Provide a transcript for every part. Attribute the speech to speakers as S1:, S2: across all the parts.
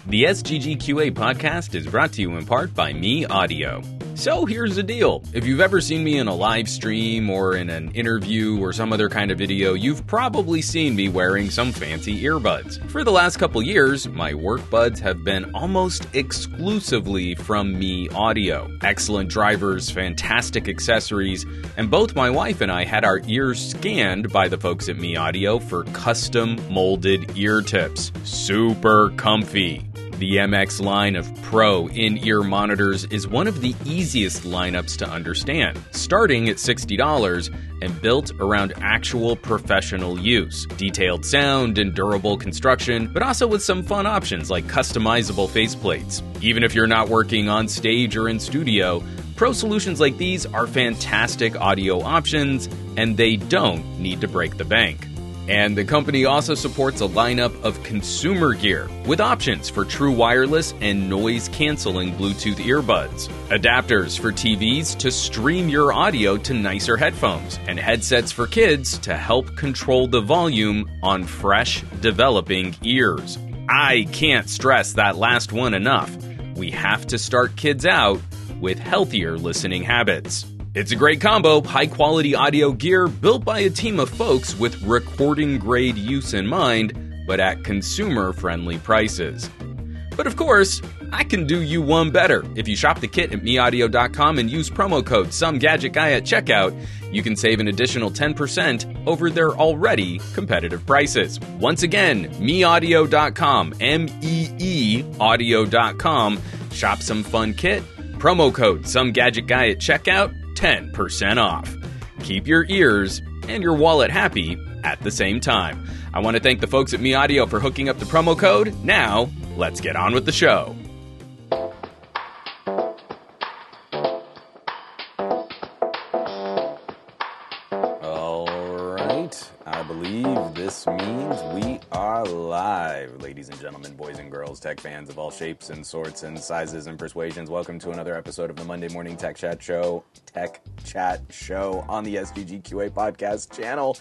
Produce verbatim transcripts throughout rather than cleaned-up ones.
S1: The S G G Q A podcast is brought to you in part by Me Audio. So here's the deal. If you've ever seen me in a live stream or in an interview or some other kind of video, you've probably seen me wearing some fancy earbuds. For the last couple years, my work buds have been almost exclusively from Me Audio. Excellent drivers, fantastic accessories, and both my wife and I had our ears scanned by the folks at Me Audio for custom molded ear tips. Super comfy. The M X line of Pro in-ear monitors is one of the easiest lineups to understand, starting at sixty dollars and built around actual professional use. Detailed sound and durable construction, but also with some fun options like customizable faceplates. Even if you're not working on stage or in studio, Pro solutions like these are fantastic audio options, and they don't need to break the bank. And the company also supports a lineup of consumer gear with options for true wireless and noise-canceling Bluetooth earbuds, adapters for T Vs to stream your audio to nicer headphones, and headsets for kids to help control the volume on fresh, developing ears. I can't stress that last one enough. We have to start kids out with healthier listening habits. It's a great combo, high-quality audio gear built by a team of folks with recording-grade use in mind, but at consumer-friendly prices. But of course, I can do you one better. If you shop the kit at me audio dot com and use promo code SomeGadgetGuy at checkout, you can save an additional ten percent over their already competitive prices. Once again, me audio dot com, M E E audio dot com. Shop some fun kit, promo code SomeGadgetGuy at checkout, ten percent off. Keep your ears and your wallet happy at the same time. I want to thank the folks at Me Audio for hooking up the promo code. Now, let's get on with the show. All right. I believe this means we are live. Ladies and gentlemen, boys and girls, tech fans of all shapes and sorts and sizes and persuasions, welcome to another episode of the Monday Morning Tech Chat Show, Tech Chat Show on the S G G Q A podcast channel.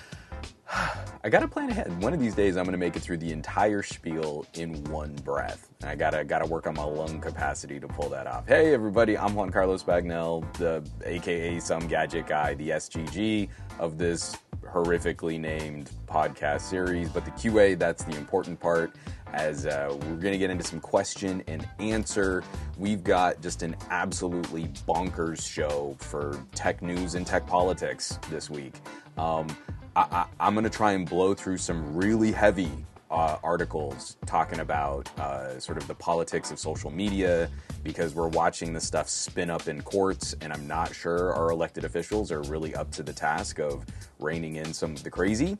S1: I gotta plan ahead. One of these days, I'm gonna make it through the entire spiel in one breath. And I gotta gotta work on my lung capacity to pull that off. Hey, everybody! I'm Juan Carlos Bagnell, the A K A Some Gadget Guy, the S G G of this horrifically named podcast series. But the Q A, that's the important part. As uh, we're gonna get into some question and answer. We've got just an absolutely bonkers show for tech news and tech politics this week. Um, I, I, I'm going to try and blow through some really heavy uh, articles talking about uh, sort of the politics of social media, because we're watching this stuff spin up in courts, and I'm not sure our elected officials are really up to the task of reining in some of the crazy.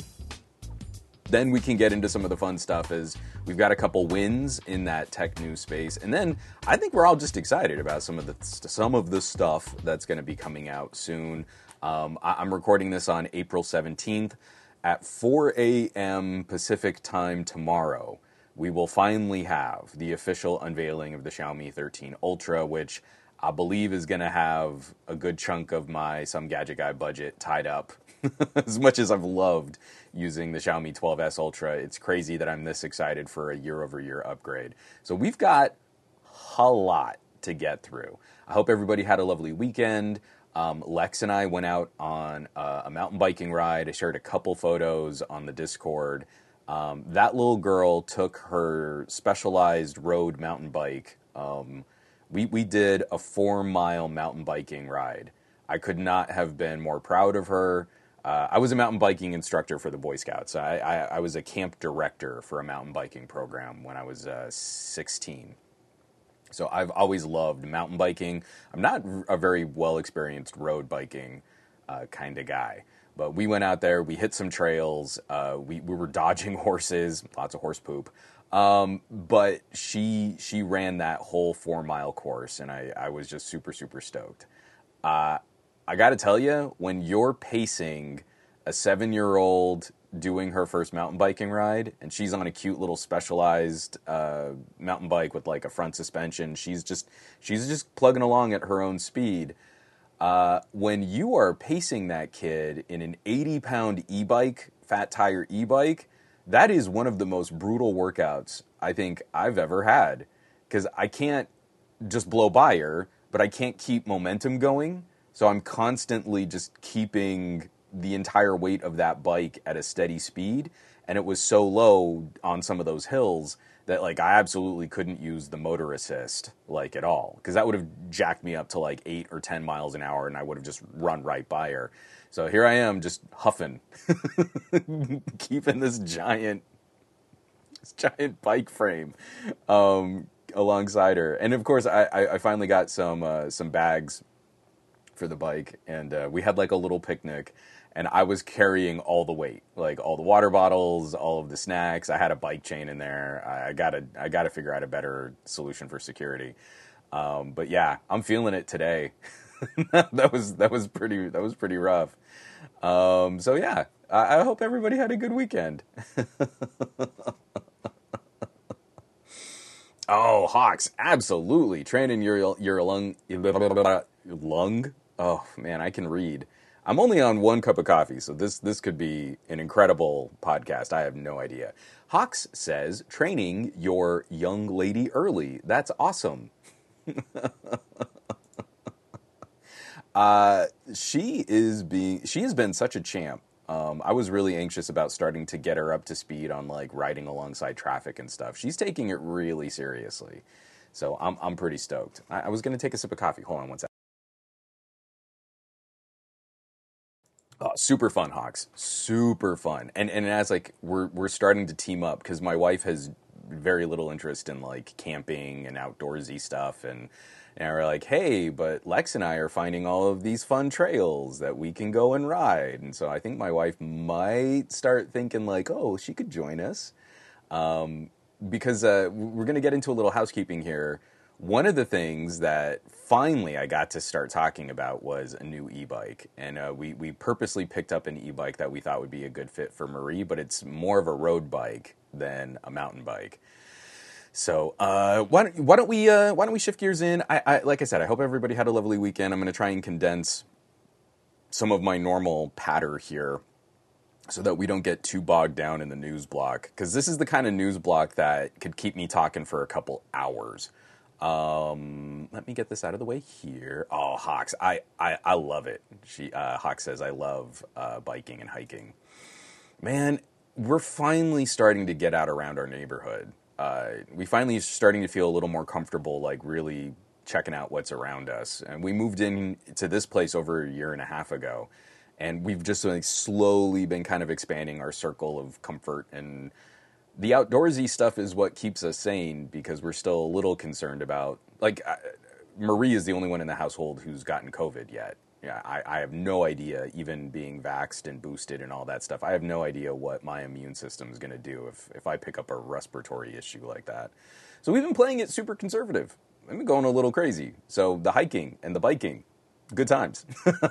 S1: Then we can get into some of the fun stuff, as we've got a couple wins in that tech news space. And then I think we're all just excited about some of the some of the stuff that's going to be coming out soon. Um, I'm recording this on April seventeenth at four a.m. Pacific time tomorrow. We will finally have the official unveiling of the Xiaomi thirteen Ultra, which I believe is going to have a good chunk of my Some Gadget Guy budget tied up. As much as I've loved using the Xiaomi twelve S Ultra, it's crazy that I'm this excited for a year-over-year upgrade. So we've got a lot to get through. I hope everybody had a lovely weekend. Um, Lex and I went out on uh, a mountain biking ride. I shared a couple photos on the Discord. Um, that little girl took her Specialized road mountain bike. Um, we, we did a four-mile mountain biking ride. I could not have been more proud of her. Uh, I was a mountain biking instructor for the Boy Scouts. I, I, I was a camp director for a mountain biking program when I was uh, sixteen. So I've always loved mountain biking. I'm not a very well-experienced road biking uh, kind of guy. But we went out there, we hit some trails, uh, we, we were dodging horses, lots of horse poop. Um, but she she ran that whole four-mile course, and I, I was just super, super stoked. Uh, I got to tell you, when you're pacing a seven-year-old doing her first mountain biking ride, and she's on a cute little Specialized uh, mountain bike with like a front suspension. She's just she's just plugging along at her own speed. Uh, when you are pacing that kid in an eighty-pound e-bike, fat tire e-bike, that is one of the most brutal workouts I think I've ever had. Because I can't just blow by her, but I can't keep momentum going. So I'm constantly just keeping the entire weight of that bike at a steady speed. And it was so low on some of those hills that like I absolutely couldn't use the motor assist like at all. Because that would have jacked me up to like eight or ten miles an hour and I would have just run right by her. So here I am just huffing, keeping this giant, this giant bike frame um, alongside her. And of course I, I, I finally got some, uh, some bags for the bike, and uh, we had like a little picnic, and I was carrying all the weight, like all the water bottles, all of the snacks. I had a bike chain in there. I, I gotta, I gotta figure out a better solution for security. Um, but yeah, I'm feeling it today. that was that was pretty that was pretty rough. Um, so yeah, I, I hope everybody had a good weekend. Oh, Hawks, absolutely training your your lung lung. Oh, man, I can read. I'm only on one cup of coffee, so this this could be an incredible podcast. I have no idea. Hawks says, training your young lady early. That's awesome. uh, she is being, she has been such a champ. Um, I was really anxious about starting to get her up to speed on like riding alongside traffic and stuff. She's taking it really seriously. So I'm I'm pretty stoked. I, I was going to take a sip of coffee. Hold on one second. Oh, super fun, Hawks. Super fun. And and as like we're we're starting to team up because my wife has very little interest in like camping and outdoorsy stuff, and and we're like, hey, but Lex and I are finding all of these fun trails that we can go and ride. And so I think my wife might start thinking like, oh, she could join us. Um, because uh, we're going to get into a little housekeeping here. One of the things that finally I got to start talking about was a new e-bike. And uh, we, we purposely picked up an e-bike that we thought would be a good fit for Marie, but it's more of a road bike than a mountain bike. So uh, why, don't, why don't we uh, why don't we shift gears in? I, I like I said, I hope everybody had a lovely weekend. I'm going to try and condense some of my normal patter here so that we don't get too bogged down in the news block, because this is the kind of news block that could keep me talking for a couple hours. Um, let me get this out of the way here. Oh, Hawks, I, I, I love it. She uh, Hawks says, I love uh, biking and hiking. Man, we're finally starting to get out around our neighborhood. Uh, we finally starting to feel a little more comfortable, like really checking out what's around us. And we moved in to this place over a year and a half ago. And we've just like slowly been kind of expanding our circle of comfort, and the outdoorsy stuff is what keeps us sane because we're still a little concerned about, like, uh, Marie is the only one in the household who's gotten COVID yet. Yeah, I, I have no idea, even being vaxxed and boosted and all that stuff, I have no idea what my immune system is going to do if, if I pick up a respiratory issue like that. So we've been playing it super conservative. I've been going a little crazy. So the hiking and the biking, good times.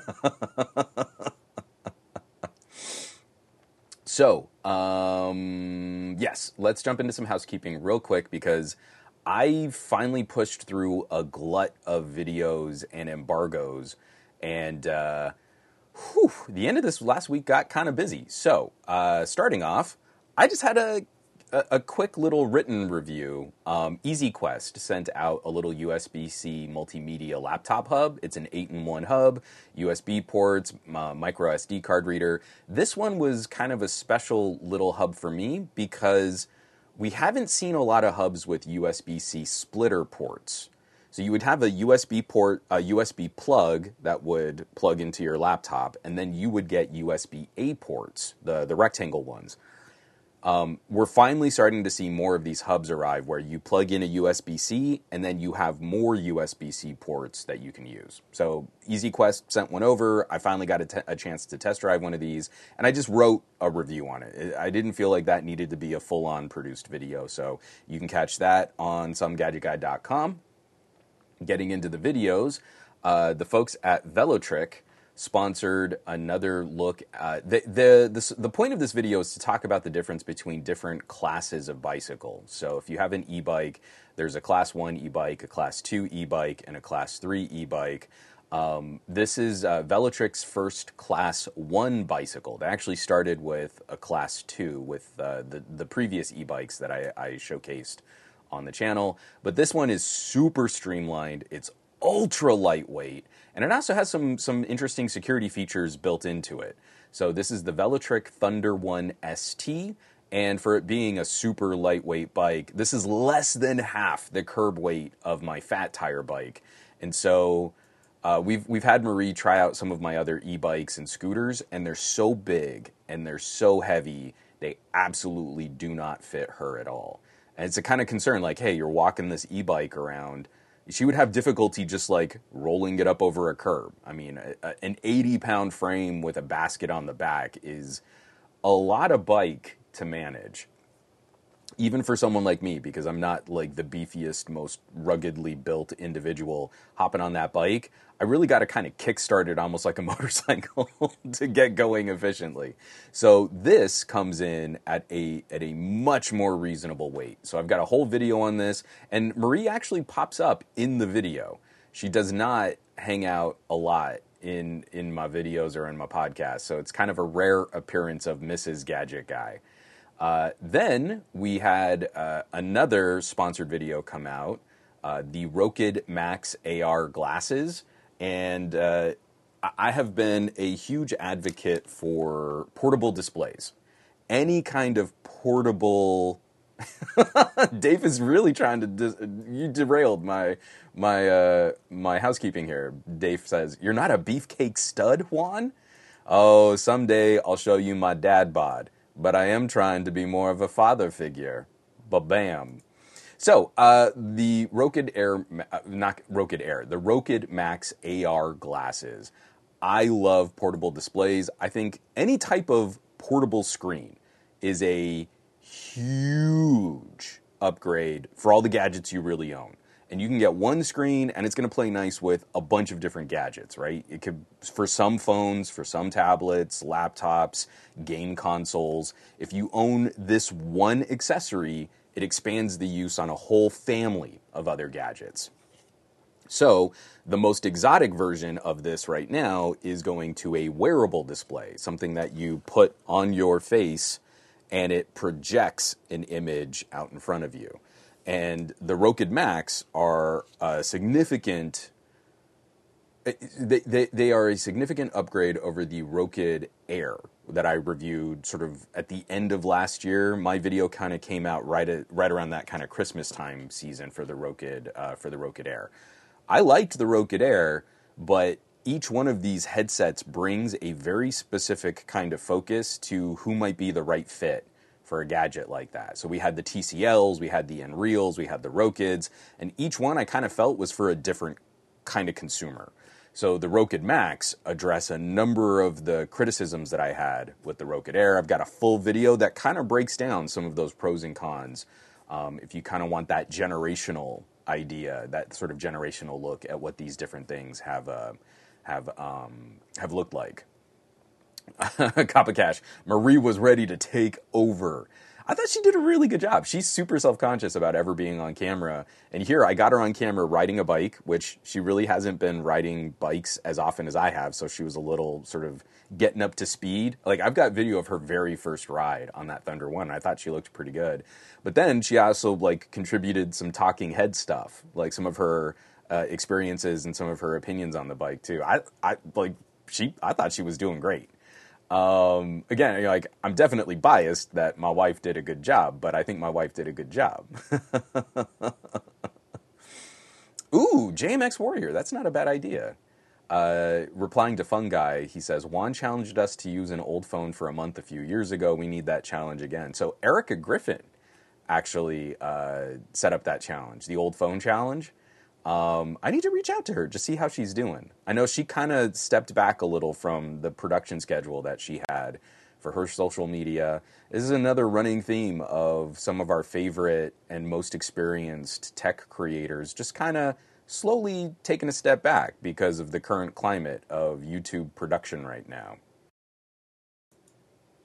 S1: So, um, yes, let's jump into some housekeeping real quick because I finally pushed through a glut of videos and embargoes, and uh, whew, the end of this last week got kind of busy. So, uh, starting off, I just had a a, a quick little written review. Um, EasyQuest sent out a little U S B C multimedia laptop hub. It's an eight in one hub, U S B ports, uh, micro S D card reader. This one was kind of a special little hub for me because we haven't seen a lot of hubs with U S B C splitter ports. So you would have a U S B port, a U S B plug that would plug into your laptop, and then you would get U S B A ports, the, the rectangle ones. Um, we're finally starting to see more of these hubs arrive where you plug in a U S B C and then you have more U S B C ports that you can use. So EasyQuest sent one over. I finally got a, t- a chance to test drive one of these, and I just wrote a review on it. I didn't feel like that needed to be a full-on produced video, so you can catch that on some gadget guide dot com. Getting into the videos, uh, the folks at Velotrick sponsored another look. Uh, the, the, the, the point of this video is to talk about the difference between different classes of bicycle. So if you have an e-bike, there's a class one e-bike, a class two e-bike, and a class three e-bike. Um, this is uh, Velotric's first Class one bicycle. They actually started with a Class two with uh, the, the previous e-bikes that I, I showcased on the channel. But this one is super streamlined. It's ultra lightweight. And it also has some, some interesting security features built into it. So this is the Velotric Thunder one S T. And for it being a super lightweight bike, this is less than half the curb weight of my fat tire bike. And so uh, we've we've had Marie try out some of my other e-bikes and scooters, and they're so big and they're so heavy, they absolutely do not fit her at all. And it's a kind of concern, like, hey, you're walking this e-bike around. She would have difficulty just like rolling it up over a curb. I mean, a, a, an eighty pound frame with a basket on the back is a lot of bike to manage, even for someone like me, because I'm not like the beefiest, most ruggedly built individual hopping on that bike. I really got to kind of kickstart it almost like a motorcycle to get going efficiently. So this comes in at a at a much more reasonable weight. So I've got a whole video on this, and Marie actually pops up in the video. She does not hang out a lot in in my videos or in my podcast, so it's kind of a rare appearance of Missus Gadget Guy. Uh, then we had uh, another sponsored video come out, uh, the Rokid Max A R glasses, and uh, I have been a huge advocate for portable displays. Any kind of portable... Dave is really trying to... Dis- you derailed my my uh, my housekeeping here. Dave says, "You're not a beefcake stud, Juan? Oh, someday I'll show you my dad bod. But I am trying to be more of a father figure. Ba-bam." So, uh, the Rokid Air, uh, not Rokid Air, the Rokid Max A R glasses. I love portable displays. I think any type of portable screen is a huge upgrade for all the gadgets you really own. And you can get one screen, and it's going to play nice with a bunch of different gadgets, right? It could, for some phones, for some tablets, laptops, game consoles. If you own this one accessory, it expands the use on a whole family of other gadgets. So the most exotic version of this right now is going to a wearable display, something that you put on your face, and it projects an image out in front of you. And the Rokid Max are a significant, they, they, they are a significant upgrade over the Rokid Air that I reviewed sort of at the end of last year. My video kind of came out right at, right around that kind of Christmas time season for the Rokid, uh, for the Rokid Air. I liked the Rokid Air, but each one of these headsets brings a very specific kind of focus to who might be the right fit for a gadget like that. So we had the T C Ls, we had the Nreals, we had the Rokids, and each one I kind of felt was for a different kind of consumer. So the Rokid Max address a number of the criticisms that I had with the Rokid Air. I've got a full video that kind of breaks down some of those pros and cons. Um, if you kind of want that generational idea, that sort of generational look at what these different things have uh, have um, have looked like. Coppa Cash. Marie was ready to take over. I thought she did a really good job. She's super self-conscious about ever being on camera. And here, I got her on camera riding a bike, which she really hasn't been riding bikes as often as I have, so she was a little sort of getting up to speed. Like, I've got video of her very first ride on that Thunder one, and I thought she looked pretty good. But then she also, like, contributed some talking head stuff, like some of her uh, experiences and some of her opinions on the bike, too. I, I, like, she, I thought she was doing great. Um, again, you know, like, I'm definitely biased that my wife did a good job, but I think my wife did a good job. Ooh, J M X Warrior, that's not a bad idea. Uh, replying to Fungi, he says, Juan challenged us to use an old phone for a month a few years ago. We need that challenge again. So Erica Griffin actually uh, set up that challenge, the old phone challenge. Um, I need to reach out to her to see how she's doing. I know she kind of stepped back a little from the production schedule that she had for her social media. This is another running theme of some of our favorite and most experienced tech creators just kind of slowly taking a step back because of the current climate of YouTube production right now.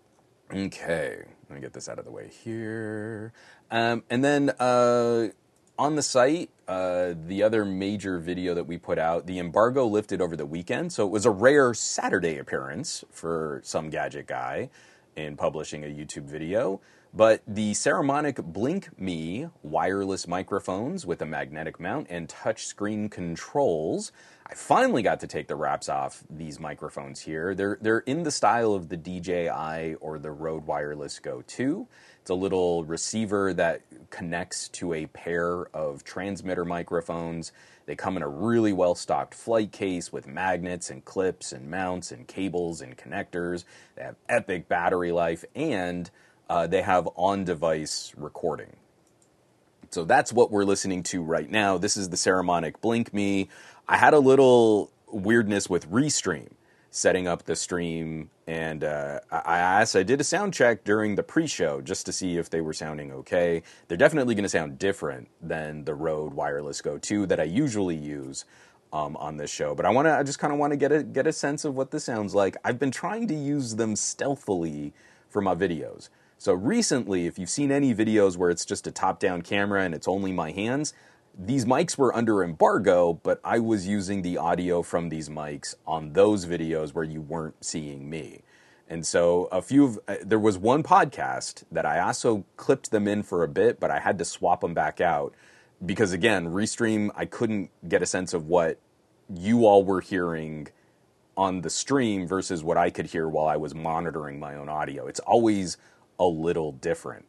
S1: Okay, let me get this out of the way here. Um, and then... Uh, on the site, uh, the other major video that we put out, the embargo lifted over the weekend, so it was a rare Saturday appearance for some gadget guy in publishing a YouTube video. But the Saramonic BlinkMe wireless microphones with a magnetic mount and touchscreen controls, I finally got to take the wraps off these microphones here. They're, they're in the style of the D J I or the Rode Wireless Go two. It's a little receiver that connects to a pair of transmitter microphones. They come in a really well-stocked flight case with magnets and clips and mounts and cables and connectors. They have epic battery life, and uh, they have on-device recording. So that's what we're listening to right now. This is the Saramonic BlinkMe. I had a little weirdness with Restream setting up the stream, and uh, I asked, I did a sound check during the pre-show just to see if they were sounding okay. They're definitely going to sound different than the Rode Wireless Go two that I usually use um, on this show. But I want to, I just kind of want to get a get a sense of what this sounds like. I've been trying to use them stealthily for my videos. So recently, if you've seen any videos where it's just a top-down camera and it's only my hands, these mics were under embargo, but I was using the audio from these mics on those videos where you weren't seeing me. And so a few of, uh, there was one podcast that I also clipped them in for a bit, but I had to swap them back out because, again, Restream, I couldn't get a sense of what you all were hearing on the stream versus what I could hear while I was monitoring my own audio. It's always a little different.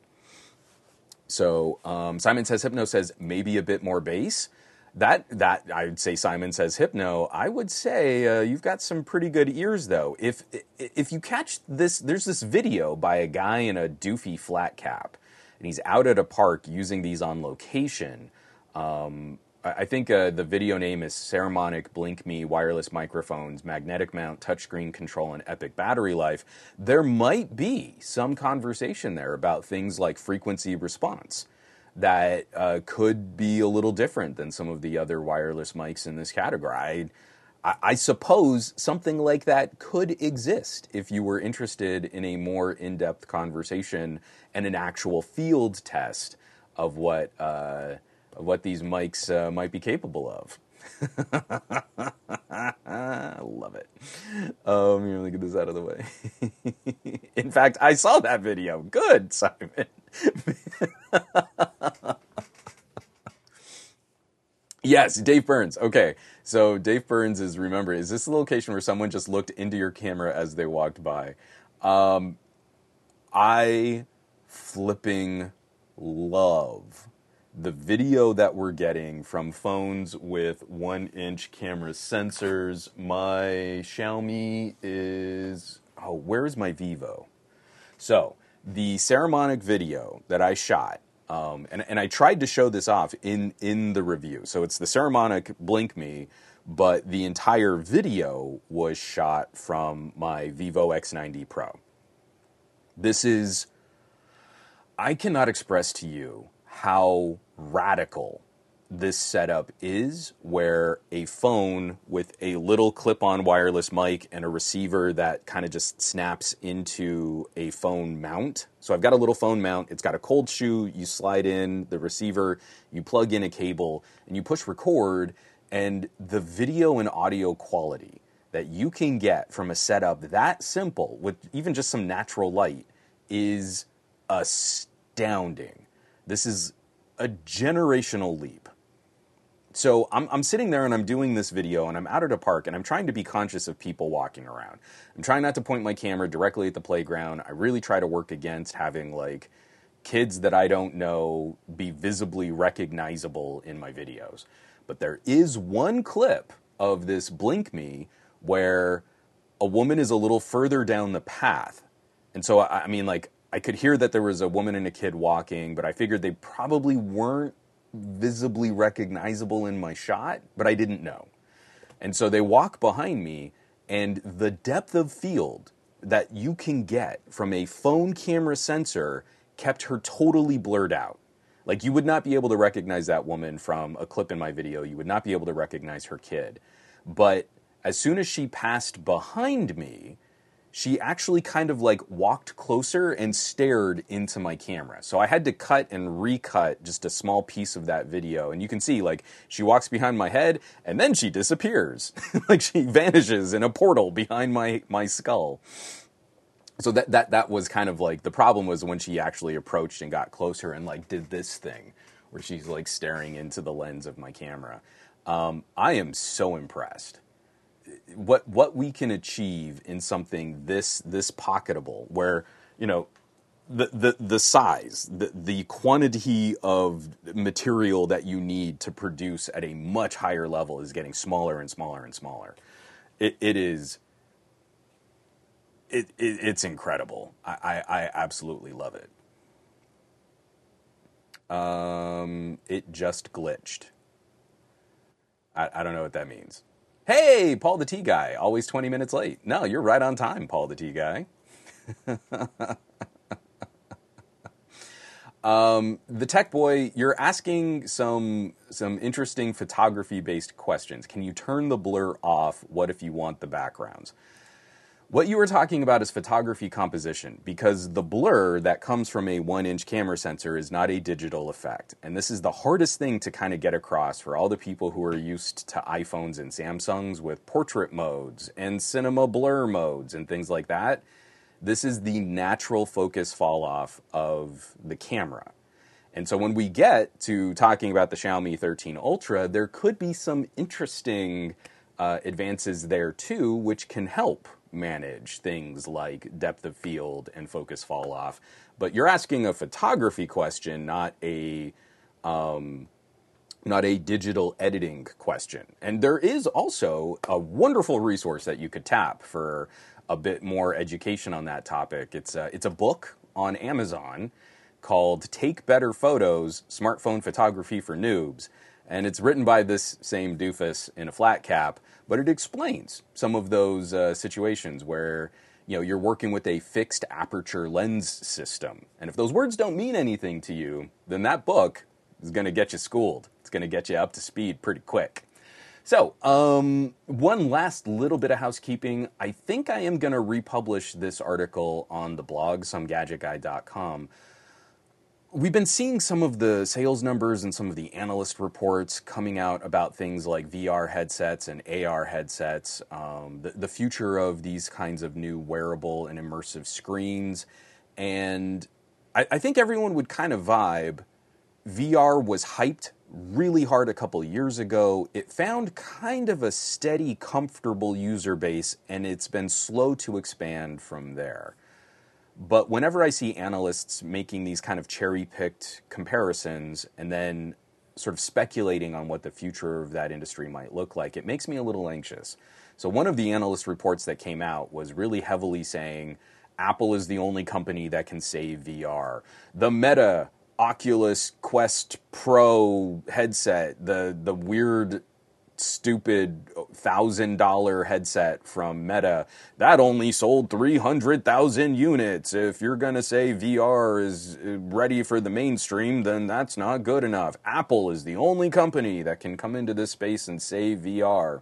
S1: So um, Simon Says Hypno says maybe a bit more bass. That that I would say Simon Says Hypno. I would say uh, you've got some pretty good ears though. If if you catch this, there's this video by a guy in a doofy flat cap, and he's out at a park using these on location. Um, I think uh, the video name is Saramonic BlinkMe wireless microphones, magnetic mount, touchscreen control, and epic battery life. There might be some conversation there about things like frequency response that uh, could be a little different than some of the other wireless mics in this category. I, I suppose something like that could exist if you were interested in a more in-depth conversation and an actual field test of what... Uh, what these mics uh, might be capable of. I love it. Um, here, let me get this out of the way. In fact, I saw that video. Good, Simon. Yes, Dave Burns. Okay, so Dave Burns is, remember, is this the location where someone just looked into your camera as they walked by? Um, I flipping love the video that we're getting from phones with one-inch camera sensors. My Xiaomi is... Oh, where is my Vivo? So, the Saramonic video that I shot, um, and, and I tried to show this off in, in the review. So it's the Saramonic BlinkMe, but the entire video was shot from my Vivo X ninety Pro. This is... I cannot express to you how radical this setup is, where a phone with a little clip-on wireless mic and a receiver that kind of just snaps into a phone mount. So I've got a little phone mount. It's got a cold shoe. You slide in the receiver, you plug in a cable, and you push record, and the video and audio quality that you can get from a setup that simple with even just some natural light is astounding. This is a generational leap. So I'm, I'm sitting there and I'm doing this video and I'm out at a park and I'm trying to be conscious of people walking around. I'm trying not to point my camera directly at the playground. I really try to work against having like kids that I don't know be visibly recognizable in my videos. But there is one clip of this BlinkMe where a woman is a little further down the path. And so, I, I mean, like, I could hear that there was a woman and a kid walking, but I figured they probably weren't visibly recognizable in my shot, but I didn't know. And so they walk behind me, and the depth of field that you can get from a phone camera sensor kept her totally blurred out. Like, you would not be able to recognize that woman from a clip in my video. You would not be able to recognize her kid. But as soon as she passed behind me, she actually kind of like walked closer and stared into my camera. So I had to cut and recut just a small piece of that video. And you can see like she walks behind my head and then she disappears. Like she vanishes in a portal behind my, my skull. So that, that, that was kind of like, the problem was when she actually approached and got closer and like did this thing where she's like staring into the lens of my camera. Um, I am so impressed. What what we can achieve in something this this pocketable, where, you know, the the, the size, the, the quantity of material that you need to produce at a much higher level is getting smaller and smaller and smaller. It it is it, it it's incredible. I, I, I absolutely love it. Um, it just glitched. I, I don't know what that means. Hey, Paul the Tea Guy, always twenty minutes late. No, you're right on time, Paul the Tea Guy. um, the Tech Boy, you're asking some some interesting photography-based questions. Can you turn the blur off? What if you want the backgrounds? What you were talking about is photography composition, because the blur that comes from a one-inch camera sensor is not a digital effect. And this is the hardest thing to kind of get across for all the people who are used to iPhones and Samsungs with portrait modes and cinema blur modes and things like that. This is the natural focus fall off of the camera. And so when we get to talking about the Xiaomi thirteen Ultra, there could be some interesting uh, advances there too, which can help manage things like depth of field and focus fall off. But you're asking a photography question, not a um, not a digital editing question. And there is also a wonderful resource that you could tap for a bit more education on that topic. It's a, it's a book on Amazon called Take Better Photos, Smartphone Photography for Noobs. And it's written by this same doofus in a flat cap, but it explains some of those uh, situations where, you know, you're working with a fixed aperture lens system. And if those words don't mean anything to you, then that book is going to get you schooled. It's going to get you up to speed pretty quick. So, um, one last little bit of housekeeping. I think I am going to republish this article on the blog, some gadget guy dot com. We've been seeing some of the sales numbers and some of the analyst reports coming out about things like V R headsets and A R headsets, um, the, the future of these kinds of new wearable and immersive screens. And I, I think everyone would kind of vibe. V R was hyped really hard a couple years ago. It found kind of a steady, comfortable user base, and it's been slow to expand from there. But whenever I see analysts making these kind of cherry-picked comparisons and then sort of speculating on what the future of that industry might look like, it makes me a little anxious. So one of the analyst reports that came out was really heavily saying Apple is the only company that can save V R. The Meta Oculus Quest Pro headset, the, the weird, stupid one thousand dollars headset from Meta, that only sold three hundred thousand units. If you're going to say V R is ready for the mainstream, then that's not good enough. Apple is the only company that can come into this space and save V R.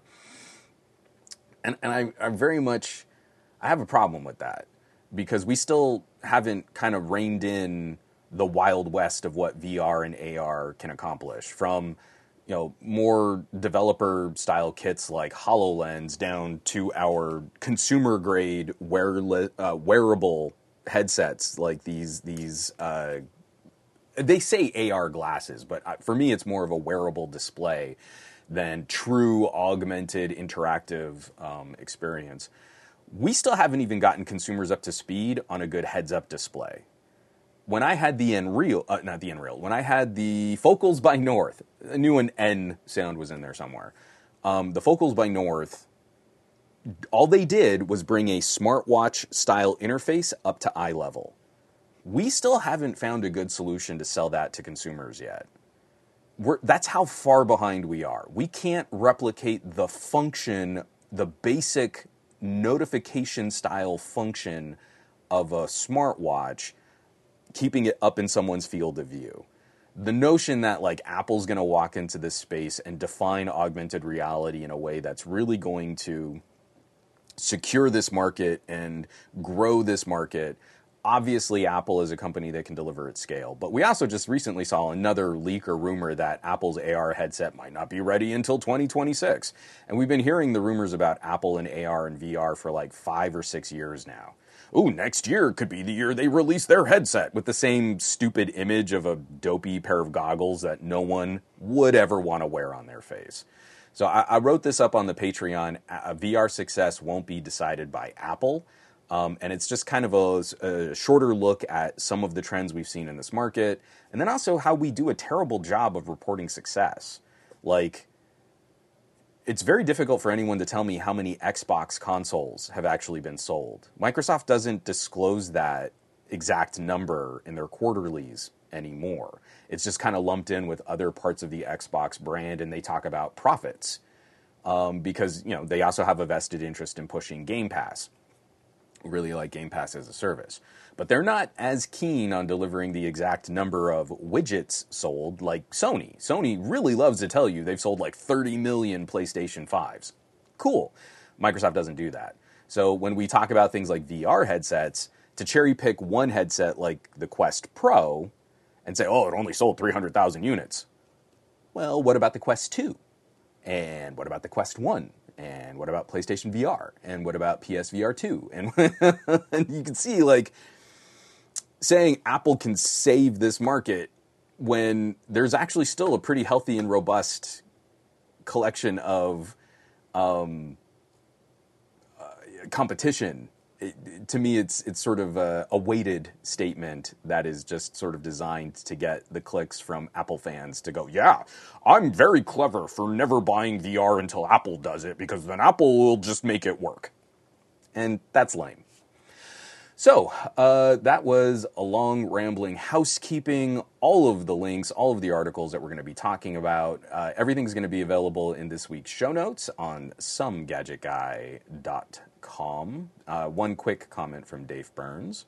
S1: And, and I, I very much, I have a problem with that, because we still haven't kind of reined in the Wild West of what V R and A R can accomplish, from you know, more developer-style kits like HoloLens down to our consumer-grade wear- uh, wearable headsets like these. These uh, they say A R glasses, but for me, it's more of a wearable display than true augmented interactive um, experience. We still haven't even gotten consumers up to speed on a good heads-up display. When I had the Nreal, uh, not the Nreal, when I had the Focals by North, I knew an N sound was in there somewhere. Um, the Focals by North, all they did was bring a smartwatch-style interface up to eye level. We still haven't found a good solution to sell that to consumers yet. We're, that's how far behind we are. We can't replicate the function, the basic notification-style function of a smartwatch, keeping it up in someone's field of view. The notion that like Apple's going to walk into this space and define augmented reality in a way that's really going to secure this market and grow this market. Obviously, Apple is a company that can deliver at scale, but we also just recently saw another leak or rumor that Apple's A R headset might not be ready until twenty twenty-six. And we've been hearing the rumors about Apple and A R and V R for like five or six years now. Ooh, next year could be the year they release their headset, with the same stupid image of a dopey pair of goggles that no one would ever want to wear on their face. So I, I wrote this up on the Patreon. A V R success won't be decided by Apple. Um, and it's just kind of a, a shorter look at some of the trends we've seen in this market, and then also how we do a terrible job of reporting success. Like, it's very difficult for anyone to tell me how many Xbox consoles have actually been sold. Microsoft doesn't disclose that exact number in their quarterlies anymore. It's just kind of lumped in with other parts of the Xbox brand, and they talk about profits um, because, you know, they also have a vested interest in pushing Game Pass. Really like Game Pass as a service. But they're not as keen on delivering the exact number of widgets sold like Sony. Sony really loves to tell you they've sold like thirty million PlayStation fives. Cool. Microsoft doesn't do that. So when we talk about things like V R headsets, to cherry pick one headset like the Quest Pro and say, oh, it only sold three hundred thousand units. Well, what about the Quest two? And what about the Quest one? And what about PlayStation V R? And what about P S V R two? And, and you can see, like, saying Apple can save this market when there's actually still a pretty healthy and robust collection of um, uh, competition. It, to me, it's it's sort of a, a weighted statement that is just sort of designed to get the clicks from Apple fans to go, yeah, I'm very clever for never buying V R until Apple does it, because then Apple will just make it work. And that's lame. So uh, that was a long, rambling housekeeping. All of the links, all of the articles that we're going to be talking about, uh, everything's going to be available in this week's show notes on some gadget guy dot com. Uh, one quick comment from Dave Burns.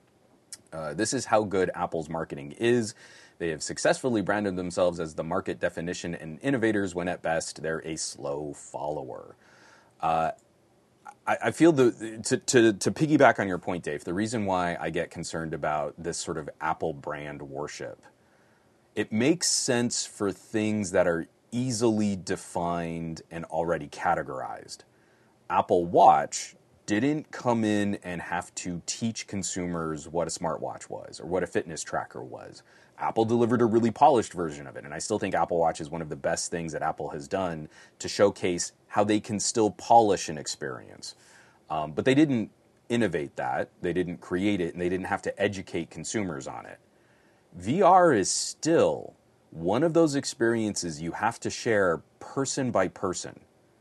S1: Uh, this is how good Apple's marketing is. They have successfully branded themselves as the market definition and innovators when at best they're a slow follower. Uh, I, I feel the to, to to piggyback on your point, Dave, the reason why I get concerned about this sort of Apple brand worship, it makes sense for things that are easily defined and already categorized. Apple Watch didn't come in and have to teach consumers what a smartwatch was or what a fitness tracker was. Apple delivered a really polished version of it, and I still think Apple Watch is one of the best things that Apple has done to showcase how they can still polish an experience. Um, but they didn't innovate that, they didn't create it, and they didn't have to educate consumers on it. V R is still one of those experiences you have to share person by person.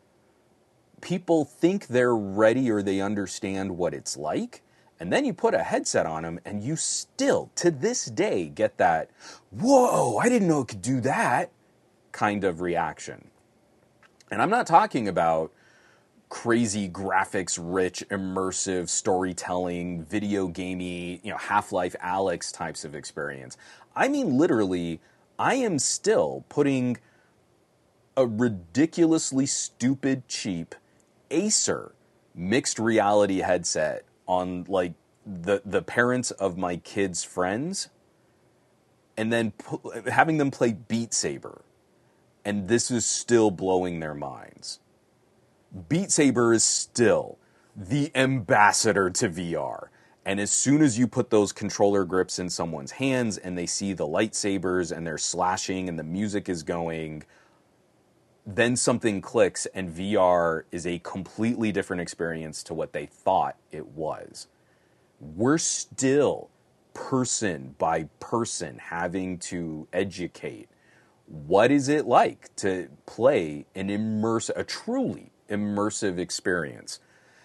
S1: People think they're ready or they understand what it's like, and then you put a headset on them and you still, to this day, get that, whoa, I didn't know it could do that kind of reaction. And I'm not talking about crazy graphics-rich, immersive storytelling, video gamey, you know, Half-Life Alyx types of experience. I mean, literally, I am still putting a ridiculously stupid, cheap Acer mixed reality headset on, like, the the parents of my kids' friends, and then pu- having them play Beat Saber, and this is still blowing their minds. Beat Saber is still the ambassador to V R, and as soon as you put those controller grips in someone's hands and they see the lightsabers and they're slashing and the music is going, then something clicks and V R is a completely different experience to what they thought it was. We're still person by person having to educate. What is it like to play an immersive, a truly immersive experience?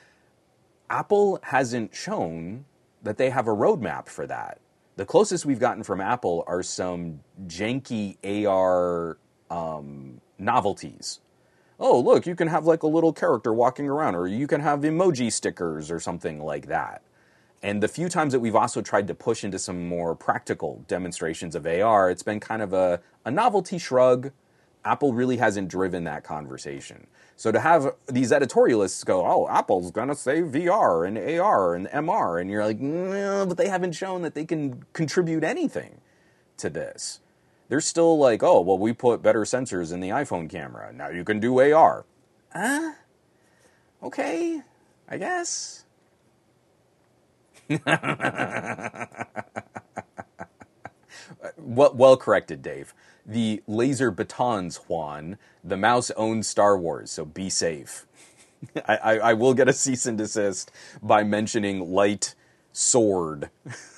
S1: Apple hasn't shown that they have a roadmap for that. The closest we've gotten from Apple are some janky A R um, novelties. Oh, look, you can have like a little character walking around, or you can have emoji stickers or something like that. And the few times that we've also tried to push into some more practical demonstrations of A R, it's been kind of a, a novelty shrug, Apple really hasn't driven that conversation. So to have these editorialists go, oh, Apple's going to say V R and A R and M R, and you're like, no, but they haven't shown that they can contribute anything to this. They're still like, oh, well, we put better sensors in the iPhone camera. Now you can do A R. Huh? Okay, I guess. well, well corrected, Dave. The laser batons, Juan. The mouse owns Star Wars, so be safe. I, I, I will get a cease and desist by mentioning light sword.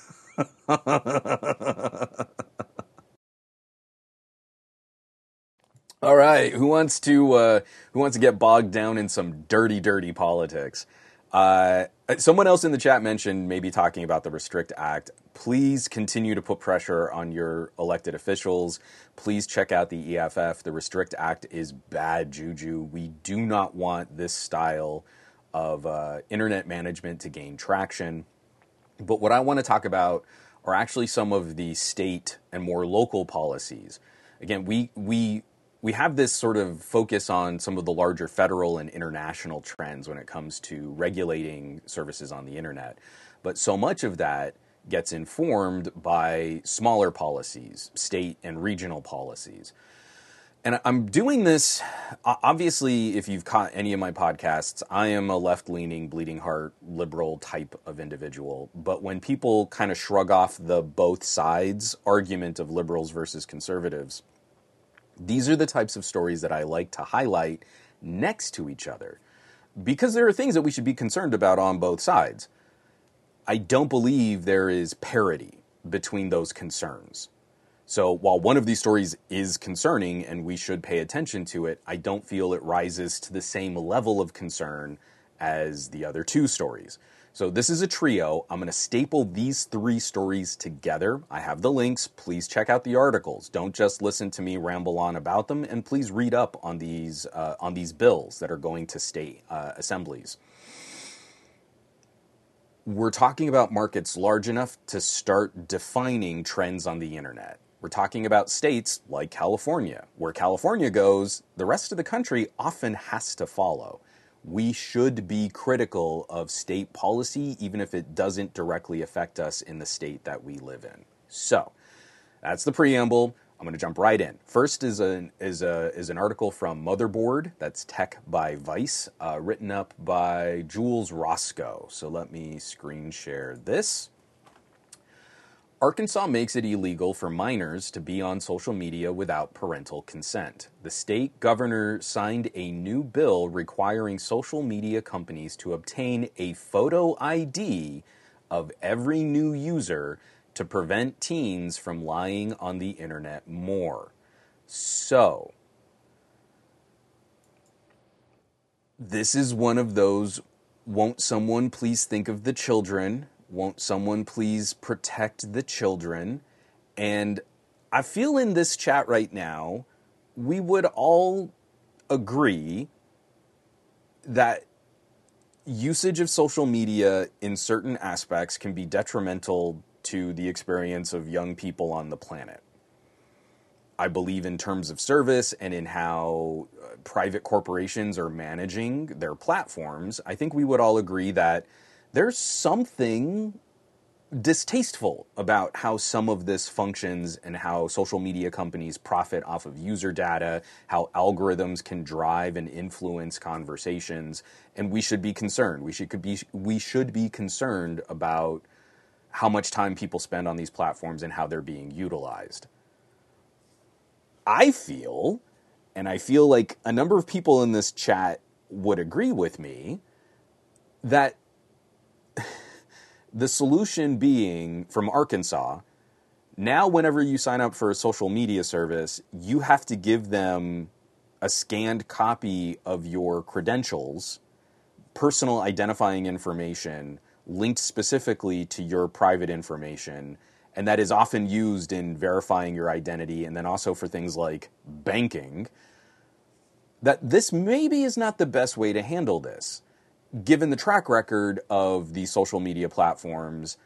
S1: All right, who wants to uh, who wants to get bogged down in some dirty, dirty politics? Uh, someone else in the chat mentioned maybe talking about the Restrict Act. Please continue to put pressure on your elected officials. Please check out the E F F. The Restrict Act is bad juju. We do not want this style of uh, internet management to gain traction. But what I want to talk about are actually some of the state and more local policies. Again, we we we have this sort of focus on some of the larger federal and international trends when it comes to regulating services on the internet. But so much of that gets informed by smaller policies, state and regional policies. And I'm doing this, obviously, if you've caught any of my podcasts, I am a left-leaning, bleeding heart, liberal type of individual. But when people kind of shrug off the both sides argument of liberals versus conservatives, these are the types of stories that I like to highlight next to each other. Because there are things that we should be concerned about on both sides. I don't believe there is parity between those concerns. So while one of these stories is concerning and we should pay attention to it, I don't feel it rises to the same level of concern as the other two stories. So this is a trio. I'm going to staple these three stories together. I have the links. Please check out the articles. Don't just listen to me ramble on about them, and please read up on these uh, on these bills that are going to state uh, assemblies. We're talking about markets large enough to start defining trends on the internet. We're talking about states like California. Where California goes, the rest of the country often has to follow. We should be critical of state policy, even if it doesn't directly affect us in the state that we live in. So, that's the preamble. I'm going to jump right in. First is an is a is an article from Motherboard. That's Tech by Vice, uh, written up by Jules Roscoe. So let me screen share this. Arkansas makes it illegal for minors to be on social media without parental consent. The state governor signed a new bill requiring social media companies to obtain a photo I D of every new user to prevent teens from lying on the internet more. So, this is one of those, won't someone please think of the children? Won't someone please protect the children? And I feel in this chat right now, we would all agree that usage of social media in certain aspects can be detrimental to the experience of young people on the planet. I believe in terms of service and in how uh, private corporations are managing their platforms, I think we would all agree that there's something distasteful about how some of this functions and how social media companies profit off of user data, how algorithms can drive and influence conversations, and we should be concerned. We should could be we should be concerned about how much time people spend on these platforms and how they're being utilized. I feel, and I feel like a number of people in this chat would agree with me, that the solution being from Arkansas, now whenever you sign up for a social media service, you have to give them a scanned copy of your credentials, personal identifying information, linked specifically to your private information, and that is often used in verifying your identity and then also for things like banking, that this maybe is not the best way to handle this. Given the track record of the social media platforms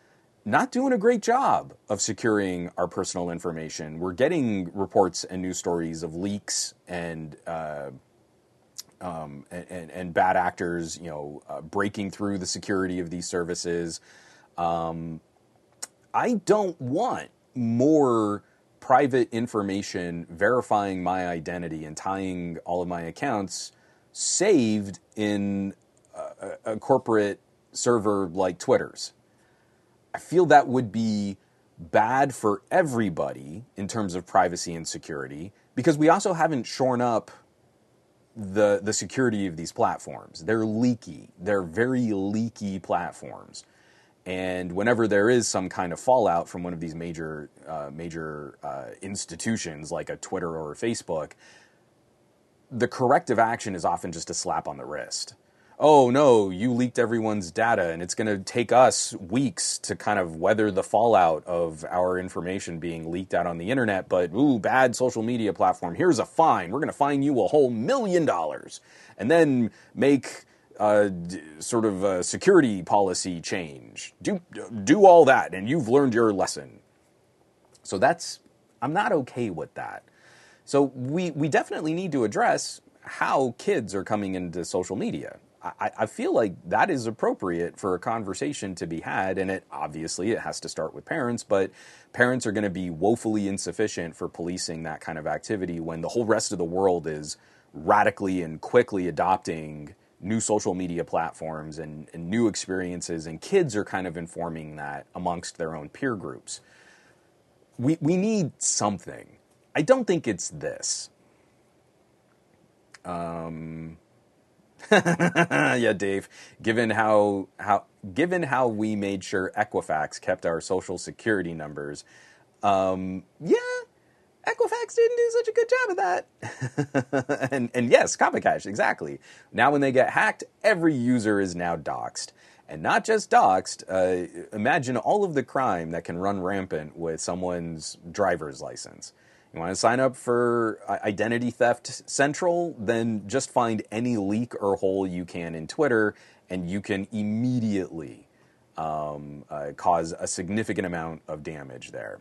S1: not doing a great job of securing our personal information. We're getting reports and news stories of leaks and uh, um, and, and, and bad actors, you know, uh, breaking through the security of these services. Um, I don't want more private information verifying my identity and tying all of my accounts saved in a, a corporate server like Twitter's. I feel that would be bad for everybody in terms of privacy and security, because we also haven't shorn up the the security of these platforms. They're leaky. They're very leaky platforms. And whenever there is some kind of fallout from one of these major uh, major uh, institutions like a Twitter or a Facebook, the corrective action is often just a slap on the wrist. Oh, no, you leaked everyone's data, and it's going to take us weeks to kind of weather the fallout of our information being leaked out on the internet, but, ooh, bad social media platform, here's a fine. We're going to fine you a whole million dollars, and then make uh, d- sort of a security policy change. Do, do all that, and you've learned your lesson. So that's, I'm not okay with that. So we, we definitely need to address how kids are coming into social media. I, I feel like that is appropriate for a conversation to be had, and it obviously it has to start with parents, but parents are going to be woefully insufficient for policing that kind of activity when the whole rest of the world is radically and quickly adopting new social media platforms and, and new experiences, and kids are kind of informing that amongst their own peer groups. We we need something. I don't think it's this. Um... Yeah, Dave, given how how given how we made sure Equifax kept our social security numbers, um, yeah, Equifax didn't do such a good job of that. and and yes, Complicash, exactly. Now when they get hacked, every user is now doxxed. And not just doxxed, uh, imagine all of the crime that can run rampant with someone's driver's license. You want to sign up for Identity Theft Central? Then just find any leak or hole you can in Twitter, and you can immediately um, uh, cause a significant amount of damage there.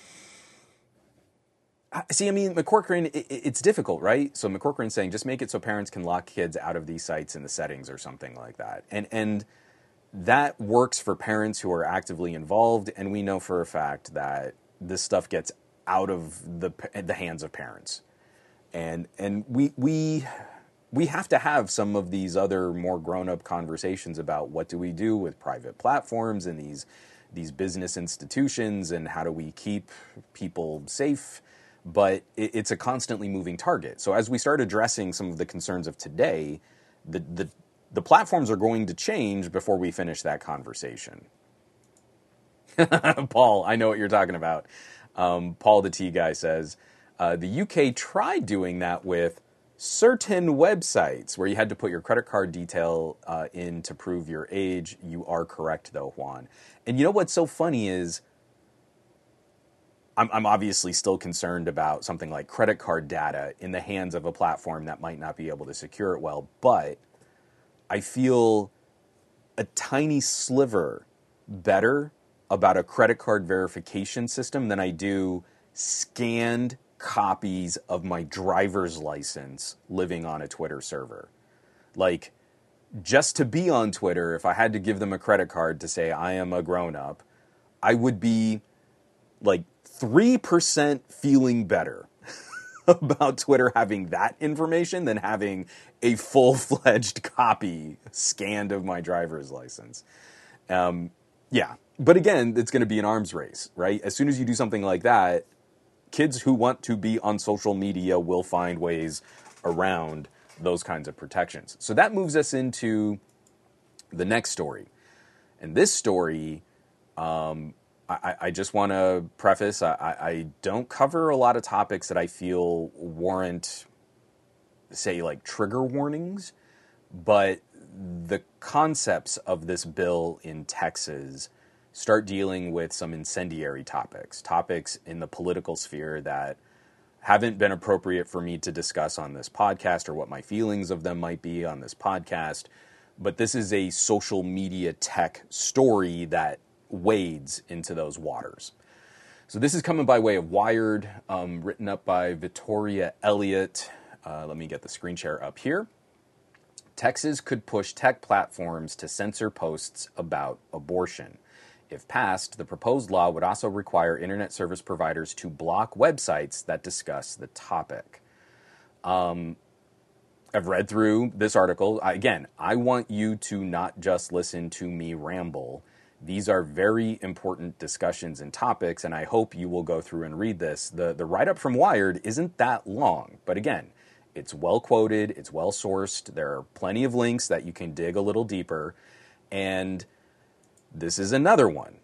S1: See, I mean, McCorcoran, it, it's difficult, right? So McCorcoran's saying just make it so parents can lock kids out of these sites in the settings or something like that. And and that works for parents who are actively involved, and we know for a fact that this stuff gets out of the the hands of parents, and and we we we have to have some of these other more grown-up conversations about what do we do with private platforms and these these business institutions, and how do we keep people safe. But it, it's a constantly moving target. So as we start addressing some of the concerns of today, the the the platforms are going to change before we finish that conversation. Paul, I know what you're talking about. Um, Paul the T guy says, uh, the U K tried doing that with certain websites where you had to put your credit card detail uh, in to prove your age. You are correct, though, Juan. And you know what's so funny is I'm, I'm obviously still concerned about something like credit card data in the hands of a platform that might not be able to secure it well. But I feel a tiny sliver better about a credit card verification system than I do scanned copies of my driver's license living on a Twitter server. Like, just to be on Twitter, if I had to give them a credit card to say I am a grown-up, I would be like three percent feeling better about Twitter having that information than having a full-fledged copy scanned of my driver's license. Um, yeah. But again, it's going to be an arms race, right? As soon as you do something like that, kids who want to be on social media will find ways around those kinds of protections. So that moves us into the next story. And this story, um, I, I just want to preface, I, I don't cover a lot of topics that I feel warrant, say, like trigger warnings, but the concepts of this bill in Texas start dealing with some incendiary topics, topics in the political sphere that haven't been appropriate for me to discuss on this podcast or what my feelings of them might be on this podcast. But this is a social media tech story that wades into those waters. So this is coming by way of Wired, um, written up by Victoria Elliott. Uh, let me get the screen share up here. Texas could push tech platforms to censor posts about abortion. If passed, the proposed law would also require internet service providers to block websites that discuss the topic. Um, I've read through this article. Again, I want you to not just listen to me ramble. These are very important discussions and topics, and I hope you will go through and read this. The, the write-up from Wired isn't that long, but again, it's well quoted, it's well sourced, there are plenty of links that you can dig a little deeper, and this is another one.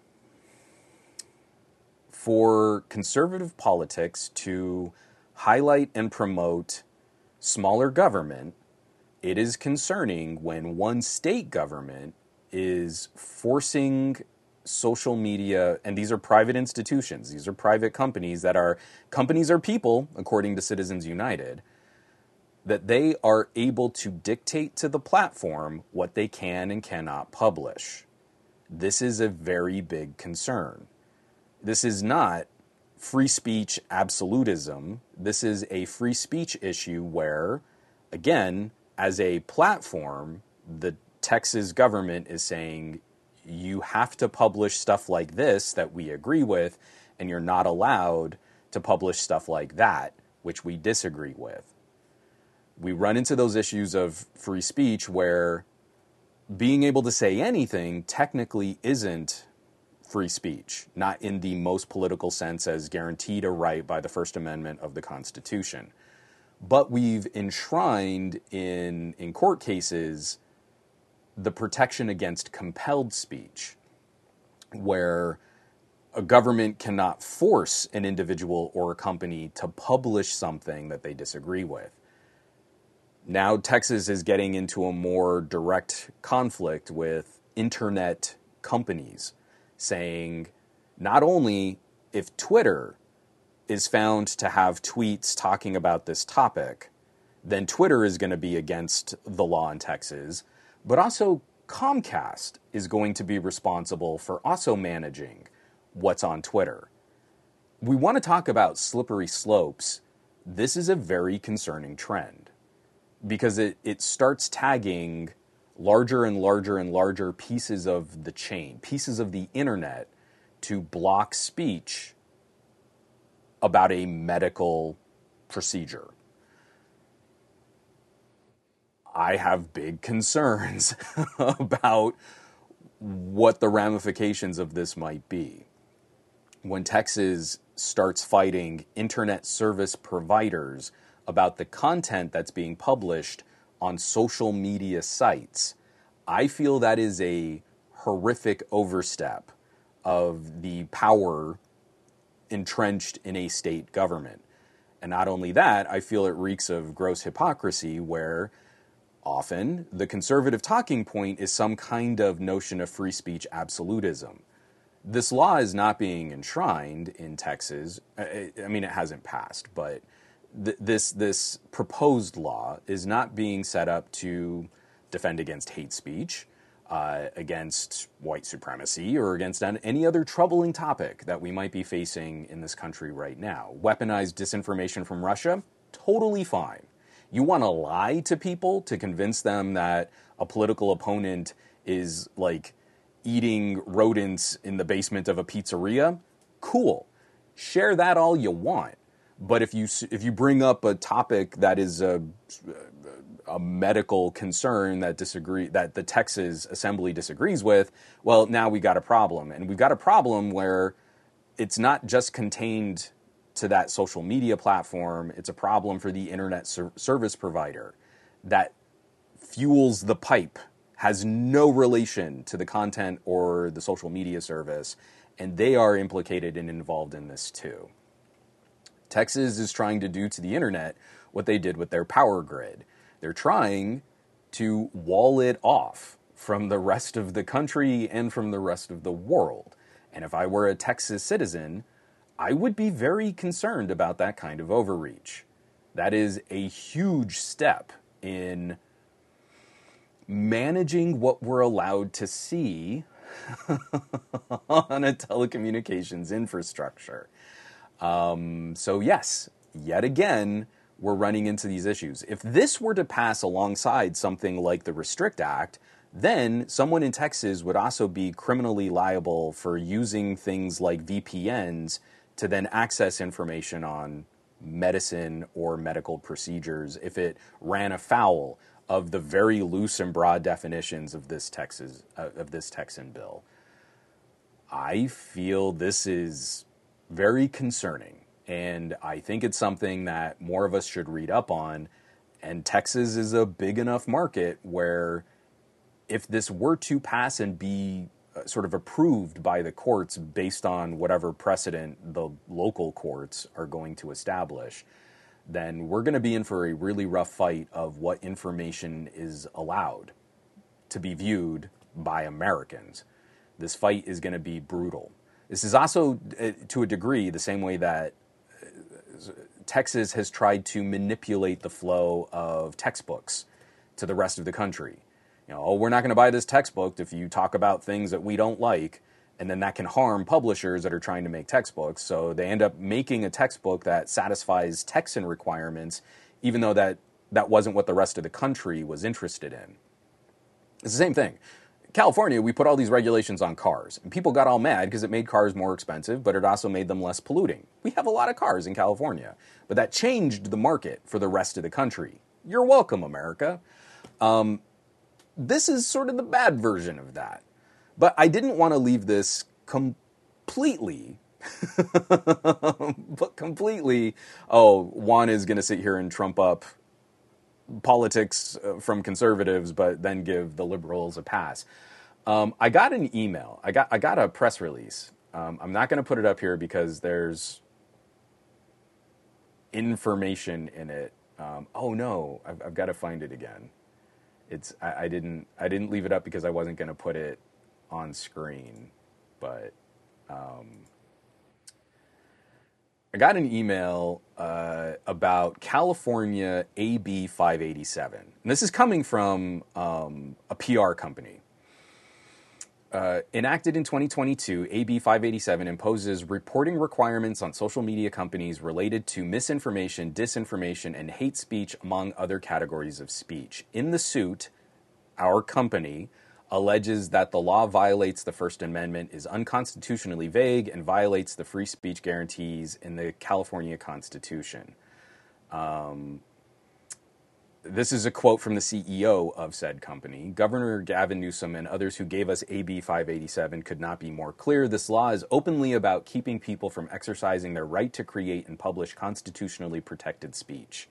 S1: For conservative politics to highlight and promote smaller government, it is concerning when one state government is forcing social media, and these are private institutions, these are private companies that are, companies are people, according to Citizens United, that they are able to dictate to the platform what they can and cannot publish. This is a very big concern. This is not free speech absolutism. This is a free speech issue where, again, as a platform, the Texas government is saying you have to publish stuff like this that we agree with, and you're not allowed to publish stuff like that, which we disagree with. We run into those issues of free speech where being able to say anything technically isn't free speech, not in the most political sense as guaranteed a right by the First Amendment of the Constitution. But we've enshrined in, in court cases the protection against compelled speech, where a government cannot force an individual or a company to publish something that they disagree with. Now Texas is getting into a more direct conflict with internet companies, saying not only if Twitter is found to have tweets talking about this topic, then Twitter is going to be against the law in Texas, but also Comcast is going to be responsible for also managing what's on Twitter. We want to talk about slippery slopes. This is a very concerning trend because it, it starts tagging larger and larger and larger pieces of the chain, pieces of the internet, to block speech about a medical procedure. I have big concerns about what the ramifications of this might be. When Texas starts fighting internet service providers about the content that's being published on social media sites, I feel that is a horrific overstep of the power entrenched in a state government. And not only that, I feel it reeks of gross hypocrisy where often the conservative talking point is some kind of notion of free speech absolutism. This law is not being enshrined in Texas. I mean, it hasn't passed, but th- this this proposed law is not being set up to defend against hate speech, uh, against white supremacy, or against any other troubling topic that we might be facing in this country right now. Weaponized disinformation from Russia, totally fine. You want to lie to people to convince them that a political opponent is like eating rodents in the basement of a pizzeria? Cool. Share that all you want. But if you if you bring up a topic that is a, a medical concern that disagree that the Texas Assembly disagrees with, well, now we got a problem. And we've got a problem where it's not just contained to that social media platform. It's a problem for the internet ser- service provider that fuels the pipe, has no relation to the content or the social media service, and they are implicated and involved in this too. Texas is trying to do to the internet what they did with their power grid. They're trying to wall it off from the rest of the country and from the rest of the world. And if I were a Texas citizen, I would be very concerned about that kind of overreach. That is a huge step in managing what we're allowed to see on a telecommunications infrastructure. Um, so yes, yet again, we're running into these issues. If this were to pass alongside something like the Restrict Act, then someone in Texas would also be criminally liable for using things like V P Ns to then access information on medicine or medical procedures if it ran afoul of the very loose and broad definitions of this Texas uh, of this Texan bill. I feel this is very concerning, and I think it's something that more of us should read up on. And Texas is a big enough market where if this were to pass and be uh, sort of approved by the courts based on whatever precedent the local courts are going to establish, then we're going to be in for a really rough fight of what information is allowed to be viewed by Americans. This fight is going to be brutal. This is also, uh, to a degree, the same way that uh, Texas has tried to manipulate the flow of textbooks to the rest of the country. You know, oh, we're not going to buy this textbook if you talk about things that we don't like, and then that can harm publishers that are trying to make textbooks. So they end up making a textbook that satisfies Texan requirements, even though that, that wasn't what the rest of the country was interested in. It's the same thing. California, we put all these regulations on cars, and people got all mad because it made cars more expensive, but it also made them less polluting. We have a lot of cars in California, but that changed the market for the rest of the country. You're welcome, America. Um, This is sort of the bad version of that. But I didn't want to leave this completely, but completely, oh, Juan is going to sit here and trump up politics from conservatives, but then give the liberals a pass. Um, I got an email. I got I got a press release. Um, I'm not going to put it up here because there's information in it. Um, oh no, I've, I've got to find it again. It's I, I didn't I didn't leave it up because I wasn't going to put it on screen, but um, I got an email uh, about California A B five eighty-seven, and this is coming from um, a P R company. Uh, enacted in twenty twenty-two, A B five eighty-seven imposes reporting requirements on social media companies related to misinformation, disinformation, and hate speech, among other categories of speech. In the suit, our company alleges that the law violates the First Amendment, is unconstitutionally vague, and violates the free speech guarantees in the California Constitution. Um... This is a quote from the C E O of said company. Governor Gavin Newsom and others who gave us A B five eighty-seven could not be more clear. This law is openly about keeping people from exercising their right to create and publish constitutionally protected speech.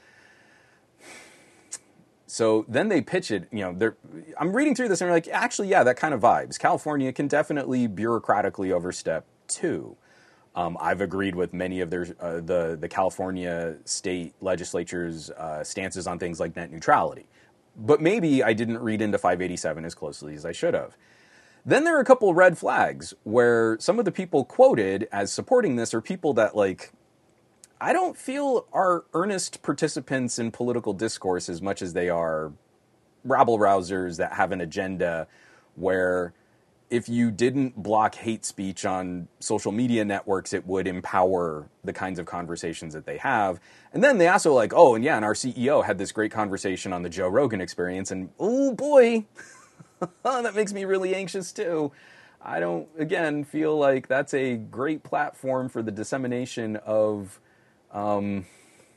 S1: So then they pitch it, you know, they're, I'm reading through this and they're like, actually, yeah, that kind of vibes. California can definitely bureaucratically overstep too. Um, I've agreed with many of their uh, the the California state legislature's uh, stances on things like net neutrality, but maybe I didn't read into five eighty-seven as closely as I should have. Then there are a couple red flags where some of the people quoted as supporting this are people that, like, I don't feel are earnest participants in political discourse as much as they are rabble rousers that have an agenda where, if you didn't block hate speech on social media networks, it would empower the kinds of conversations that they have. And then they also like, oh, and yeah, and our C E O had this great conversation on the Joe Rogan Experience, and oh boy, that makes me really anxious too. I don't, again, feel like that's a great platform for the dissemination of um,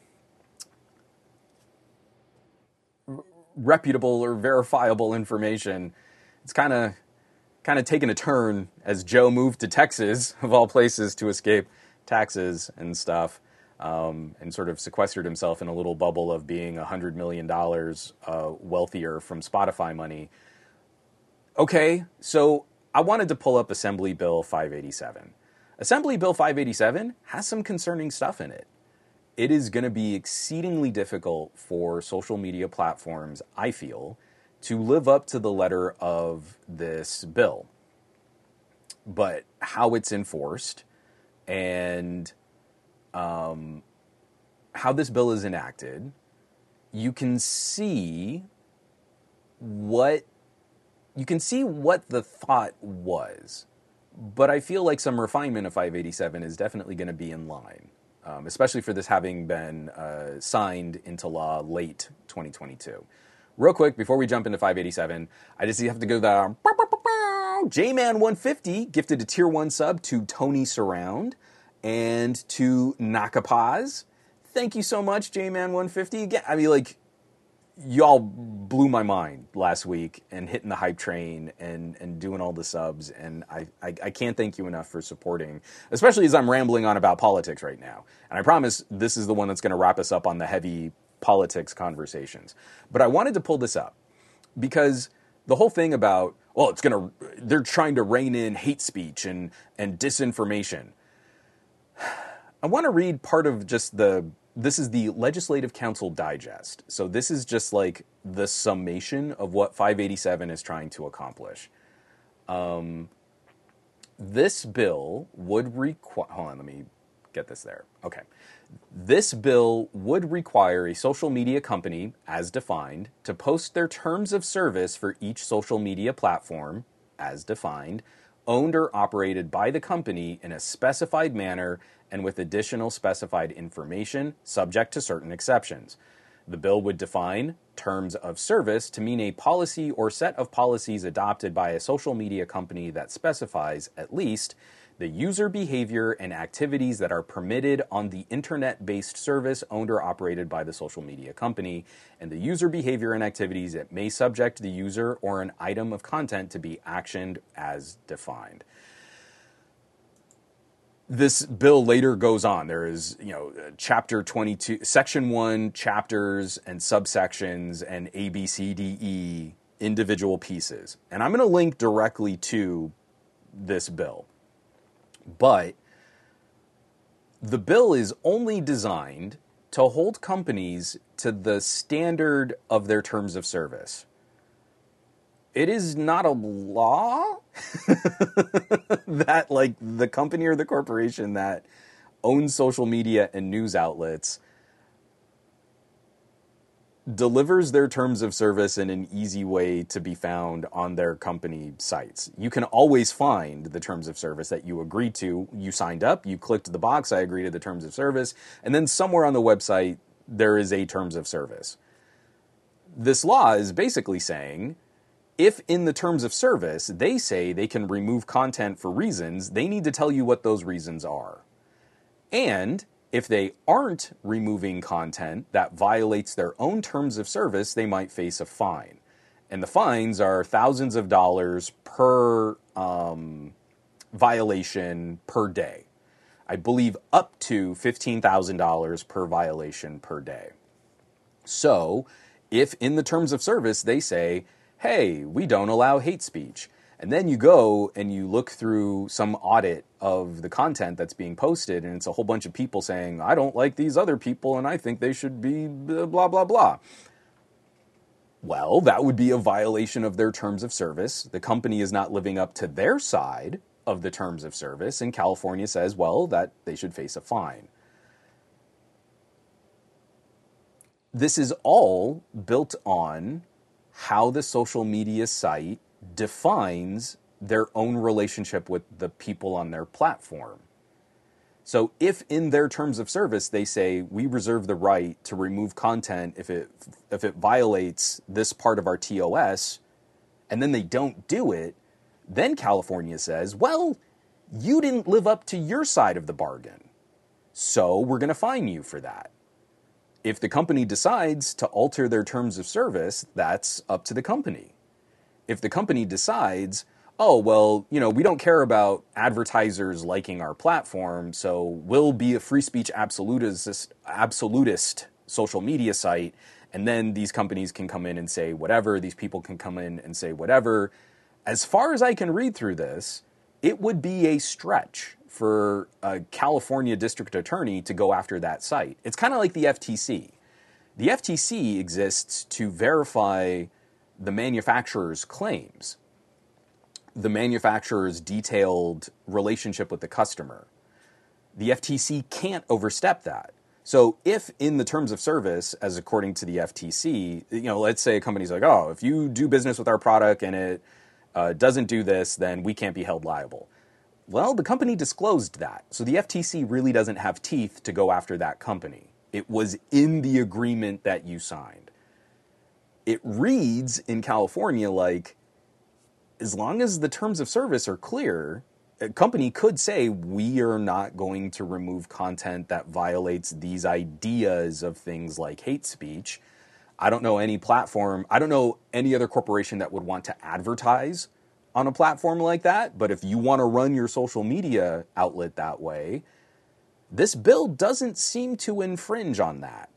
S1: reputable or verifiable information. It's kind of... kind of taken a turn as Joe moved to Texas, of all places, to escape taxes and stuff, um, and sort of sequestered himself in a little bubble of being one hundred million dollars uh, wealthier from Spotify money. Okay, so I wanted to pull up Assembly Bill five eighty-seven. Assembly Bill five eighty-seven has some concerning stuff in it. It is going to be exceedingly difficult for social media platforms, I feel, to live up to the letter of this bill. But how it's enforced and um, how this bill is enacted, you can see what you can see what the thought was, but I feel like some refinement of five eighty-seven is definitely going to be in line, um, especially for this having been uh, signed into law late twenty twenty-two. Real quick, before we jump into five eighty-seven, I just have to go the J-Man one fifty gifted a tier one sub to Tony Surround and to Nakapaz. Thank you so much, J-Man one fifty. Again, I mean, like, y'all blew my mind last week and hitting the hype train and, and doing all the subs, and I, I, I can't thank you enough for supporting, especially as I'm rambling on about politics right now. And I promise this is the one that's going to wrap us up on the heavy politics conversations. But I wanted to pull this up because the whole thing about, well, it's going to, they're trying to rein in hate speech and, and disinformation. I want to read part of just the, this is the Legislative Council Digest. So this is just like the summation of what five eighty-seven is trying to accomplish. Um, this bill would require, hold on, let me get this there. Okay. This bill would require a social media company, as defined, to post their terms of service for each social media platform, as defined, owned or operated by the company in a specified manner and with additional specified information, subject to certain exceptions. The bill would define terms of service to mean a policy or set of policies adopted by a social media company that specifies, at least, the user behavior and activities that are permitted on the internet-based service owned or operated by the social media company, and the user behavior and activities that may subject the user or an item of content to be actioned as defined. This bill later goes on. There is, you know, chapter twenty-two, section one, chapters and subsections and A, B, C, D, E, individual pieces. And I'm going to link directly to this bill. But the bill is only designed to hold companies to the standard of their terms of service. It is not a law that, like, the company or the corporation that owns social media and news outlets delivers their terms of service in an easy way to be found on their company sites. You can always find the terms of service that you agreed to. You signed up, you clicked the box, I agree to the terms of service, and then somewhere on the website there is a terms of service. This law is basically saying, if in the terms of service they say they can remove content for reasons, they need to tell you what those reasons are. And if they aren't removing content that violates their own terms of service, they might face a fine. And the fines are thousands of dollars per um, violation per day. I believe up to fifteen thousand dollars per violation per day. So if in the terms of service they say, hey, we don't allow hate speech, and then you go and you look through some audit of the content that's being posted, and it's a whole bunch of people saying, I don't like these other people, and I think they should be blah, blah, blah. Well, that would be a violation of their terms of service. The company is not living up to their side of the terms of service, and California says, well, that they should face a fine. This is all built on how the social media site defines their own relationship with the people on their platform. So if in their terms of service they say, we reserve the right to remove content if it if it violates this part of our T O S, and then they don't do it, then California says, well, you didn't live up to your side of the bargain, so we're going to fine you for that. If the company decides to alter their terms of service, that's up to the company. If the company decides, oh, well, you know, we don't care about advertisers liking our platform, so we'll be a free speech absolutist, absolutist social media site, and then these companies can come in and say whatever, these people can come in and say whatever. As far as I can read through this, it would be a stretch for a California district attorney to go after that site. It's kind of like the F T C. The F T C exists to verify the manufacturer's claims, the manufacturer's detailed relationship with the customer. The F T C can't overstep that. So if in the terms of service, as according to the F T C, you know, let's say a company's like, oh, if you do business with our product and it uh, doesn't do this, then we can't be held liable. Well, the company disclosed that. So the F T C really doesn't have teeth to go after that company. It was in the agreement that you signed. It reads in California like, as long as the terms of service are clear, a company could say, we are not going to remove content that violates these ideas of things like hate speech. I don't know any platform, I don't know any other corporation that would want to advertise on a platform like that, but if you want to run your social media outlet that way, this bill doesn't seem to infringe on that.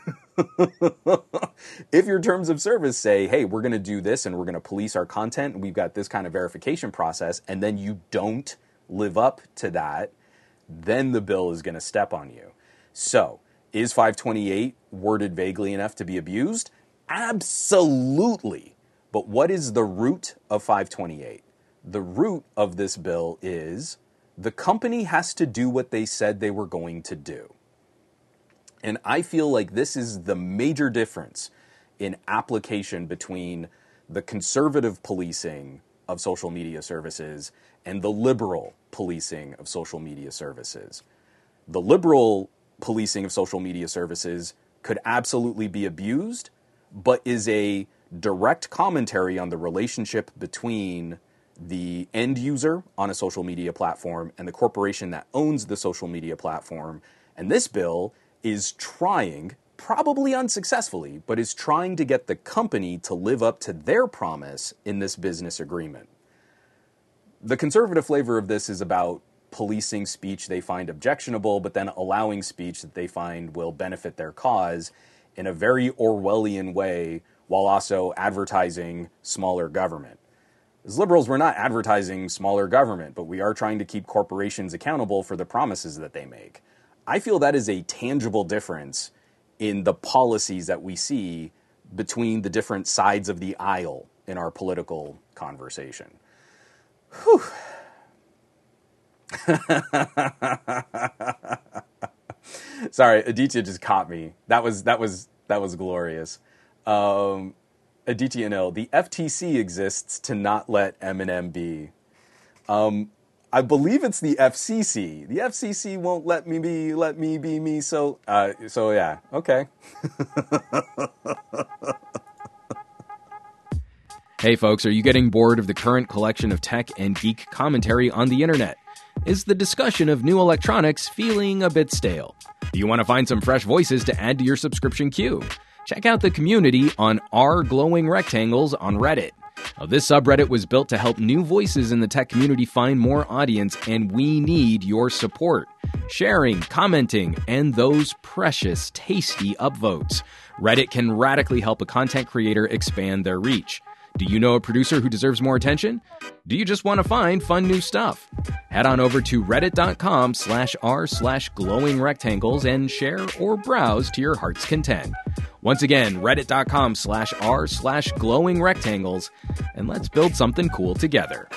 S1: If your terms of service say, hey, we're going to do this and we're going to police our content and we've got this kind of verification process, and then you don't live up to that, then the bill is going to step on you. So, is five twenty-eight worded vaguely enough to be abused? Absolutely. But what is the root of five twenty-eight? The root of this bill is the company has to do what they said they were going to do. And I feel like this is the major difference in application between the conservative policing of social media services and the liberal policing of social media services. The liberal policing of social media services could absolutely be abused, but is a direct commentary on the relationship between the end user on a social media platform and the corporation that owns the social media platform. And this bill is trying, probably unsuccessfully, but is trying to get the company to live up to their promise in this business agreement. The conservative flavor of this is about policing speech they find objectionable, but then allowing speech that they find will benefit their cause in a very Orwellian way, while also advertising smaller government. As liberals, we're not advertising smaller government, but we are trying to keep corporations accountable for the promises that they make. I feel that is a tangible difference in the policies that we see between the different sides of the aisle in our political conversation. Whew. Sorry, Aditya just caught me. That was that was that was glorious. Um, Aditya Anil, the F T C exists to not let Eminem be. Um, I believe it's the F C C. The F C C won't let me be, let me be me. So, uh, so yeah, okay.
S2: Hey folks, are you getting bored of the current collection of tech and geek commentary on the internet? Is the discussion of new electronics feeling a bit stale? Do you want to find some fresh voices to add to your subscription queue? Check out the community on r glowing rectangles on Reddit. Now, this subreddit was built to help new voices in the tech community find more audience, and we need your support. Sharing, commenting, and those precious, tasty upvotes. Reddit can radically help a content creator expand their reach. Do you know a producer who deserves more attention? Do you just want to find fun new stuff? Head on over to reddit.com slash r slash glowing rectangles and share or browse to your heart's content. Once again, reddit.com slash r slash glowing rectangles, and let's build something cool together.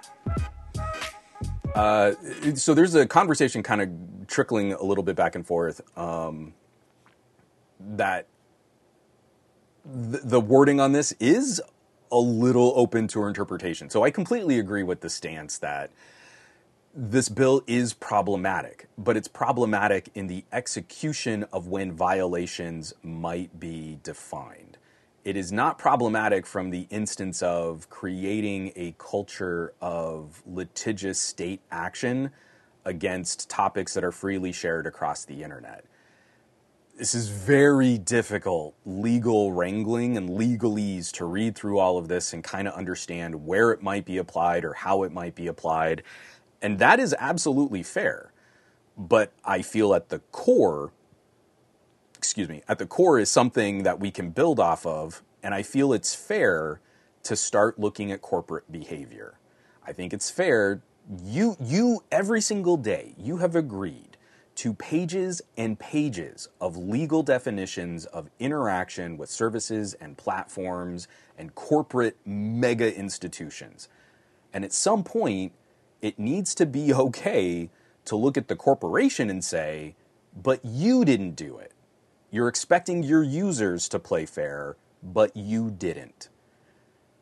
S1: Uh, so there's a conversation kind of trickling a little bit back and forth um, that th- the wording on this is a little open to interpretation. So I completely agree with the stance that this bill is problematic, but it's problematic in the execution of when violations might be defined. It is not problematic from the instance of creating a culture of litigious state action against topics that are freely shared across the internet. This is very difficult legal wrangling and legalese to read through all of this and kind of understand where it might be applied or how it might be applied. And that is absolutely fair. But I feel at the core, excuse me, at the core is something that we can build off of. And I feel it's fair to start looking at corporate behavior. I think it's fair. You, you, every single day, you have agreed to pages and pages of legal definitions of interaction with services and platforms and corporate mega institutions. And at some point, it needs to be okay to look at the corporation and say, but you didn't do it. You're expecting your users to play fair, but you didn't.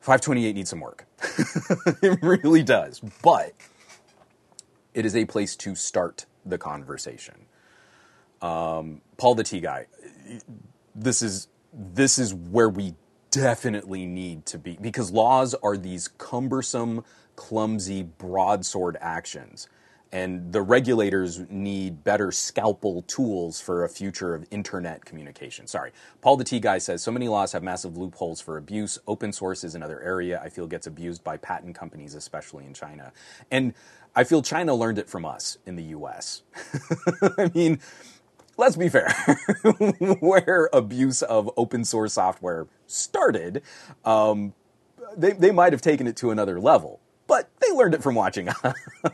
S1: five twenty-eight needs some work. It really does. But it is a place to start the conversation. Um, Paul the Tea Guy, this is this is where we definitely need to be, because laws are these cumbersome, clumsy, broadsword actions. And the regulators need better scalpel tools for a future of internet communication. Sorry. Paul the Tea Guy says, so many laws have massive loopholes for abuse. Open source is another area I feel gets abused by patent companies, especially in China. And I feel China learned it from us in the U S. I mean, let's be fair. Where abuse of open source software started, um, they, they might have taken it to another level. But they learned it from watching us.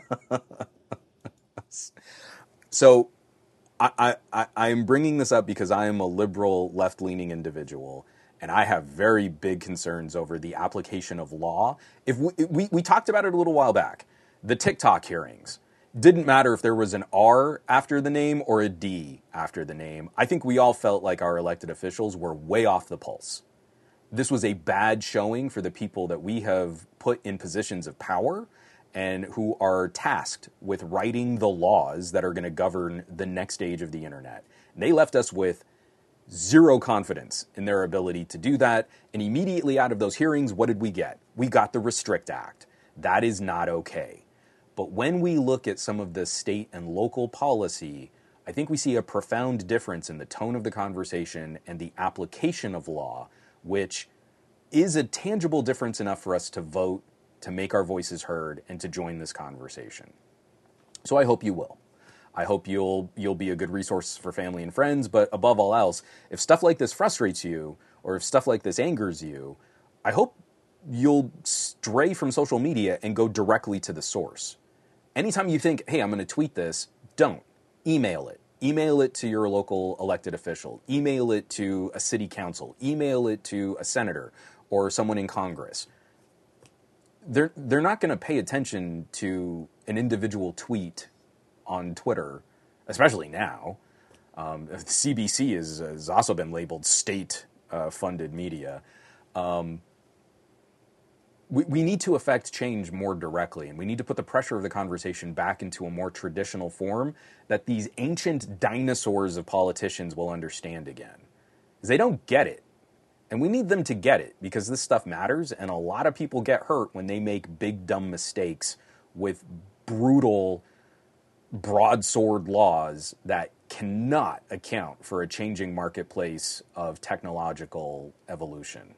S1: So I, I, I am bringing this up because I am a liberal, left-leaning individual, and I have very big concerns over the application of law. If we, we, we talked about it a little while back, the TikTok hearings. Didn't matter if there was an R after the name or a D after the name. I think we all felt like our elected officials were way off the pulse. This was a bad showing for the people that we have put in positions of power and who are tasked with writing the laws that are going to govern the next age of the internet. And they left us with zero confidence in their ability to do that. And immediately out of those hearings, what did we get? We got the Restrict Act. That is not okay. But when we look at some of the state and local policy, I think we see a profound difference in the tone of the conversation and the application of law, which is a tangible difference enough for us to vote, to make our voices heard, and to join this conversation. So I hope you will. I hope you'll you'll be a good resource for family and friends, but above all else, if stuff like this frustrates you, or if stuff like this angers you, I hope you'll stray from social media and go directly to the source. Anytime you think, hey, I'm going to tweet this, don't. Email it. Email it to your local elected official. Email it to a city council. Email it to a senator or someone in Congress. They're, they're not going to pay attention to an individual tweet on Twitter, especially now. Um, C B C is, has also been labeled state-funded uh, media. Um, we, we need to affect change more directly, and we need to put the pressure of the conversation back into a more traditional form that these ancient dinosaurs of politicians will understand again. Because they don't get it. And we need them to get it, because this stuff matters, and a lot of people get hurt when they make big, dumb mistakes with brutal, broadsword laws that cannot account for a changing marketplace of technological evolution.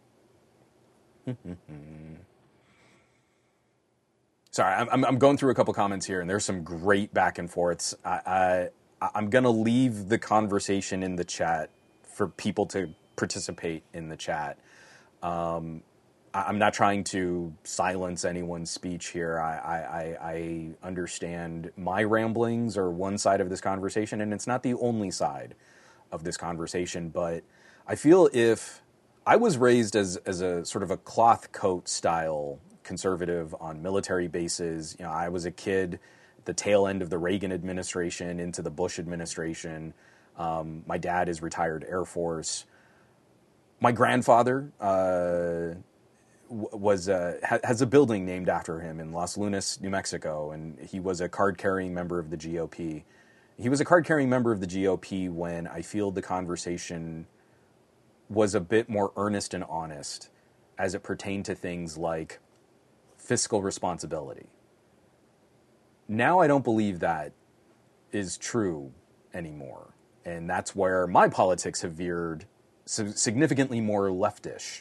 S1: Sorry, I'm, I'm going through a couple comments here, and there's some great back and forths. I, I, I'm going to leave the conversation in the chat for people to participate in the chat. Um, I, I'm not trying to silence anyone's speech here. I, I, I understand my ramblings are one side of this conversation, and it's not the only side of this conversation, but I feel if I was raised as, as a sort of a cloth coat style conservative on military bases. You know, I was a kid at the tail end of the Reagan administration into the Bush administration. Um, my dad is retired Air Force. My grandfather uh, was uh, ha- has a building named after him in Los Lunas, New Mexico, and he was a card-carrying member of the G O P. He was a card-carrying member of the G O P when I feel the conversation was a bit more earnest and honest as it pertained to things like fiscal responsibility. Now I don't believe that is true anymore, and that's where my politics have veered significantly more leftish.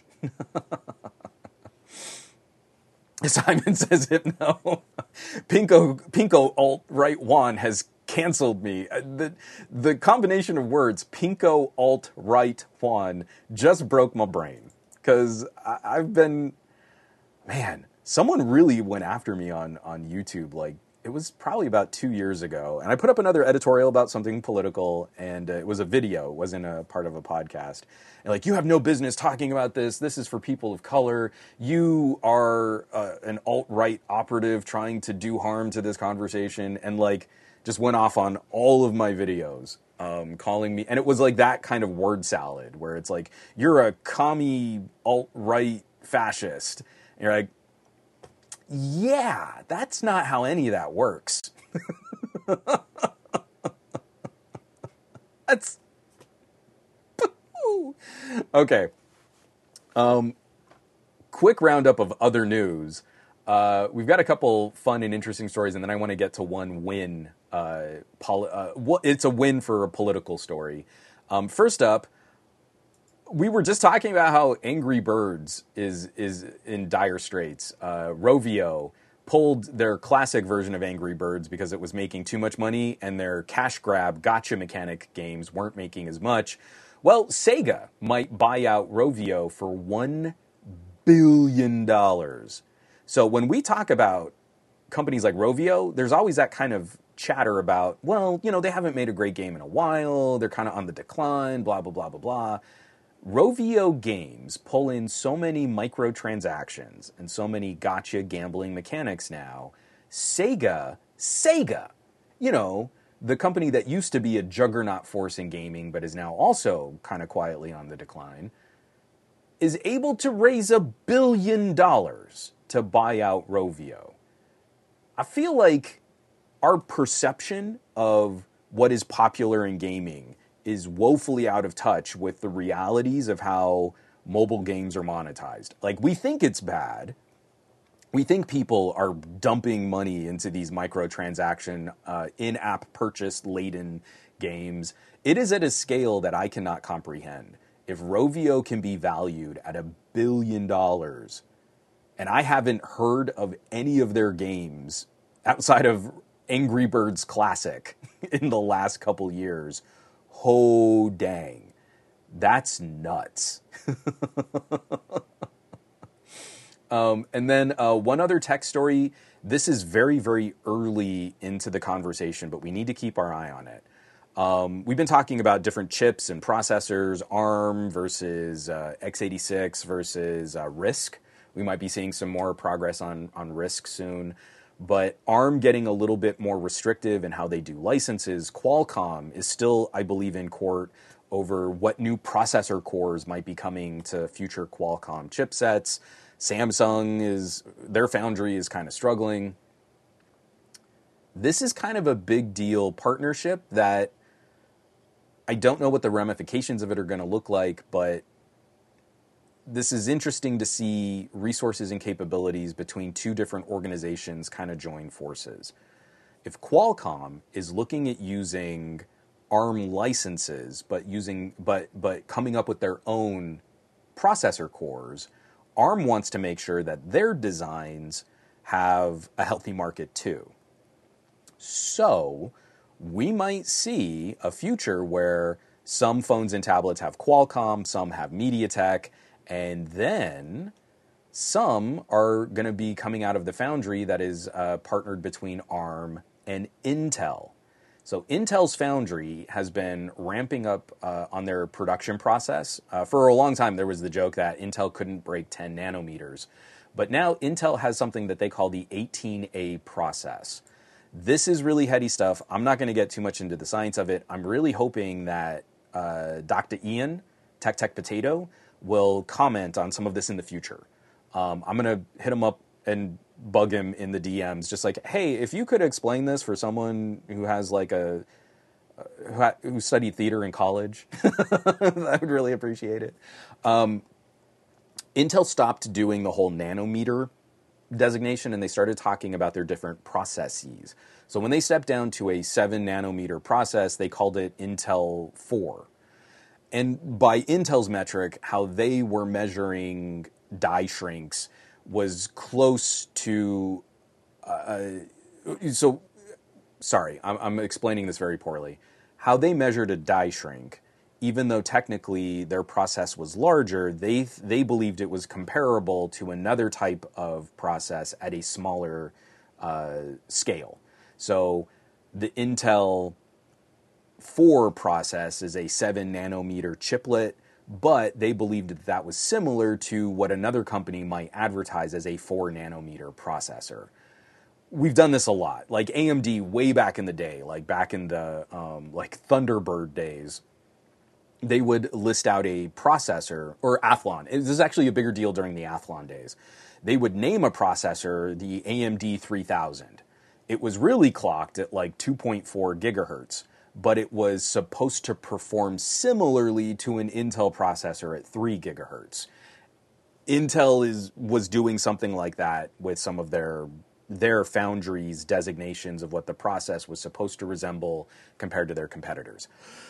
S1: Simon says hypno. Pinko, Pinko alt-right Juan has canceled me. The, the combination of words, Pinko alt-right Juan, just broke my brain. Because I've been, man, someone really went after me on, on YouTube, like, it was probably about two years ago, and I put up another editorial about something political, and uh, it was a video, it wasn't a part of a podcast. And like, you have no business talking about this. This is for people of color. You are uh, an alt-right operative trying to do harm to this conversation, and like, just went off on all of my videos, um, calling me, and it was like that kind of word salad, where it's like, you're a commie alt-right fascist. And you're like, yeah, that's not how any of that works. That's... Okay. Um, quick roundup of other news. Uh, we've got a couple fun and interesting stories, and then I want to get to one win. Uh, poli- uh, it's a win for a political story. Um, first up, we were just talking about how Angry Birds is is in dire straits. Uh, Rovio pulled their classic version of Angry Birds because it was making too much money, and their cash grab gotcha mechanic games weren't making as much. Well, Sega might buy out Rovio for one billion dollars. So when we talk about companies like Rovio, there's always that kind of chatter about, well, you know, they haven't made a great game in a while, they're kind of on the decline, blah, blah, blah, blah, blah. Rovio games pull in so many microtransactions and so many gotcha gambling mechanics now. Sega, Sega, you know, the company that used to be a juggernaut force in gaming but is now also kind of quietly on the decline, is able to raise a billion dollars to buy out Rovio. I feel like our perception of what is popular in gaming is woefully out of touch with the realities of how mobile games are monetized. Like, we think it's bad. We think people are dumping money into these microtransaction, uh, in-app purchase-laden games. It is at a scale that I cannot comprehend. If Rovio can be valued at a billion dollars, and I haven't heard of any of their games outside of Angry Birds Classic in the last couple years, oh dang, that's nuts. um, and then uh, one other tech story. This is very, very early into the conversation, but we need to keep our eye on it. Um, we've been talking about different chips and processors, ARM versus uh, x eighty-six versus uh, RISC. We might be seeing some more progress on, on RISC soon. But ARM getting a little bit more restrictive in how they do licenses. Qualcomm is still, I believe, in court over what new processor cores might be coming to future Qualcomm chipsets. Samsung is, their foundry is kind of struggling. This is kind of a big deal partnership that I don't know what the ramifications of it are going to look like, but this is interesting to see resources and capabilities between two different organizations kind of join forces. If Qualcomm is looking at using ARM licenses, but using but but coming up with their own processor cores, ARM wants to make sure that their designs have a healthy market too. So we might see a future where some phones and tablets have Qualcomm, some have MediaTek, and then some are going to be coming out of the foundry that is uh, partnered between ARM and Intel. So Intel's foundry has been ramping up uh, on their production process. Uh, for a long time, there was the joke that Intel couldn't break ten nanometers. But now Intel has something that they call the eighteen A process. This is really heady stuff. I'm not going to get too much into the science of it. I'm really hoping that uh, Doctor Ian, Tech Tech Potato, will comment on some of this in the future. Um, I'm going to hit him up and bug him in the D Ms, just like, hey, if you could explain this for someone who has like a, uh, who, ha- who studied theater in college, I would really appreciate it. Um, Intel stopped doing the whole nanometer designation, and they started talking about their different processes. So when they stepped down to a seven nanometer process, they called it Intel four. And by Intel's metric, how they were measuring die shrinks was close to, uh, so, sorry, I'm, I'm explaining this very poorly. How they measured a die shrink, even though technically their process was larger, they they believed it was comparable to another type of process at a smaller uh, scale. So the Intel four process is a seven nanometer chiplet, but they believed that that was similar to what another company might advertise as a four nanometer processor. We've done this a lot, like A M D way back in the day, like back in the um, like Thunderbird days. they would list out a processor, or Athlon. This is actually a bigger deal during the Athlon days. They would name a processor the A M D three thousand. It was really clocked at like two point four gigahertz, but it was supposed to perform similarly to an Intel processor at three gigahertz. Intel is was doing something like that with some of their their foundries' designations of what the process was supposed to resemble compared to their competitors.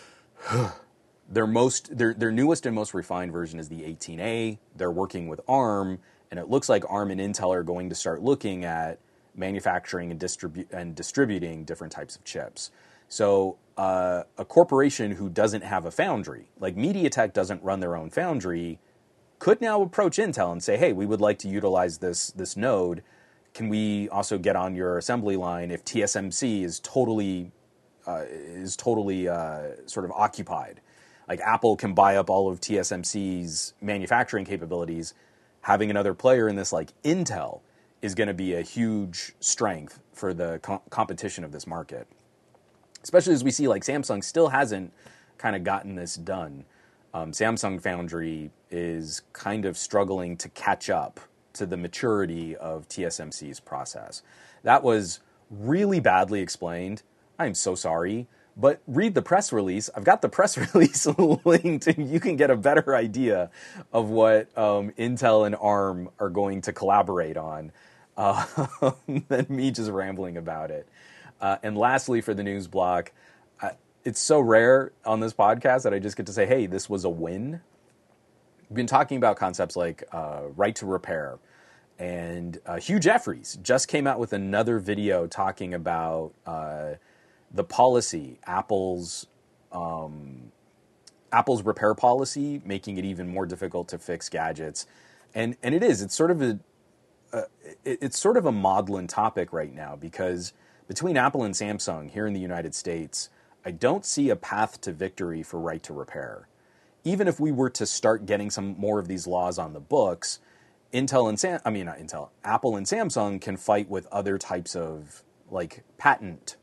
S1: Their most their their newest and most refined version is the eighteen A. They're working with ARM, and it looks like ARM and Intel are going to start looking at manufacturing and distribu- and distributing different types of chips. So uh, a corporation who doesn't have a foundry, like MediaTek doesn't run their own foundry, could now approach Intel and say, hey, we would like to utilize this this node. Can we also get on your assembly line if T S M C is totally uh, is totally uh, sort of occupied? Like Apple can buy up all of T S M C's manufacturing capabilities. Having another player in this like Intel is going to be a huge strength for the co- competition of this market. Especially as we see like Samsung still hasn't kind of gotten this done. Um, Samsung Foundry is kind of struggling to catch up to the maturity of T S M C's process. That was really badly explained. I'm so sorry. But read the press release. I've got the press release linked, and you can get a better idea of what um, Intel and ARM are going to collaborate on uh, than me just rambling about it. Uh, and lastly, for the news block, uh, it's so rare on this podcast that I just get to say, hey, this was a win. We've been talking about concepts like uh, right to repair. And uh, Hugh Jeffries just came out with another video talking about uh, the policy, Apple's um, Apple's repair policy, making it even more difficult to fix gadgets. And and it is. It's sort of a uh, it, it's sort of a maudlin topic right now because between Apple and Samsung here in the United States, I don't see a path to victory for right to repair. Even if we were to start getting some more of these laws on the books, Intel and Sam I mean not Intel, Apple and Samsung can fight with other types of like patent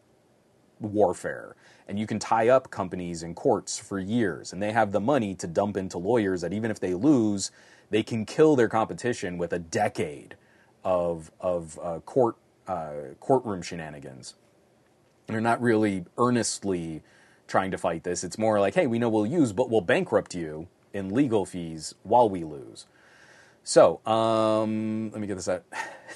S1: warfare. And you can tie up companies in courts for years, and they have the money to dump into lawyers that even if they lose, they can kill their competition with a decade of of uh, court uh, courtroom shenanigans. And they're not really earnestly trying to fight this. It's more like, hey, we know we'll use, but we'll bankrupt you in legal fees while we lose. So, um, let me get this out.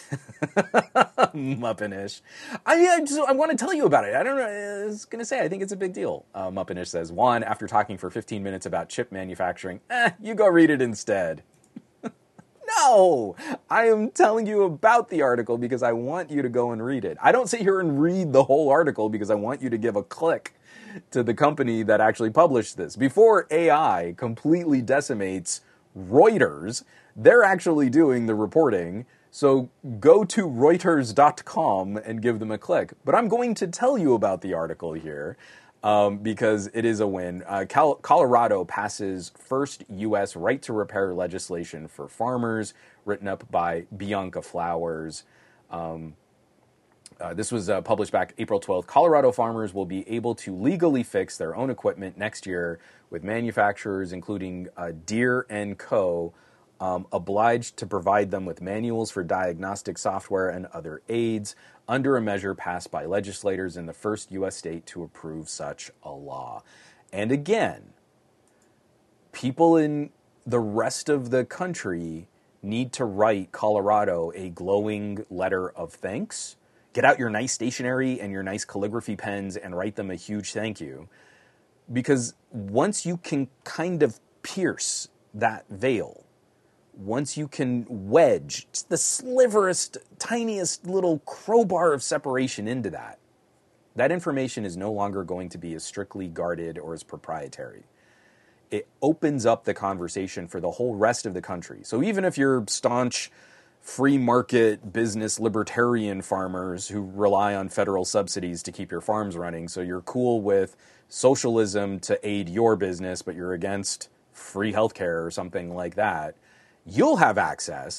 S1: Muppinish. I mean, I, just, I want to tell you about it. I don't know. I was going to say, I think it's a big deal. Uh, Muppinish says, Juan, after talking for fifteen minutes about chip manufacturing, eh, you go read it instead. No, I am telling you about the article because I want you to go and read it. I don't sit here and read the whole article because I want you to give a click to the company that actually published this. Before A I completely decimates Reuters, they're actually doing the reporting. So go to Reuters dot com and give them a click. But I'm going to tell you about the article here um, because it is a win. Uh, Cal- Colorado passes first U S right to repair legislation for farmers, written up by Bianca Flowers. Um, uh, this was uh, published back April twelfth. Colorado farmers will be able to legally fix their own equipment next year with manufacturers, including uh, Deere and Co., Um, obliged to provide them with manuals for diagnostic software and other aids under a measure passed by legislators in the first U S state to approve such a law. And again, people in the rest of the country need to write Colorado a glowing letter of thanks. Get out your nice stationery and your nice calligraphy pens and write them a huge thank you. Because once you can kind of pierce that veil, once you can wedge just the sliverest, tiniest little crowbar of separation into that, that information is no longer going to be as strictly guarded or as proprietary. It opens up the conversation for the whole rest of the country. So even if you're staunch free market business libertarian farmers who rely on federal subsidies to keep your farms running, so you're cool with socialism to aid your business, but you're against free healthcare or something like that, you'll have access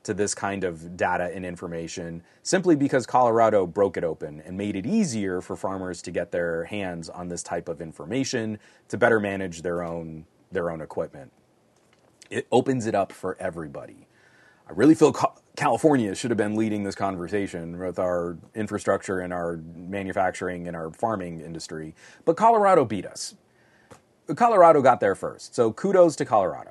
S1: to this kind of data and information simply because Colorado broke it open and made it easier for farmers to get their hands on this type of information to better manage their own their own equipment. It opens it up for everybody. I really feel California should have been leading this conversation with our infrastructure and our manufacturing and our farming industry, but Colorado beat us. Colorado got there first, so kudos to Colorado.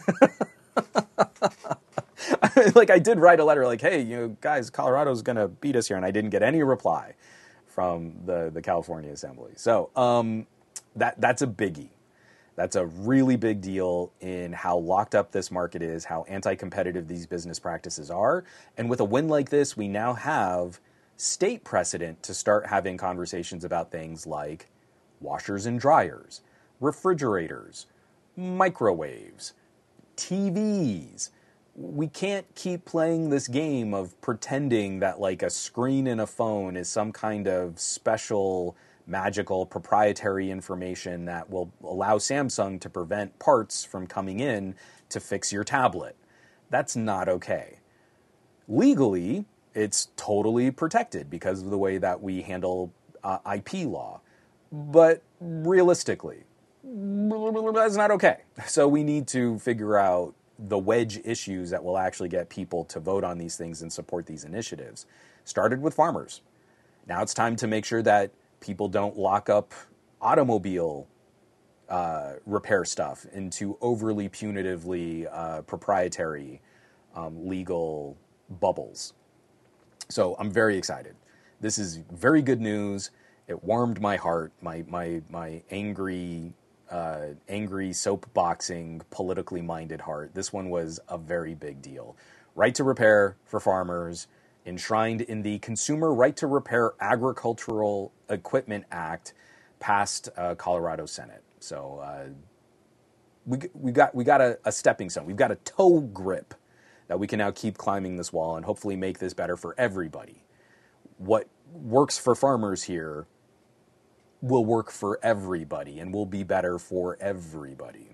S1: Like, I did write a letter like, hey, you know, guys, Colorado's going to beat us here, and I didn't get any reply from the, the California Assembly. So um, that that's a biggie. That's a really big deal in how locked up this market is, how anti-competitive these business practices are. And with a win like this, we now have state precedent to start having conversations about things like washers and dryers, refrigerators, microwaves, T Vs. We can't keep playing this game of pretending that like a screen in a phone is some kind of special, magical, proprietary information that will allow Samsung to prevent parts from coming in to fix your tablet. That's not okay. Legally, it's totally protected because of the way that we handle uh, I P law. But realistically, that's not okay. So we need to figure out the wedge issues that will actually get people to vote on these things and support these initiatives. Started with farmers. Now it's time to make sure that people don't lock up automobile uh, repair stuff into overly punitively uh, proprietary um, legal bubbles. So I'm very excited. This is very good news. It warmed my heart, my my my angry, uh, angry soapboxing, politically minded heart. This one was a very big deal. Right to repair for farmers, enshrined in the Consumer Right to Repair Agricultural Equipment Act, passed uh, Colorado Senate. So uh, we we got we got a, a stepping stone. We've got a toe grip that we can now keep climbing this wall and hopefully make this better for everybody. What works for farmers here will work for everybody and will be better for everybody.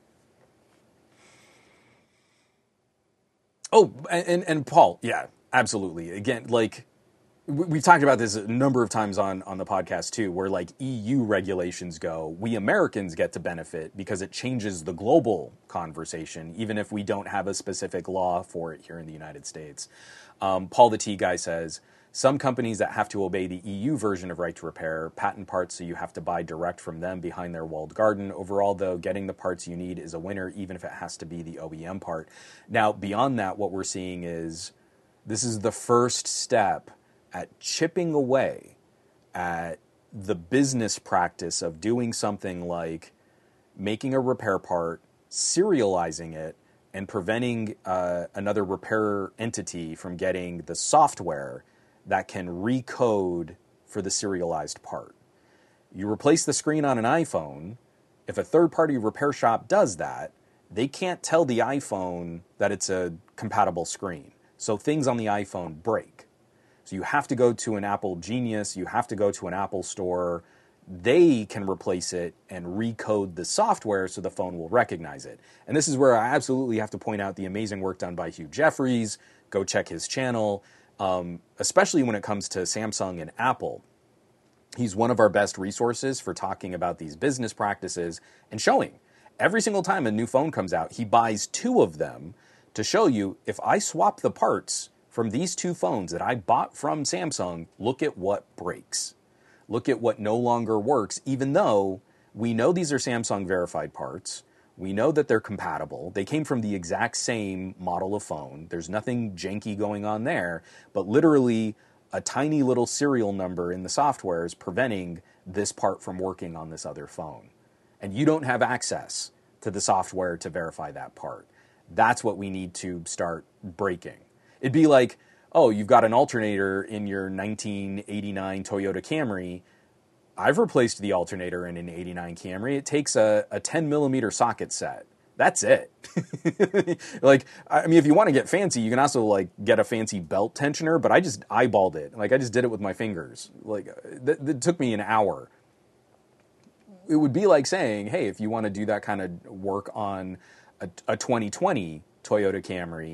S1: Oh, and, and Paul, yeah, absolutely. Again, like, we've talked about this a number of times on, on the podcast too, where like E U regulations go, we Americans get to benefit because it changes the global conversation, even if we don't have a specific law for it here in the United States. Um, Paul the Tea Guy says, some companies that have to obey the E U version of right to repair patent parts, so you have to buy direct from them behind their walled garden. Overall, though, getting the parts you need is a winner, even if it has to be the O E M part. Now, beyond that, what we're seeing is this is the first step at chipping away at the business practice of doing something like making a repair part, serializing it, and preventing uh, another repair entity from getting the software that can recode for the serialized part. You replace the screen on an iPhone. If a third-party repair shop does that, they can't tell the iPhone that it's a compatible screen. So things on the iPhone break. So you have to go to an Apple Genius, you have to go to an Apple store. They can replace it and recode the software so the phone will recognize it. And this is where I absolutely have to point out the amazing work done by Hugh Jeffries. Go check his channel, um, especially when it comes to Samsung and Apple. He's one of our best resources for talking about these business practices and showing. Every single time a new phone comes out, he buys two of them to show you, if I swap the parts from these two phones that I bought from Samsung, look at what breaks. Look at what no longer works, even though we know these are Samsung verified parts. We know that they're compatible. They came from the exact same model of phone. There's nothing janky going on there, but literally a tiny little serial number in the software is preventing this part from working on this other phone. And you don't have access to the software to verify that part. That's what we need to start breaking. It'd be like, oh, you've got an alternator in your nineteen eighty-nine Toyota Camry. I've replaced the alternator in an eighty-nine Camry. It takes a, a ten millimeter socket set. That's it. Like, I mean, if you want to get fancy, you can also like get a fancy belt tensioner, but I just eyeballed it. Like, I just did it with my fingers. Like, th- it took me an hour. It would be like saying, hey, if you want to do that kind of work on a, a twenty twenty Toyota Camry,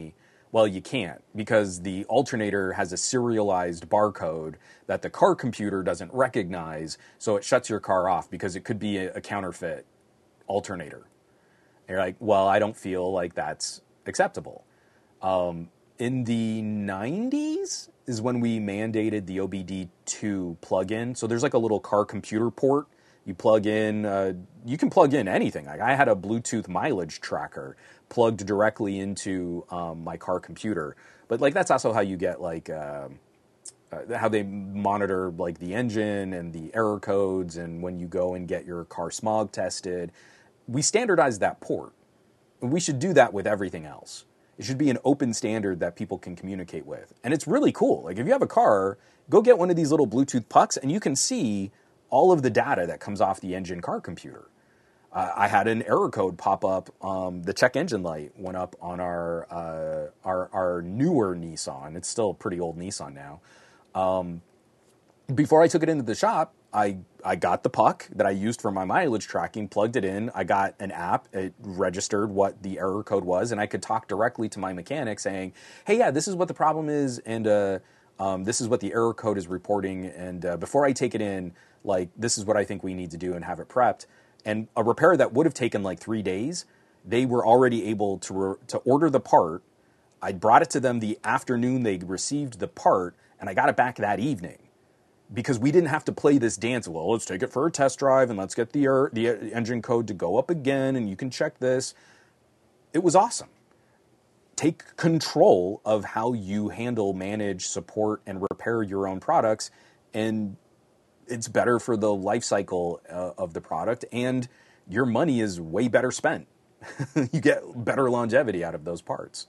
S1: Well, you can't, because the alternator has a serialized barcode that the car computer doesn't recognize, so it shuts your car off because it could be a, a counterfeit alternator. And you're like, well, I don't feel like that's acceptable. Um, in the nineties is when we mandated the O B D two plug-in. So there's like a little car computer port. You plug in, uh, you can plug in anything. Like I had a Bluetooth mileage tracker plugged directly into um, my car computer. But like that's also how you get like, uh, uh, how they monitor like the engine and the error codes, and when you go and get your car smog tested. We standardized that port. And we should do that with everything else. It should be an open standard that people can communicate with. And it's really cool. Like if you have a car, go get one of these little Bluetooth pucks and you can see all of the data that comes off the engine car computer. Uh, I had an error code pop up. Um, the check engine light went up on our, uh, our our newer Nissan. It's still a pretty old Nissan now. Um, before I took it into the shop, I, I got the puck that I used for my mileage tracking, plugged it in. I got an app. It registered what the error code was, and I could talk directly to my mechanic saying, hey, yeah, this is what the problem is, and uh, um, this is what the error code is reporting, and uh, before I take it in, like, this is what I think we need to do and have it prepped. And a repair that would have taken like three days, they were already able to re- to order the part. I brought it to them the afternoon they received the part, and I got it back that evening. Because we didn't have to play this dance. Well, let's take it for a test drive, and let's get the, er- the engine code to go up again, and you can check this. It was awesome. Take control of how you handle, manage, support, and repair your own products, and it's better for the life cycle uh, of the product, and your money is way better spent. You get better longevity out of those parts.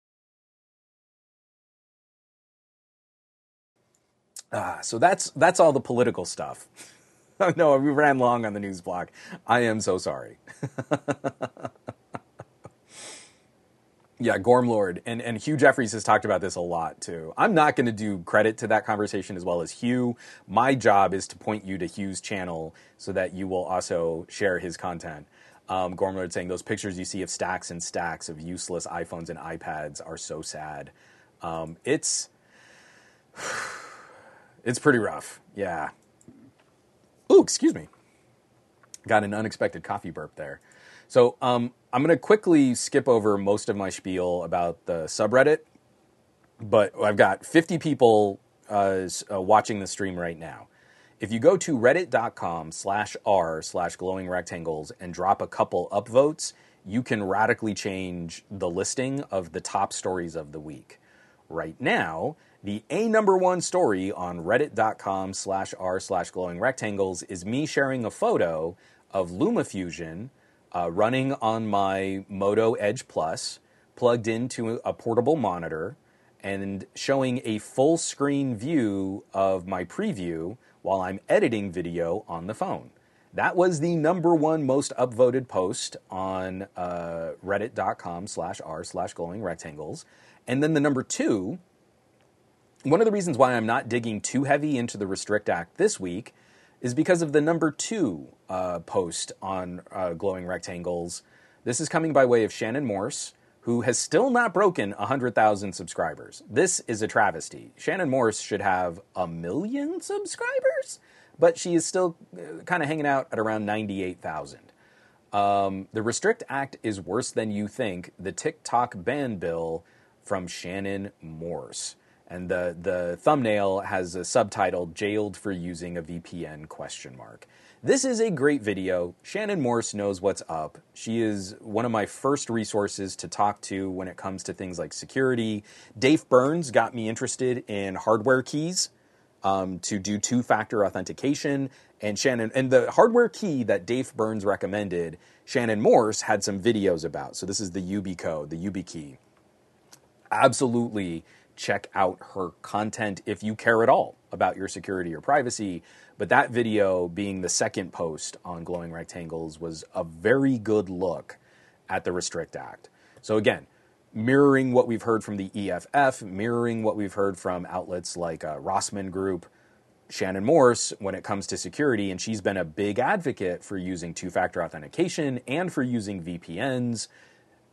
S1: Ah, so that's that's all the political stuff. No, we ran long on the news block. I am so sorry. Yeah, Gormlord, and, and Hugh Jeffries has talked about this a lot, too. I'm not going to do credit to that conversation as well as Hugh. My job is to point you to Hugh's channel so that you will also share his content. Um, Gormlord saying, those pictures you see of stacks and stacks of useless iPhones and iPads are so sad. Um, it's... It's pretty rough, yeah. Ooh, excuse me. Got an unexpected coffee burp there. So um, I'm going to quickly skip over most of my spiel about the subreddit, but I've got fifty people uh, uh, watching the stream right now. If you go to reddit.com slash r slash glowing rectangles and drop a couple upvotes, you can radically change the listing of the top stories of the week. Right now, the A number one story on reddit.com slash r slash glowing rectangles is me sharing a photo of LumaFusion uh, running on my Moto Edge Plus, plugged into a portable monitor, and showing a full screen view of my preview while I'm editing video on the phone. That was the number one most upvoted post on uh, reddit.com slash r slash glowing rectangles. And then the number two, one of the reasons why I'm not digging too heavy into the Restrict Act this week is because of the number two uh, post on uh, Glowing Rectangles. This is coming by way of Shannon Morse, who has still not broken one hundred thousand subscribers. This is a travesty. Shannon Morse should have a million subscribers, but she is still uh, kind of hanging out at around ninety-eight thousand. Um, the Restrict Act is worse than you think. The TikTok ban bill from Shannon Morse. And the, the thumbnail has a subtitle, Jailed for Using a V P N question mark. This is a great video. Shannon Morse knows what's up. She is one of my first resources to talk to when it comes to things like security. Dave Burns got me interested in hardware keys um, to do two-factor authentication. And Shannon, and the hardware key that Dave Burns recommended, Shannon Morse had some videos about. So this is the YubiCode, the YubiKey. Absolutely check out her content if you care at all about your security or privacy. But that video, being the second post on Glowing Rectangles, was a very good look at the Restrict Act. So again, mirroring what we've heard from the E F F, mirroring what we've heard from outlets like uh, Rossmann Group, Shannon Morse, when it comes to security, and she's been a big advocate for using two-factor authentication and for using V P Ns.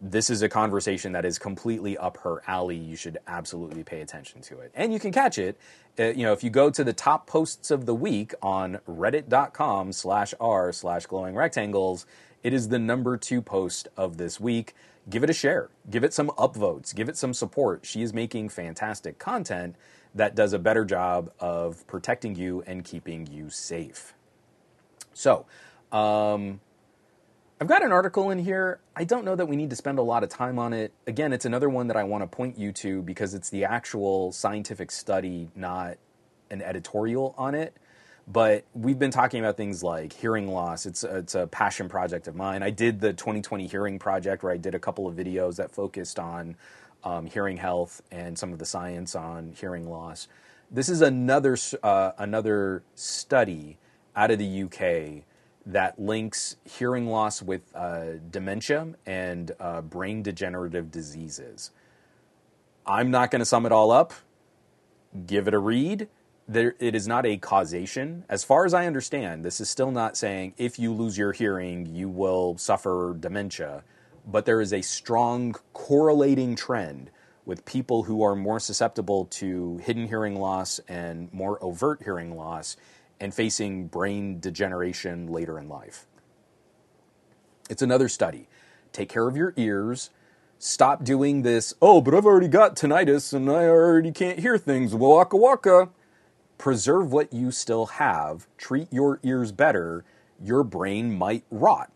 S1: this is a conversation that is completely up her alley. You should absolutely pay attention to it. And you can catch it, uh, you know, if you go to the top posts of the week on reddit.com slash r slash glowing rectangles, it is the number two post of this week. Give it a share. Give it some upvotes. Give it some support. She is making fantastic content that does a better job of protecting you and keeping you safe. So, um... I've got an article in here. I don't know that we need to spend a lot of time on it. Again, it's another one that I want to point you to because it's the actual scientific study, not an editorial on it. But we've been talking about things like hearing loss. It's a, it's a passion project of mine. I did the twenty twenty Hearing Project where I did a couple of videos that focused on um, hearing health and some of the science on hearing loss. This is another uh, another study out of the U K that links hearing loss with uh, dementia and uh, brain degenerative diseases. I'm not going to sum it all up. Give it a read. There, it is not a causation. As far as I understand, this is still not saying if you lose your hearing, you will suffer dementia. But there is a strong correlating trend with people who are more susceptible to hidden hearing loss and more overt hearing loss and facing brain degeneration later in life. It's another study. Take care of your ears. Stop doing this, oh, but I've already got tinnitus and I already can't hear things. Waka waka. Preserve what you still have. Treat your ears better. Your brain might rot.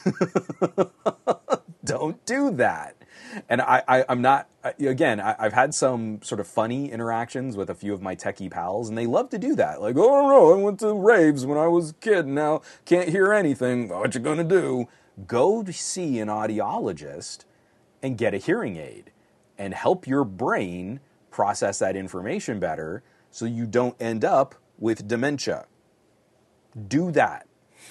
S1: Don't do that. And I, I, I'm not, again, I, I've had some sort of funny interactions with a few of my techie pals, and they love to do that. Like, oh, no, I went to raves when I was a kid, and now can't hear anything. What you gonna do? Go to see an audiologist and get a hearing aid and help your brain process that information better so you don't end up with dementia. Do that.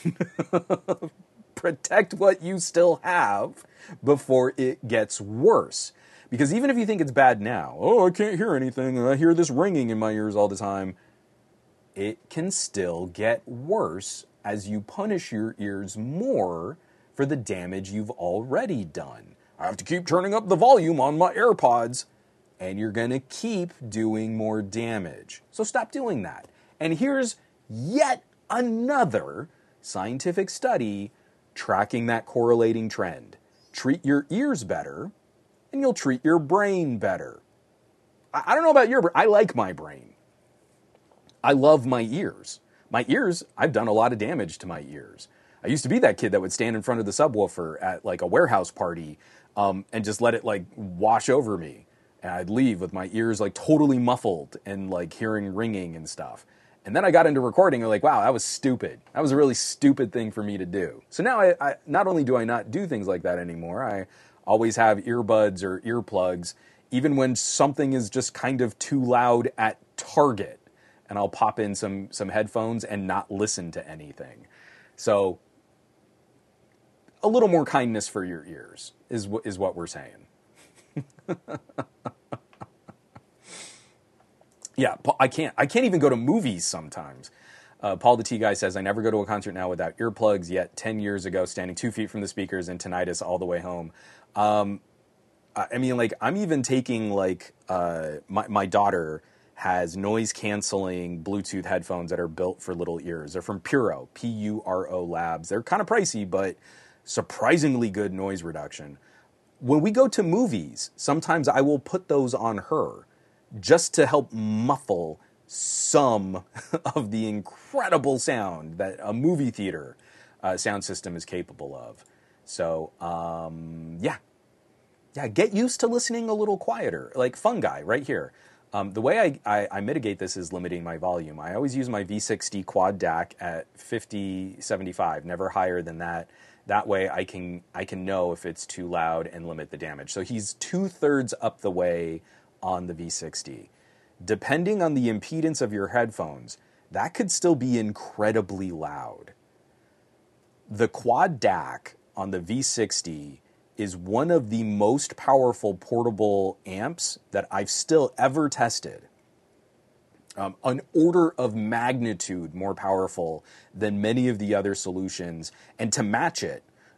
S1: Protect what you still have before it gets worse. Because even if you think it's bad now, oh, I can't hear anything, I hear this ringing in my ears all the time, it can still get worse as you punish your ears more for the damage you've already done. I have to keep turning up the volume on my AirPods, and you're going to keep doing more damage. So stop doing that. And here's yet another scientific study tracking that correlating trend. Treat your ears better, and you'll treat your brain better. I, I don't know about your brain. I like my brain. I love my ears. My ears, I've done a lot of damage to my ears. I used to be that kid that would stand in front of the subwoofer at like a warehouse party um, and just let it like wash over me. And I'd leave with my ears like totally muffled and like hearing ringing and stuff. And then I got into recording, and like, wow, that was stupid. That was a really stupid thing for me to do. So now I, I not only do I not do things like that anymore, I always have earbuds or earplugs, even when something is just kind of too loud at Target. And I'll pop in some some headphones and not listen to anything. So a little more kindness for your ears is is what we're saying. Yeah, I can't. I can't even go to movies sometimes. Uh, Paul the T Guy says, I never go to a concert now without earplugs, yet ten years ago, standing two feet from the speakers and tinnitus all the way home. Um, I mean, like, I'm even taking, like, uh, my, my daughter has noise-canceling Bluetooth headphones that are built for little ears. They're from Puro, P U R O Labs. They're kind of pricey, but surprisingly good noise reduction. When we go to movies, sometimes I will put those on her, just to help muffle some of the incredible sound that a movie theater uh, sound system is capable of. So, um, yeah. Yeah, get used to listening a little quieter. Like Fungi, right here. Um, the way I, I, I mitigate this is limiting my volume. I always use my V sixty quad D A C at fifty seventy-five, never higher than that. That way I can I can know if it's too loud and limit the damage. So he's two-thirds up the way on the V sixty. Depending on the impedance of your headphones, that could still be incredibly loud. The quad D A C on the V sixty is one of the most powerful portable amps that I've still ever tested. Um, an order of magnitude more powerful than many of the other solutions. And to match it,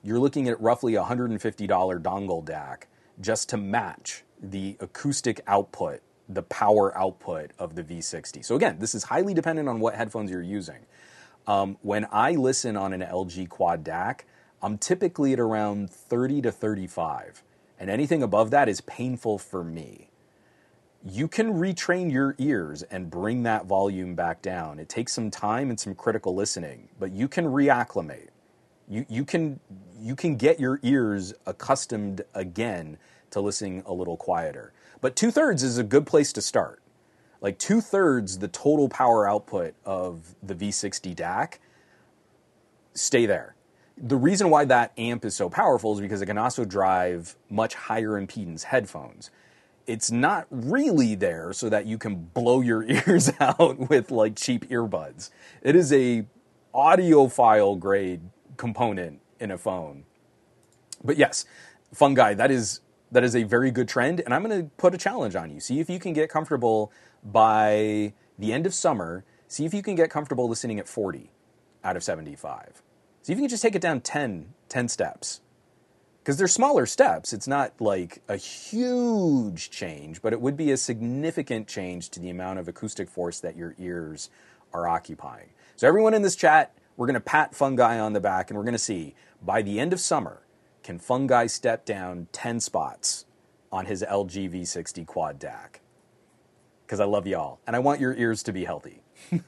S1: you're looking at roughly a one hundred fifty dollars dongle D A C just to match the acoustic output, the power output of the V sixty. So again, this is highly dependent on what headphones you're using. Um, when I listen on an L G Quad D A C, I'm typically at around thirty to thirty-five, and anything above that is painful for me. You can retrain your ears and bring that volume back down. It takes some time and some critical listening, but you can reacclimate. You, you can, you can get your ears accustomed again to listening a little quieter. But two-thirds is a good place to start. Like two-thirds the total power output of the V sixty D A C, stay there. The reason why that amp is so powerful is because it can also drive much higher impedance headphones. It's not really there so that you can blow your ears out with like cheap earbuds. It is a audiophile grade component in a phone. But yes, Fungi, that is that is a very good trend, and I'm going to put a challenge on you. See if you can get comfortable by the end of summer. See if you can get comfortable listening at forty out of seventy-five. See if you can just take it down ten, ten steps. Because they're smaller steps. It's not like a huge change, but it would be a significant change to the amount of acoustic force that your ears are occupying. So everyone in this chat, we're going to pat Fungi on the back, and we're going to see, by the end of summer, can Fungi step down ten spots on his L G V sixty Quad D A C? Because I love y'all, and I want your ears to be healthy.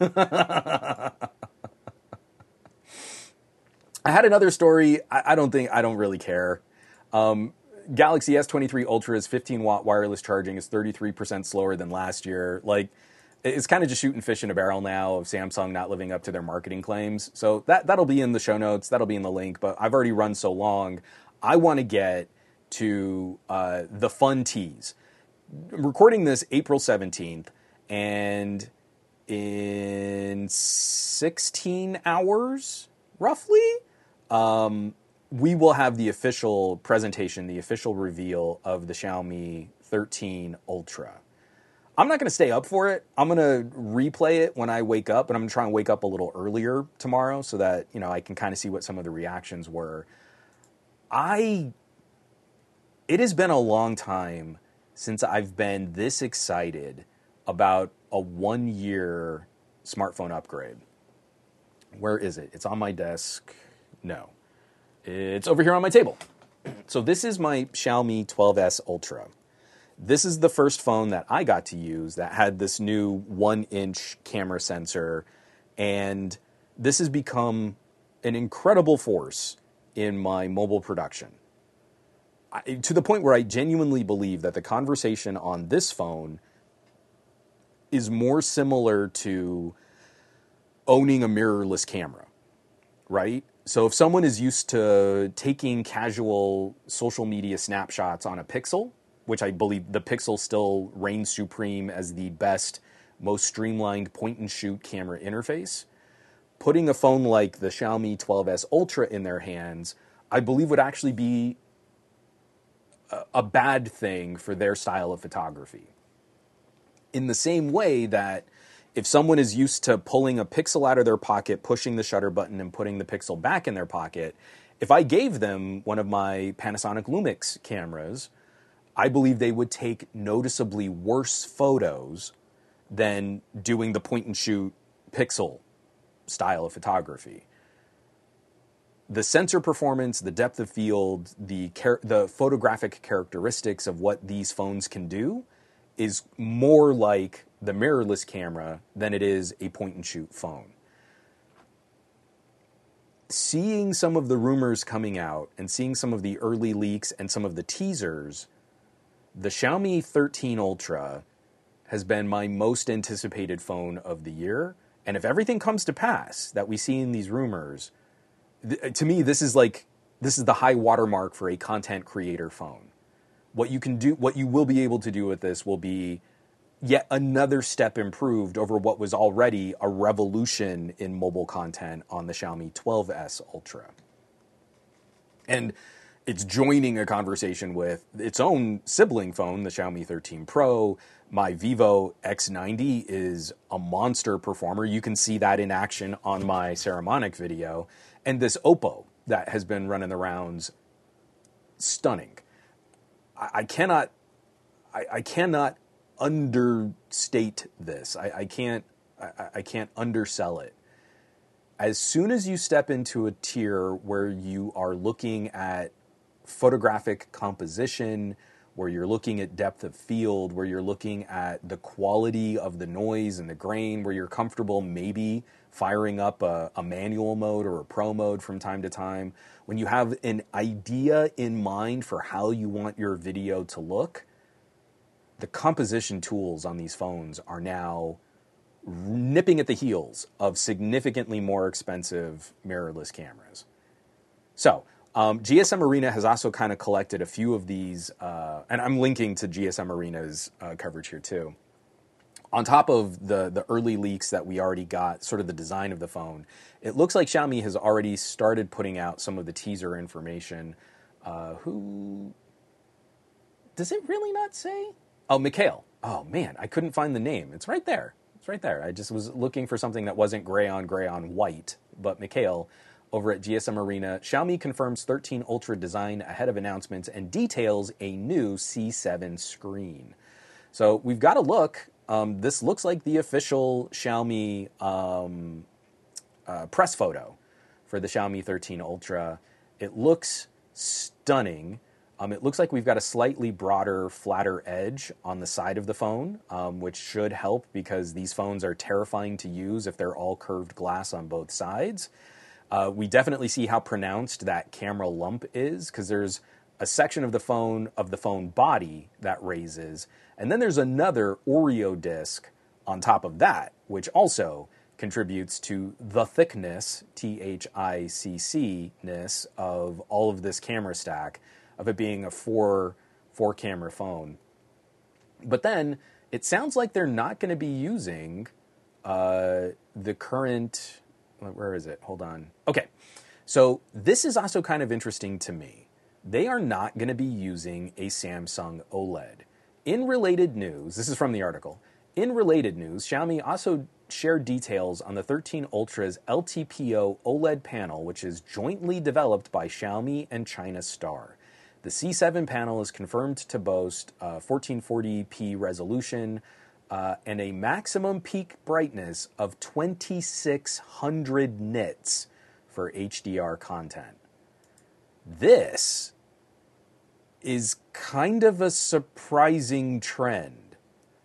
S1: I had another story. I, I don't think, I don't really care. Um, Galaxy S twenty-three Ultra's fifteen watt wireless charging is thirty-three percent slower than last year. Like, it's kind of just shooting fish in a barrel now of Samsung not living up to their marketing claims. So that, that'll be in the show notes. That'll be in the link. But I've already run so long. I want to get to uh, the fun tease. I'm recording this April seventeenth, and in sixteen hours, roughly, um, we will have the official presentation, the official reveal of the Xiaomi thirteen Ultra. I'm not going to stay up for it. I'm going to replay it when I wake up, but I'm going to try and wake up a little earlier tomorrow so that, you know, I can kind of see what some of the reactions were. I, it has been a long time since I've been this excited about a one-year smartphone upgrade. Where is it? It's on my desk. No. It's over here on my table. So this is my Xiaomi twelve S Ultra. This is the first phone that I got to use that had this new one-inch camera sensor, and this has become an incredible force in my mobile production. I, to the point where I genuinely believe that the conversation on this phone is more similar to owning a mirrorless camera, right? So if someone is used to taking casual social media snapshots on a Pixel, which I believe the Pixel still reigns supreme as the best, most streamlined point-and-shoot camera interface, putting a phone like the Xiaomi twelve S Ultra in their hands, I believe would actually be a, a bad thing for their style of photography. In the same way that if someone is used to pulling a Pixel out of their pocket, pushing the shutter button, and putting the Pixel back in their pocket, if I gave them one of my Panasonic Lumix cameras, I believe they would take noticeably worse photos than doing the point-and-shoot Pixel style of photography. The sensor performance, the depth of field, the char- the photographic characteristics of what these phones can do is more like the mirrorless camera than it is a point-and-shoot phone. Seeing some of the rumors coming out and seeing some of the early leaks and some of the teasers, the Xiaomi thirteen Ultra has been my most anticipated phone of the year. And if everything comes to pass that we see in these rumors, th- to me, this is like, this is the high watermark for a content creator phone. What you can do, what you will be able to do with this will be yet another step improved over what was already a revolution in mobile content on the Xiaomi twelve S Ultra. And it's joining a conversation with its own sibling phone, the Xiaomi thirteen Pro. My Vivo X ninety is a monster performer. You can see that in action on my Saramonic video. And this Oppo, that has been running the rounds, stunning. I, I cannot, I, I cannot understate this. I, I can't, I, I can't undersell it. As soon as you step into a tier where you are looking at photographic composition, where you're looking at depth of field, where you're looking at the quality of the noise and the grain, where you're comfortable maybe firing up a, a manual mode or a pro mode from time to time, when you have an idea in mind for how you want your video to look, the composition tools on these phones are now nipping at the heels of significantly more expensive mirrorless cameras. So, um, G S M Arena has also kind of collected a few of these, uh, and I'm linking to G S M Arena's uh, coverage here too. On top of the, the early leaks that we already got, sort of the design of the phone, it looks like Xiaomi has already started putting out some of the teaser information. Uh, who... Does it really not say? Oh, Mikhail. Oh, man, I couldn't find the name. It's right there. It's right there. I just was looking for something that wasn't gray on gray on white. But Mikhail, over at G S M Arena, Xiaomi confirms thirteen Ultra design ahead of announcements and details a new C seven screen. So we've got a look. Um, this looks like the official Xiaomi um, uh, press photo for the Xiaomi thirteen Ultra. It looks stunning. Um, it looks like we've got a slightly broader, flatter edge on the side of the phone, um, which should help because these phones are terrifying to use if they're all curved glass on both sides. Uh, we definitely see how pronounced that camera lump is because there's a section of the phone of the phone body that raises, and then there's another Oreo disc on top of that, which also contributes to the thickness, T H I C C-ness, of all of this camera stack, of it being a four, four camera phone. But then it sounds like they're not going to be using uh, the current, where is it? Hold on. Okay. So this is also kind of interesting to me. They are not going to be using a Samsung OLED. In related news, this is from the article. In related news, Xiaomi also shared details on the thirteen Ultra's L T P O OLED panel, which is jointly developed by Xiaomi and China Star. The C seven panel is confirmed to boast uh, fourteen forty p resolution uh, and a maximum peak brightness of twenty-six hundred nits for H D R content. This is kind of a surprising trend.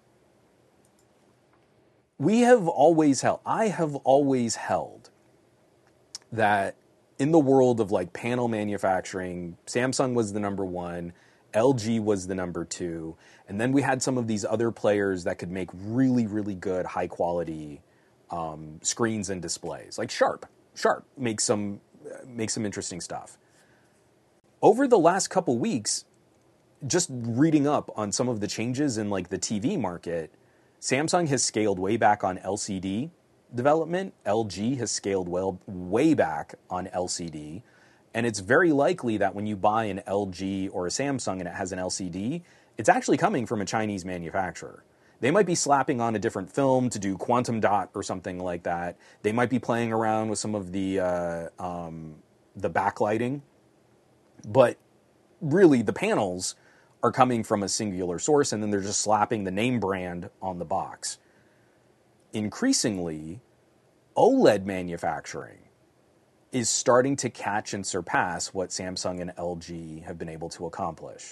S1: We have always held, I have always held that in the world of like panel manufacturing, Samsung was the number one, L G was the number two, and then we had some of these other players that could make really, really good, high quality um, screens and displays. Like Sharp. Sharp makes some, makes some interesting stuff. Over the last couple weeks, just reading up on some of the changes in like the T V market, Samsung has scaled way back on L C D development. L G has scaled well way back on L C D, and it's very likely that when you buy an L G or a Samsung and it has an L C D, it's actually coming from a Chinese manufacturer. They might be slapping on a different film to do quantum dot or something like that. They might be playing around with some of the uh, um, the backlighting, but really the panels are coming from a singular source, and then they're just slapping the name brand on the box. Increasingly, OLED manufacturing is starting to catch and surpass what Samsung and L G have been able to accomplish.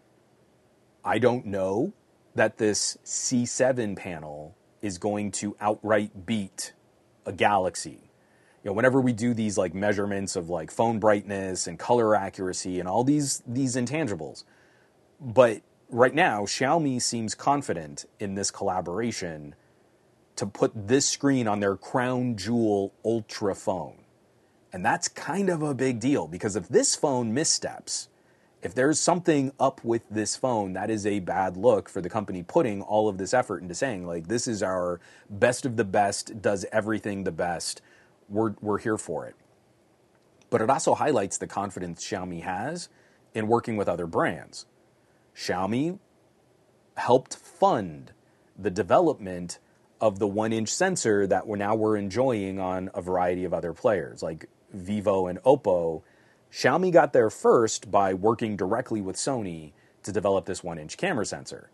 S1: I don't know that this C seven panel is going to outright beat a Galaxy. You know, whenever we do these like measurements of like phone brightness and color accuracy and all these these intangibles, but right now Xiaomi seems confident in this collaboration to put this screen on their crown jewel Ultra phone. And that's kind of a big deal, because if this phone missteps, if there's something up with this phone, that is a bad look for the company putting all of this effort into saying, like, this is our best of the best, does everything the best, we're, we're here for it. But it also highlights the confidence Xiaomi has in working with other brands. Xiaomi helped fund the development of the one-inch sensor that we're now we're enjoying on a variety of other players. Like Vivo and Oppo Xiaomi got there first by working directly with Sony to develop this one-inch camera sensor.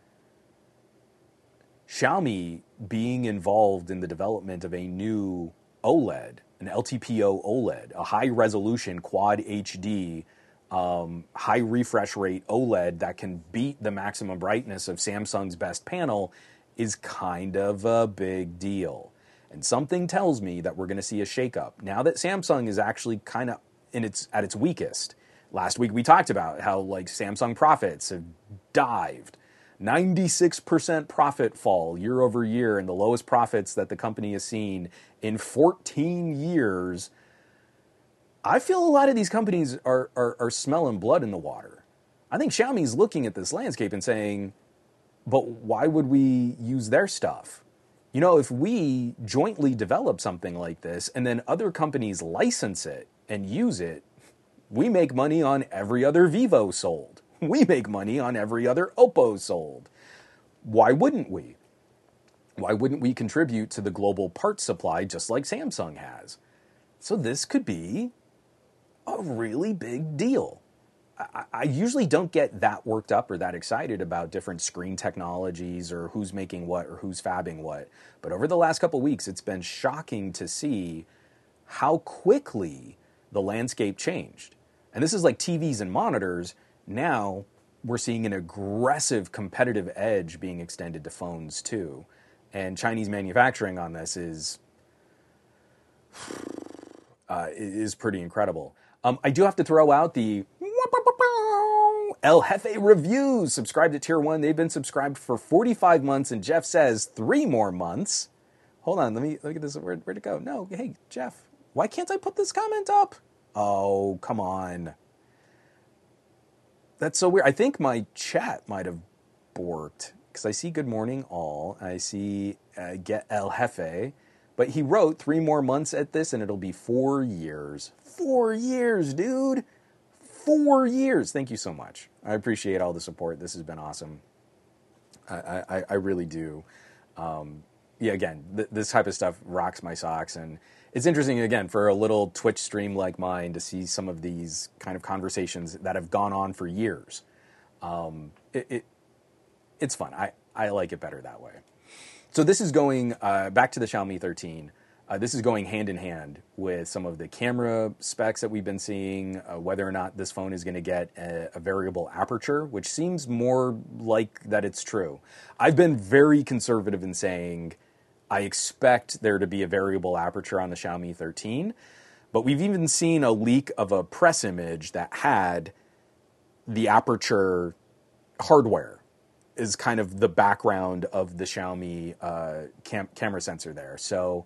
S1: Xiaomi being involved in the development of a new OLED, an L T P O OLED, a high-resolution Quad H D, um, high refresh rate OLED that can beat the maximum brightness of Samsung's best panel, is kind of a big deal. And something tells me that we're going to see a shakeup. Now that Samsung is actually kind of in its at its weakest. Last week we talked about how like Samsung profits have dived. ninety-six percent profit fall year over year, and the lowest profits that the company has seen in fourteen years. I feel a lot of these companies are, are, are smelling blood in the water. I think Xiaomi's looking at this landscape and saying, but why would we use their stuff? You know, if we jointly develop something like this and then other companies license it and use it, we make money on every other Vivo sold. We make money on every other Oppo sold. Why wouldn't we? Why wouldn't we contribute to the global parts supply just like Samsung has? So this could be a really big deal. I, I usually don't get that worked up or that excited about different screen technologies or who's making what or who's fabbing what. But over the last couple of weeks, it's been shocking to see how quickly the landscape changed. And this is like T Vs and monitors. Now we're seeing an aggressive competitive edge being extended to phones too. And Chinese manufacturing on this is, uh, is pretty incredible. Um, I do have to throw out the El Jefe Reviews. Subscribe to Tier one. They've been subscribed for forty-five months, and Jeff says three more months. Hold on, let me look at this. Where, where'd it go? No, hey, Jeff, why can't I put this comment up? Oh, come on. That's so weird. I think my chat might have borked, because I see good morning all. I see uh, get El Jefe. But he wrote three more months at this, and it'll be four years. Four years, dude. Four years. Thank you so much. I appreciate all the support. This has been awesome. I, I, I really do. Um, yeah, again, th- this type of stuff rocks my socks. And it's interesting, again, for a little Twitch stream like mine to see some of these kind of conversations that have gone on for years. Um, it, it It's fun. I, I like it better that way. So this is going uh, back to the Xiaomi thirteen. Uh, this is going hand in hand with some of the camera specs that we've been seeing, uh, whether or not this phone is going to get a, a variable aperture, which seems more like that it's true. I've been very conservative in saying I expect there to be a variable aperture on the Xiaomi thirteen, but we've even seen a leak of a press image that had the aperture hardware is kind of the background of the Xiaomi uh, cam- camera sensor there. So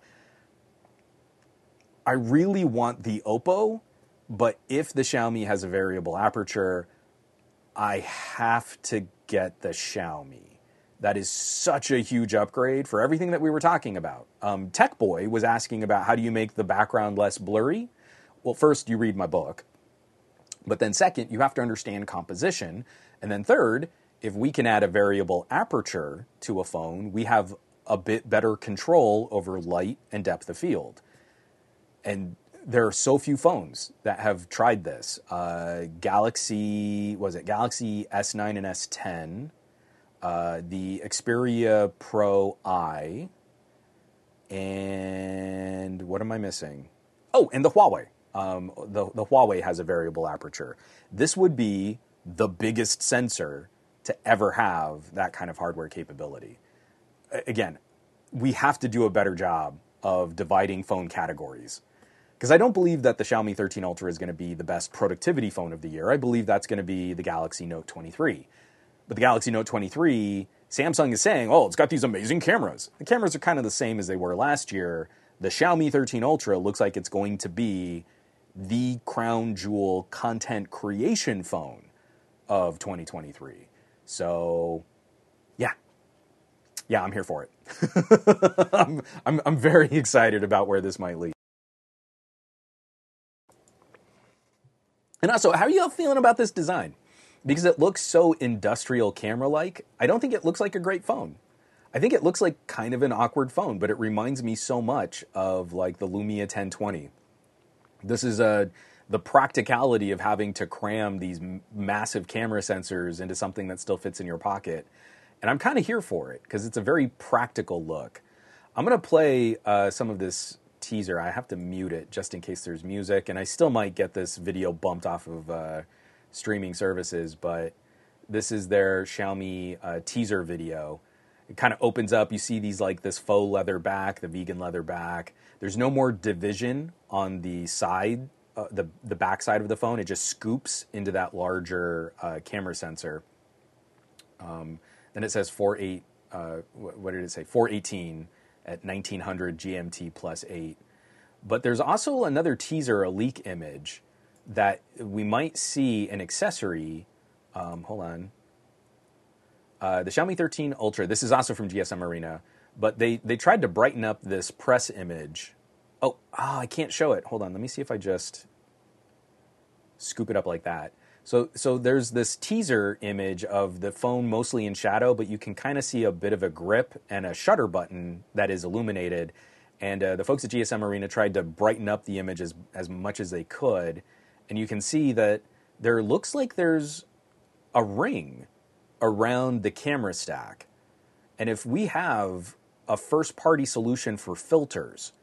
S1: I really want the Oppo, but if the Xiaomi has a variable aperture, I have to get the Xiaomi. That is such a huge upgrade for everything that we were talking about. Um, Tech Boy was asking about how do you make the background less blurry? Well, first, you read my book. But then second, you have to understand composition. And then third, if we can add a variable aperture to a phone, we have a bit better control over light and depth of field. And there are so few phones that have tried this. Uh, Galaxy, was it Galaxy S nine and S ten, uh, the Xperia Pro I, and what am I missing? Oh, and the Huawei. Um, the, the Huawei has a variable aperture. This would be the biggest sensor to ever have that kind of hardware capability. Again, we have to do a better job of dividing phone categories. Because I don't believe that the Xiaomi thirteen Ultra is going to be the best productivity phone of the year. I believe that's going to be the Galaxy Note twenty-three. But the Galaxy Note twenty-three, Samsung is saying, oh, it's got these amazing cameras. The cameras are kind of the same as they were last year. The Xiaomi thirteen Ultra looks like it's going to be the crown jewel content creation phone of twenty twenty-three. So, yeah. Yeah, I'm here for it. I'm, I'm, I'm very excited about where this might lead. And also, how are you all feeling about this design? Because it looks so industrial camera-like, I don't think it looks like a great phone. I think it looks like kind of an awkward phone, but it reminds me so much of like the Lumia ten twenty. This is a the practicality of having to cram these m- massive camera sensors into something that still fits in your pocket. And I'm kind of here for it because it's a very practical look. I'm going to play uh, some of this teaser. I have to mute it just in case there's music, and I still might get this video bumped off of uh, streaming services, but this is their Xiaomi uh, teaser video. It kind of opens up. You see these like this faux leather back, the vegan leather back. There's no more division on the side, uh, the the back side of the phone. It just scoops into that larger uh, camera sensor. Um, then it says four eight. Uh, what did it say? four eighteen at nineteen hundred G M T plus eight. But there's also another teaser, a leak image that we might see an accessory. Um, hold on. Uh, the Xiaomi thirteen Ultra, this is also from G S M Arena, but they, they tried to brighten up this press image. Oh, oh, I can't show it. Hold on, let me see if I just scoop it up like that. So so there's this teaser image of the phone mostly in shadow, but you can kind of see a bit of a grip and a shutter button that is illuminated. And uh, the folks at G S M Arena tried to brighten up the image as, as much as they could. And you can see that there looks like there's a ring around the camera stack. And if we have a first-party solution for filters,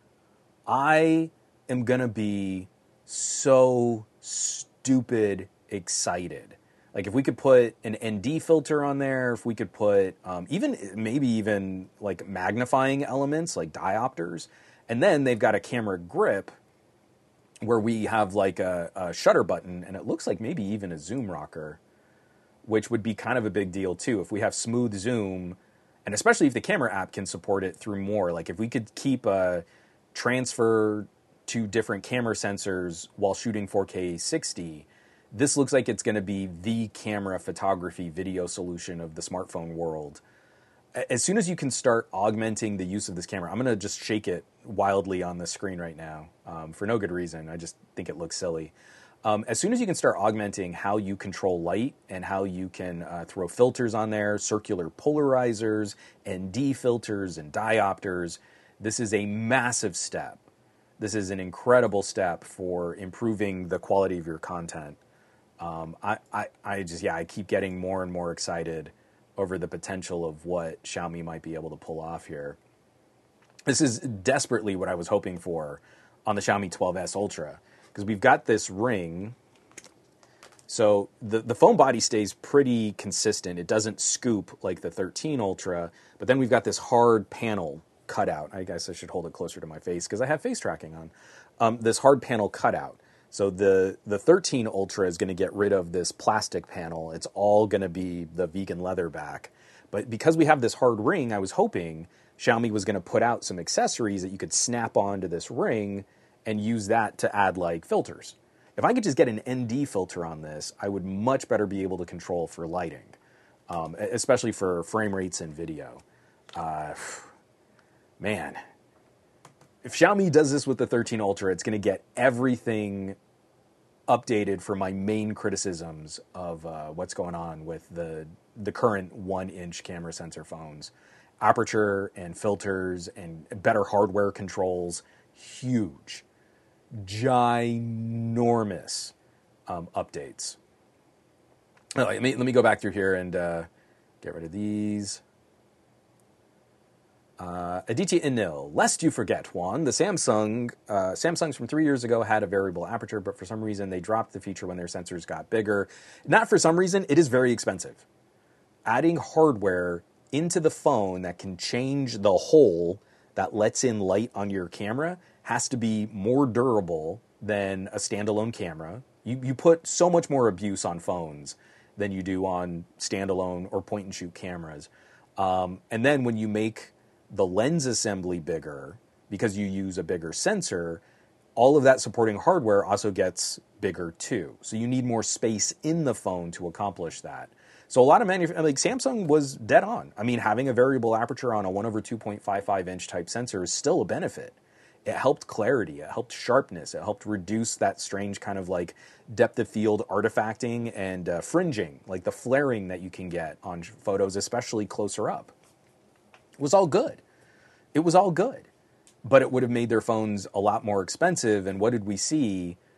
S1: I am going to be so stupid excited. Like if we could put an N D filter on there, if we could put um, even maybe even like magnifying elements like diopters, and then they've got a camera grip where we have like a, a shutter button, and it looks like maybe even a zoom rocker, which would be kind of a big deal too. If we have smooth zoom, and especially if the camera app can support it through more, like if we could keep a transfer to different camera sensors while shooting four K sixty, this looks like it's going to be the camera photography video solution of the smartphone world. As soon as you can start augmenting the use of this camera, I'm going to just shake it wildly on the screen right now um, for no good reason. I just think it looks silly. Um, as soon as you can start augmenting how you control light and how you can uh, throw filters on there, circular polarizers, N D filters, and diopters, this is a massive step. This is an incredible step for improving the quality of your content. Um, I, I, I just, yeah, I keep getting more and more excited over the potential of what Xiaomi might be able to pull off here. This is desperately what I was hoping for on the Xiaomi twelve S Ultra. Because we've got this ring, so the, the phone body stays pretty consistent. It doesn't scoop like the thirteen Ultra, but then we've got this hard panel cutout. I guess I should hold it closer to my face because I have face tracking on. Um, this hard panel cutout. So the, the thirteen Ultra is going to get rid of this plastic panel. It's all going to be the vegan leather back. But because we have this hard ring, I was hoping Xiaomi was going to put out some accessories that you could snap onto this ring and use that to add like filters. If I could just get an N D filter on this, I would much better be able to control for lighting, um, especially for frame rates and video. Uh, man, if Xiaomi does this with the thirteen Ultra, it's going to get everything updated for my main criticisms of uh, what's going on with the the current one-inch camera sensor phones. Aperture and filters and better hardware controls, huge. Ginormous um, updates. Oh, let me let me go back through here and uh, get rid of these. Uh, Aditya Anil, lest you forget, Juan, the Samsung uh, Samsungs from three years ago had a variable aperture, but for some reason they dropped the feature when their sensors got bigger. Not for some reason, it is very expensive. Adding hardware into the phone that can change the hole that lets in light on your camera has to be more durable than a standalone camera. You, you put so much more abuse on phones than you do on standalone or point-and-shoot cameras. Um, and then when you make the lens assembly bigger, because you use a bigger sensor, all of that supporting hardware also gets bigger too. So you need more space in the phone to accomplish that. So a lot of manuf- like Samsung was dead on. I mean, having a variable aperture on a one over two point five five inch type sensor is still a benefit. It helped clarity, it helped sharpness, it helped reduce that strange kind of like depth of field artifacting and uh, fringing, like the flaring that you can get on photos, especially closer up. It was all good. It was all good. But it would have made their phones a lot more expensive, and what did we see?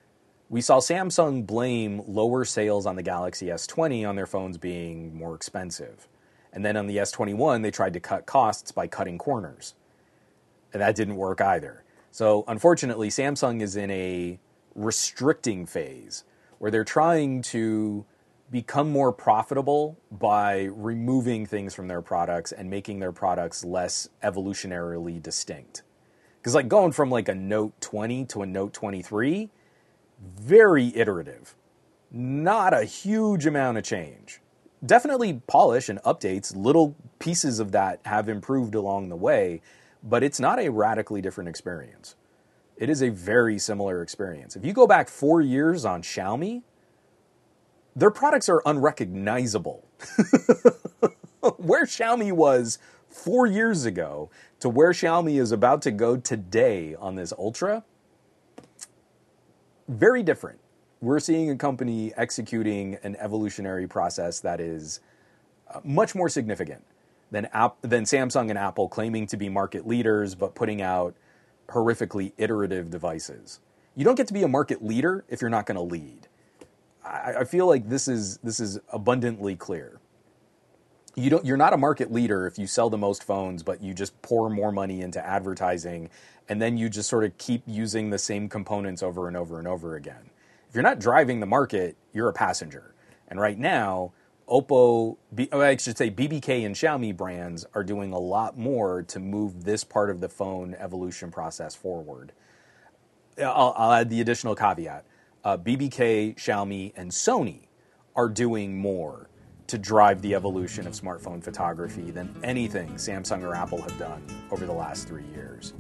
S1: We saw Samsung blame lower sales on the Galaxy S twenty on their phones being more expensive. And then on the S twenty-one, they tried to cut costs by cutting corners. And that didn't work either. So unfortunately, Samsung is in a restricting phase where they're trying to become more profitable by removing things from their products and making their products less evolutionarily distinct. Because like going from like a Note twenty to a Note twenty-three, very iterative. Not a huge amount of change. Definitely polish and updates. Little pieces of that have improved along the way, but it's not a radically different experience. It is a very similar experience. If you go back four years on Xiaomi, their products are unrecognizable. Where Xiaomi was four years ago to where Xiaomi is about to go today on this Ultra, very different. We're seeing a company executing an evolutionary process that is much more significant than, than Samsung and Apple claiming to be market leaders but putting out horrifically iterative devices. You don't get to be a market leader if you're not going to lead. I, I feel like this is this is abundantly clear. You don't, you're not a market leader if you sell the most phones, but you just pour more money into advertising, and then you just sort of keep using the same components over and over and over again. If you're not driving the market, you're a passenger. And right now, Oppo, I should say B B K and Xiaomi brands are doing a lot more to move this part of the phone evolution process forward. I'll, I'll add the additional caveat. Uh, B B K, Xiaomi, and Sony are doing more to drive the evolution of smartphone photography than anything Samsung or Apple have done over the last three years.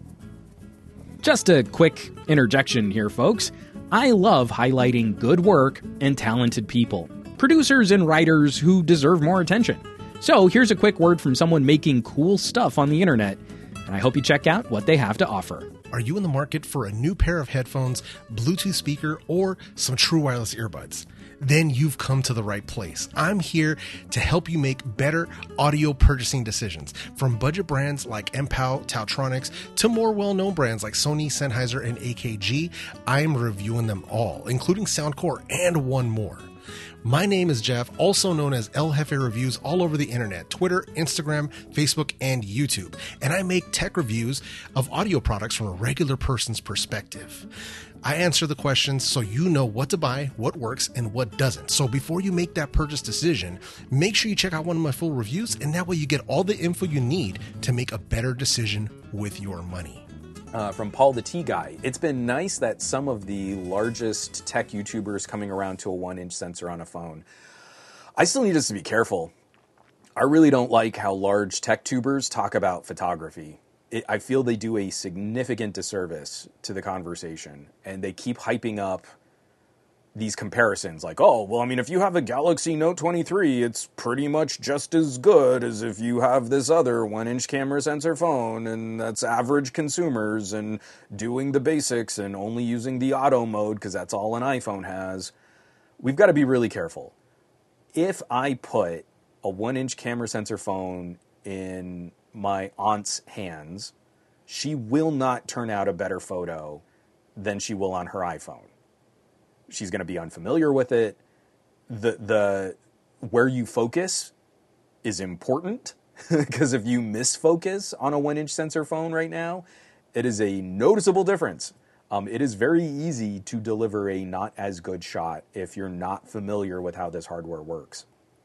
S2: Just a quick interjection here, folks. I love highlighting good work and talented people, producers and writers who deserve more attention. So here's a quick word from someone making cool stuff on the internet, and I hope you check out what they have to offer.
S3: Are you in the market for a new pair of headphones, Bluetooth speaker, or some true wireless earbuds? Then you've come to the right place. I'm here to help you make better audio purchasing decisions. From budget brands like M P O W, Tautronics, to more well-known brands like Sony, Sennheiser, and A K G, I am reviewing them all, including Soundcore and one more. My name is Jeff, also known as El Jefe Reviews, all over the internet, Twitter, Instagram, Facebook, and YouTube. And I make tech reviews of audio products from a regular person's perspective. I answer the questions so you know what to buy, what works, and what doesn't. So before you make that purchase decision, make sure you check out one of my full reviews, and that way you get all the info you need to make a better decision with your money.
S1: Uh, from Paul the Tea Guy. It's been nice that some of the largest tech YouTubers coming around to a one-inch sensor on a phone. I still need us to be careful. I really don't like how large tech tubers talk about photography. It, I feel they do a significant disservice to the conversation, and they keep hyping up these comparisons like, oh, well, I mean, if you have a Galaxy Note twenty-three, it's pretty much just as good as if you have this other one-inch camera sensor phone, and that's average consumers and doing the basics and only using the auto mode because that's all an iPhone has. We've got to be really careful. If I put a one-inch camera sensor phone in my aunt's hands, she will not turn out a better photo than she will on her iPhone. She's going to be unfamiliar with it. The the where you focus is important because if you misfocus on a one-inch sensor phone right now, it is a noticeable difference. Um, it is very easy to deliver a not as good shot if you're not familiar with how this hardware works.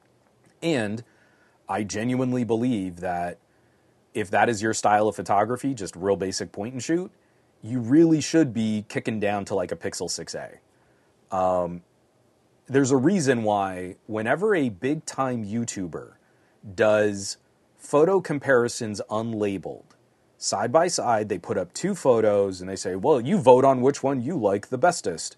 S1: And I genuinely believe that if that is your style of photography, just real basic point and shoot, you really should be kicking down to like a Pixel six A. Um, there's a reason why whenever a big-time YouTuber does photo comparisons unlabeled, side by side, they put up two photos and they say, well, you vote on which one you like the bestest.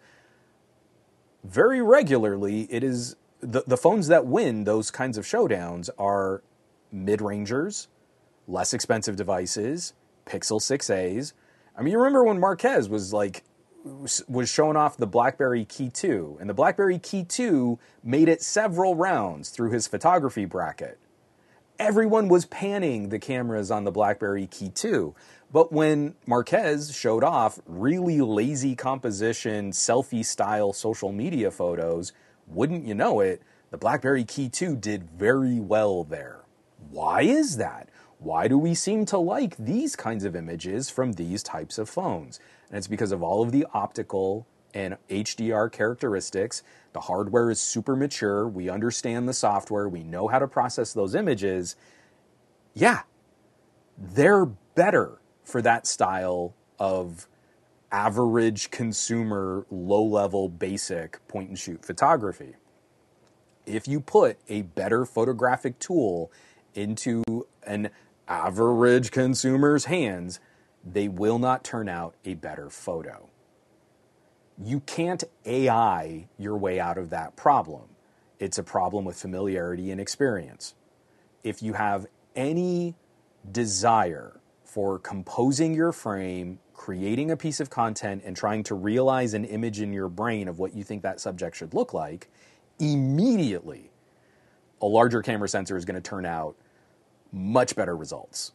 S1: Very regularly, it is the, the phones that win those kinds of showdowns are mid-rangers, less expensive devices, Pixel six A's. I mean, you remember when Marquez was like, was showing off the BlackBerry Key two, and the BlackBerry Key two made it several rounds through his photography bracket. everyone was panning the cameras on the BlackBerry Key two. But when Marques showed off really lazy composition, selfie-style social media photos, wouldn't you know it, the BlackBerry Key two did very well there. Why is that? Why do we seem to like these kinds of images from these types of phones? And it's because of all of the optical and H D R characteristics. The hardware is super mature. We understand the software. We know how to process those images. Yeah, they're better for that style of average consumer, low-level, basic point-and-shoot photography. If you put a better photographic tool into an average consumer's hands, they will not turn out a better photo. You can't A I your way out of that problem. It's a problem with familiarity and experience. If you have any desire for composing your frame, creating a piece of content, and trying to realize an image in your brain of what you think that subject should look like, immediately a larger camera sensor is going to turn out much better results.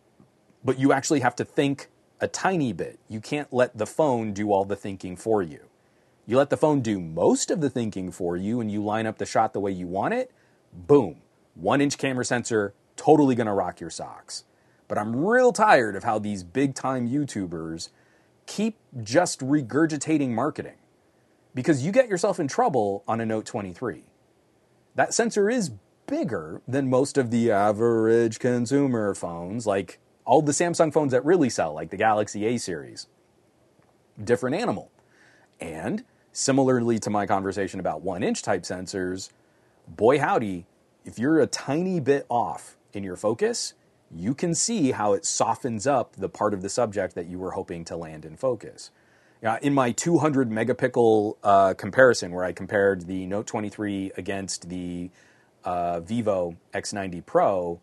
S1: But you actually have to think a tiny bit. You can't let the phone do all the thinking for you. You let the phone do most of the thinking for you and you line up the shot the way you want it, boom, one inch camera sensor, totally going to rock your socks. But I'm real tired of how these big-time YouTubers keep just regurgitating marketing, because you get yourself in trouble on a Note twenty-three. That sensor is bigger than most of the average consumer phones, like all the Samsung phones that really sell, like the Galaxy A series. Different animal. And similarly to my conversation about one-inch type sensors, boy howdy, if you're a tiny bit off in your focus, you can see how it softens up the part of the subject that you were hoping to land in focus. Now, in my two hundred megapixel uh, comparison, where I compared the Note twenty-three against the uh, Vivo X ninety Pro,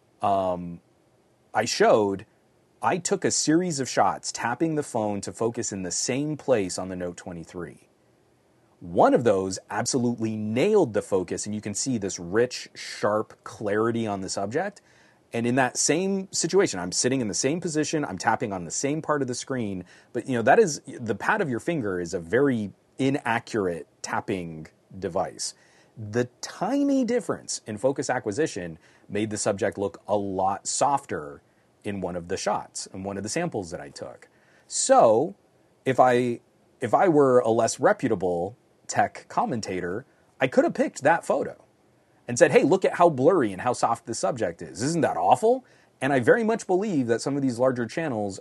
S1: um, I showed I took a series of shots tapping the phone to focus in the same place on the Note twenty-three. One of those absolutely nailed the focus, and you can see this rich, sharp clarity on the subject. And in that same situation, I'm sitting in the same position, I'm tapping on the same part of the screen, but you know, that is, the pad of your finger is a very inaccurate tapping device. The tiny difference in focus acquisition made the subject look a lot softer in one of the shots, in one of the samples that I took. So, if I, if I were a less reputable tech commentator, I could have picked that photo and said, hey, look at how blurry and how soft the subject is. Isn't that awful? And I very much believe that some of these larger channels,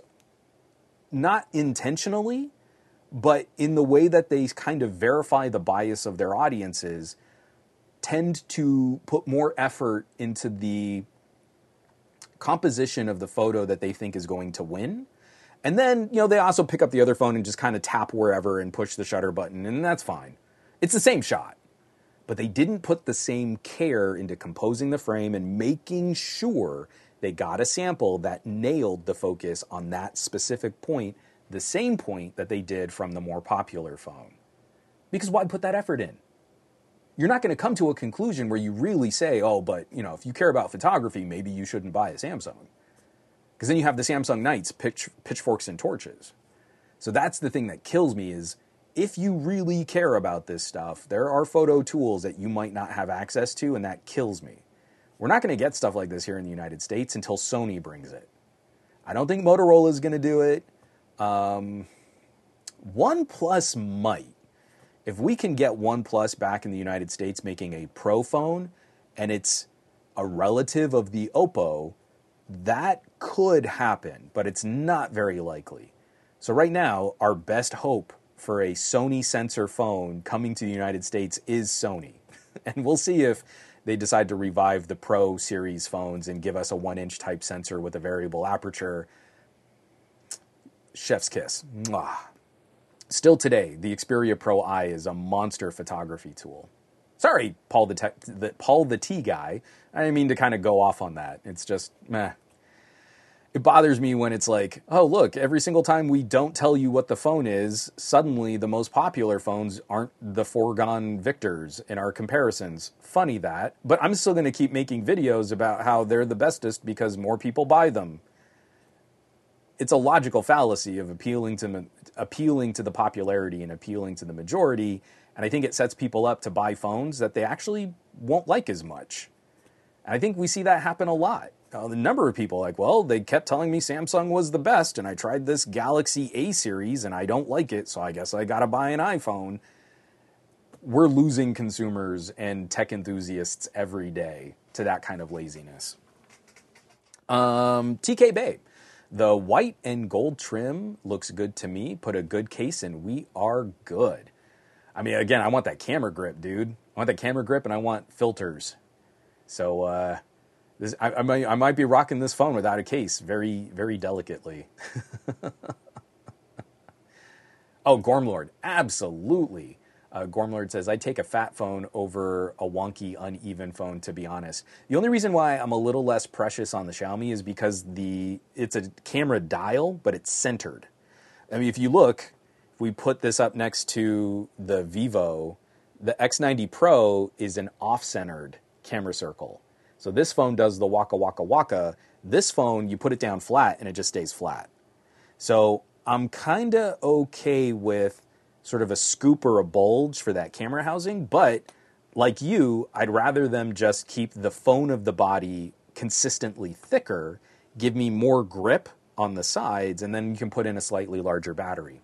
S1: not intentionally, but in the way that they kind of verify the bias of their audiences, tend to put more effort into the composition of the photo that they think is going to win. And then, you know, they also pick up the other phone and just kind of tap wherever and push the shutter button, and that's fine. It's the same shot. But they didn't put the same care into composing the frame and making sure they got a sample that nailed the focus on that specific point, the same point that they did from the more popular phone. Because why put that effort in? You're not going to come to a conclusion where you really say, oh, but, you know, if you care about photography, maybe you shouldn't buy a Samsung. Because then you have the Samsung Knights, pitch, pitchforks, and torches. So that's the thing that kills me is, if you really care about this stuff, there are photo tools that you might not have access to, and that kills me. We're not going to get stuff like this here in the United States until Sony brings it. I don't think Motorola is going to do it. Um, OnePlus might. If we can get OnePlus back in the United States making a Pro phone, and it's a relative of the Oppo, that could happen, but it's not very likely. So right now, our best hope for a Sony sensor phone coming to the United States is Sony. And we'll see if they decide to revive the Pro series phones and give us a one-inch type sensor with a variable aperture. Chef's kiss. Mwah. Still today, the Xperia Pro I is a monster photography tool. Sorry, Paul the, te- the Paul the T guy. I didn't mean to kind of go off on that. It's just, meh. It bothers me when it's like, oh, look, every single time we don't tell you what the phone is, suddenly the most popular phones aren't the foregone victors in our comparisons. Funny that, but I'm still going to keep making videos about how they're the bestest because more people buy them. It's a logical fallacy of appealing to appealing to the popularity and appealing to the majority, and I think it sets people up to buy phones that they actually won't like as much. And I think we see that happen a lot. Uh, the number of people like, well, they kept telling me Samsung was the best, and I tried this Galaxy A series, and I don't like it, so I guess I gotta buy an iPhone. We're losing consumers and tech enthusiasts every day to that kind of laziness. Um, T K Bay. The white and gold trim looks good to me. Put a good case and we are good. I mean, again, I want that camera grip, dude. I want that camera grip and I want filters. So, uh... This, I, I, might, I might be rocking this phone without a case very, very delicately. Oh, Gormlord. Absolutely. Uh, Gormlord says, I'd take a fat phone over a wonky, uneven phone, to be honest. The only reason why I'm a little less precious on the Xiaomi is because the it's a camera dial, but it's centered. I mean, if you look, if we put this up next to the Vivo, the X ninety Pro is an off-centered camera circle. So this phone does the waka waka waka. This phone, you put it down flat and it just stays flat. So I'm kind of okay with sort of a scoop or a bulge for that camera housing. But like you, I'd rather them just keep the phone of the body consistently thicker, give me more grip on the sides, and then you can put in a slightly larger battery.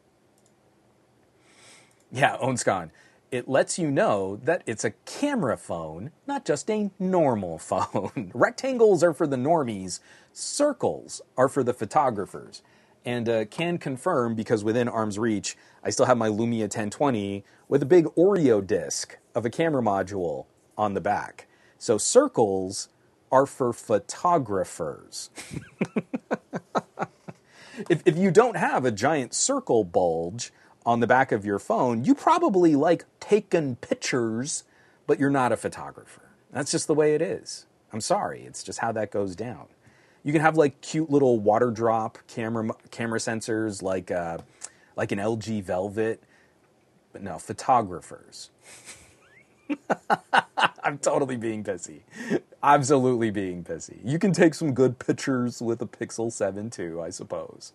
S1: Yeah, Onscon. It lets you know that it's a camera phone, not just a normal phone. Rectangles are for the normies. Circles are for the photographers. And uh, can confirm, because within arm's reach, I still have my Lumia ten twenty with a big Oreo disc of a camera module on the back. So circles are for photographers. if, if you don't have a giant circle bulge on the back of your phone, you probably like taking pictures, but you're not a photographer. That's just the way it is. I'm sorry, it's just how that goes down. You can have like cute little water drop camera camera sensors like uh, like an L G Velvet, but no, photographers. I'm totally being pissy. Absolutely being pissy. You can take some good pictures with a Pixel seven too, I suppose.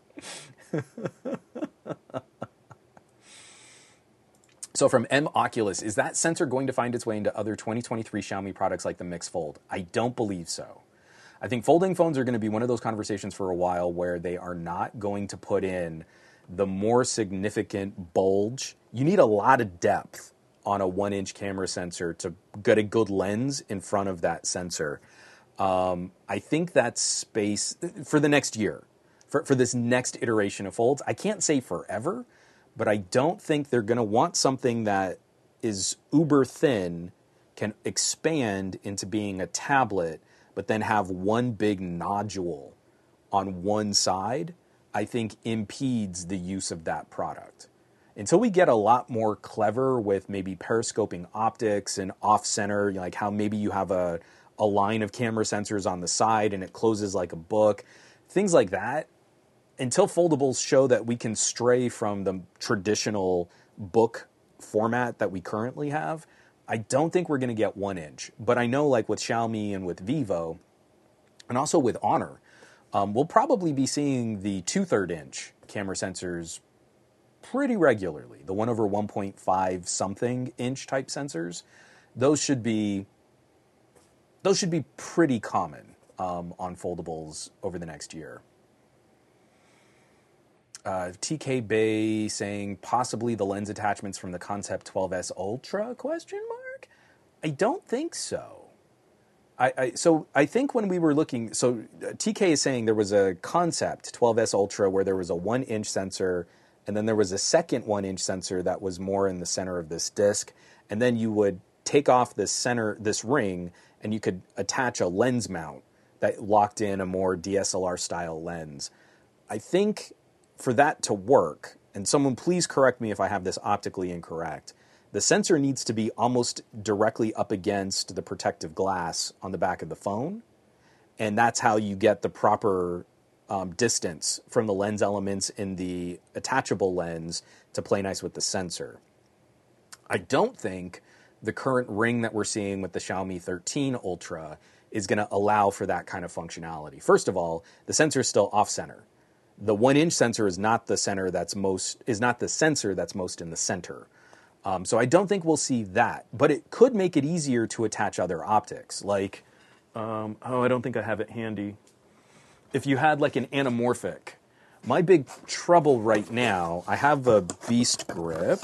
S1: So from M Oculus, is that sensor going to find its way into other twenty twenty-three Xiaomi products like the Mix Fold? I don't believe so. I think folding phones are going to be one of those conversations for a while where they are not going to put in the more significant bulge. You need a lot of depth on a one-inch camera sensor to get a good lens in front of that sensor. Um, I think that's space for the next year, for, for this next iteration of folds. I can't say forever, but I don't think they're going to want something that is uber thin, can expand into being a tablet, but then have one big nodule on one side. I think impedes the use of that product. Until we get a lot more clever with maybe periscoping optics and off-center, like how maybe you have a, a line of camera sensors on the side and it closes like a book, things like that. Until foldables show that we can stray from the traditional book format that we currently have, I don't think we're going to get one inch. But I know like with Xiaomi and with Vivo, and also with Honor, um, we'll probably be seeing the two-third inch camera sensors pretty regularly. The one over one point five something inch type sensors, those should be those should be pretty common um, on foldables over the next year. Uh, T K Bay saying possibly the lens attachments from the Concept twelve S Ultra, question mark? I don't think so. I, I so I think when we were looking, so T K is saying there was a Concept twelve S Ultra where there was a one inch sensor, and then there was a second one inch sensor that was more in the center of this disc, and then you would take off this center, this ring, and you could attach a lens mount that locked in a more D S L R style lens. I think for that to work, and someone please correct me if I have this optically incorrect, the sensor needs to be almost directly up against the protective glass on the back of the phone, and that's how you get the proper um, distance from the lens elements in the attachable lens to play nice with the sensor. I don't think the current ring that we're seeing with the Xiaomi thirteen Ultra is going to allow for that kind of functionality. First of all, the sensor is still off-center. The one-inch sensor is not the center that's most is not the sensor that's most in the center. Um, so I don't think we'll see that, but it could make it easier to attach other optics. Like, um, oh, I don't think I have it handy. If you had like an anamorphic, my big trouble right now, I have a Beast Grip,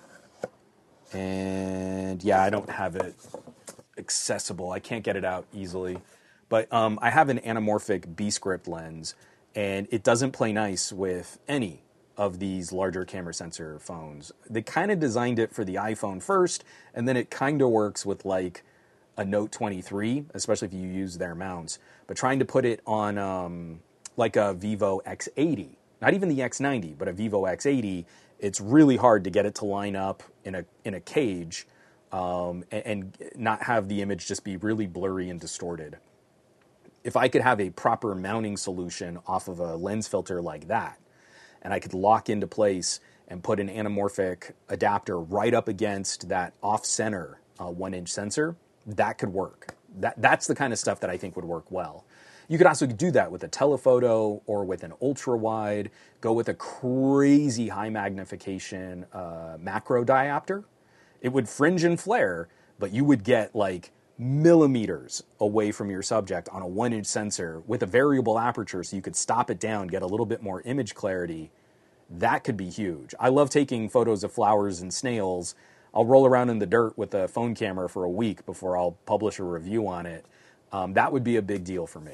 S1: and yeah, I don't have it accessible. I can't get it out easily, but um, I have an anamorphic Beast Grip lens, and it doesn't play nice with any of these larger camera sensor phones. They kind of designed it for the iPhone first, and then it kind of works with like a Note twenty-three, especially if you use their mounts. But trying to put it on um, like a Vivo X eighty, not even the X ninety, but a Vivo X eighty, it's really hard to get it to line up in a in a cage um, and, and not have the image just be really blurry and distorted. If I could have a proper mounting solution off of a lens filter like that, and I could lock into place and put an anamorphic adapter right up against that off-center uh, one-inch sensor, that could work. That, that's the kind of stuff that I think would work well. You could also do that with a telephoto or with an ultra-wide, go with a crazy high magnification uh, macro diopter. It would fringe and flare, but you would get like millimeters away from your subject on a one-inch sensor with a variable aperture, so you could stop it down, get a little bit more image clarity. That could be huge. I love taking photos of flowers and snails. I'll roll around in the dirt with a phone camera for a week before I'll publish a review on it. Um, that would be a big deal for me.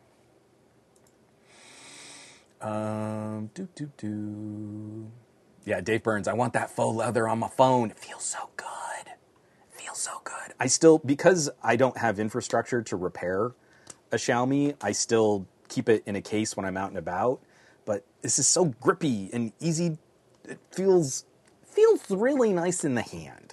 S1: Um, doo, doo, doo. Yeah, Dave Burns, I want that faux leather on my phone. It feels so good. Feels so good. I still, because I don't have infrastructure to repair a Xiaomi, I still keep it in a case when I'm out and about. But this is so grippy and easy. It feels feels really nice in the hand.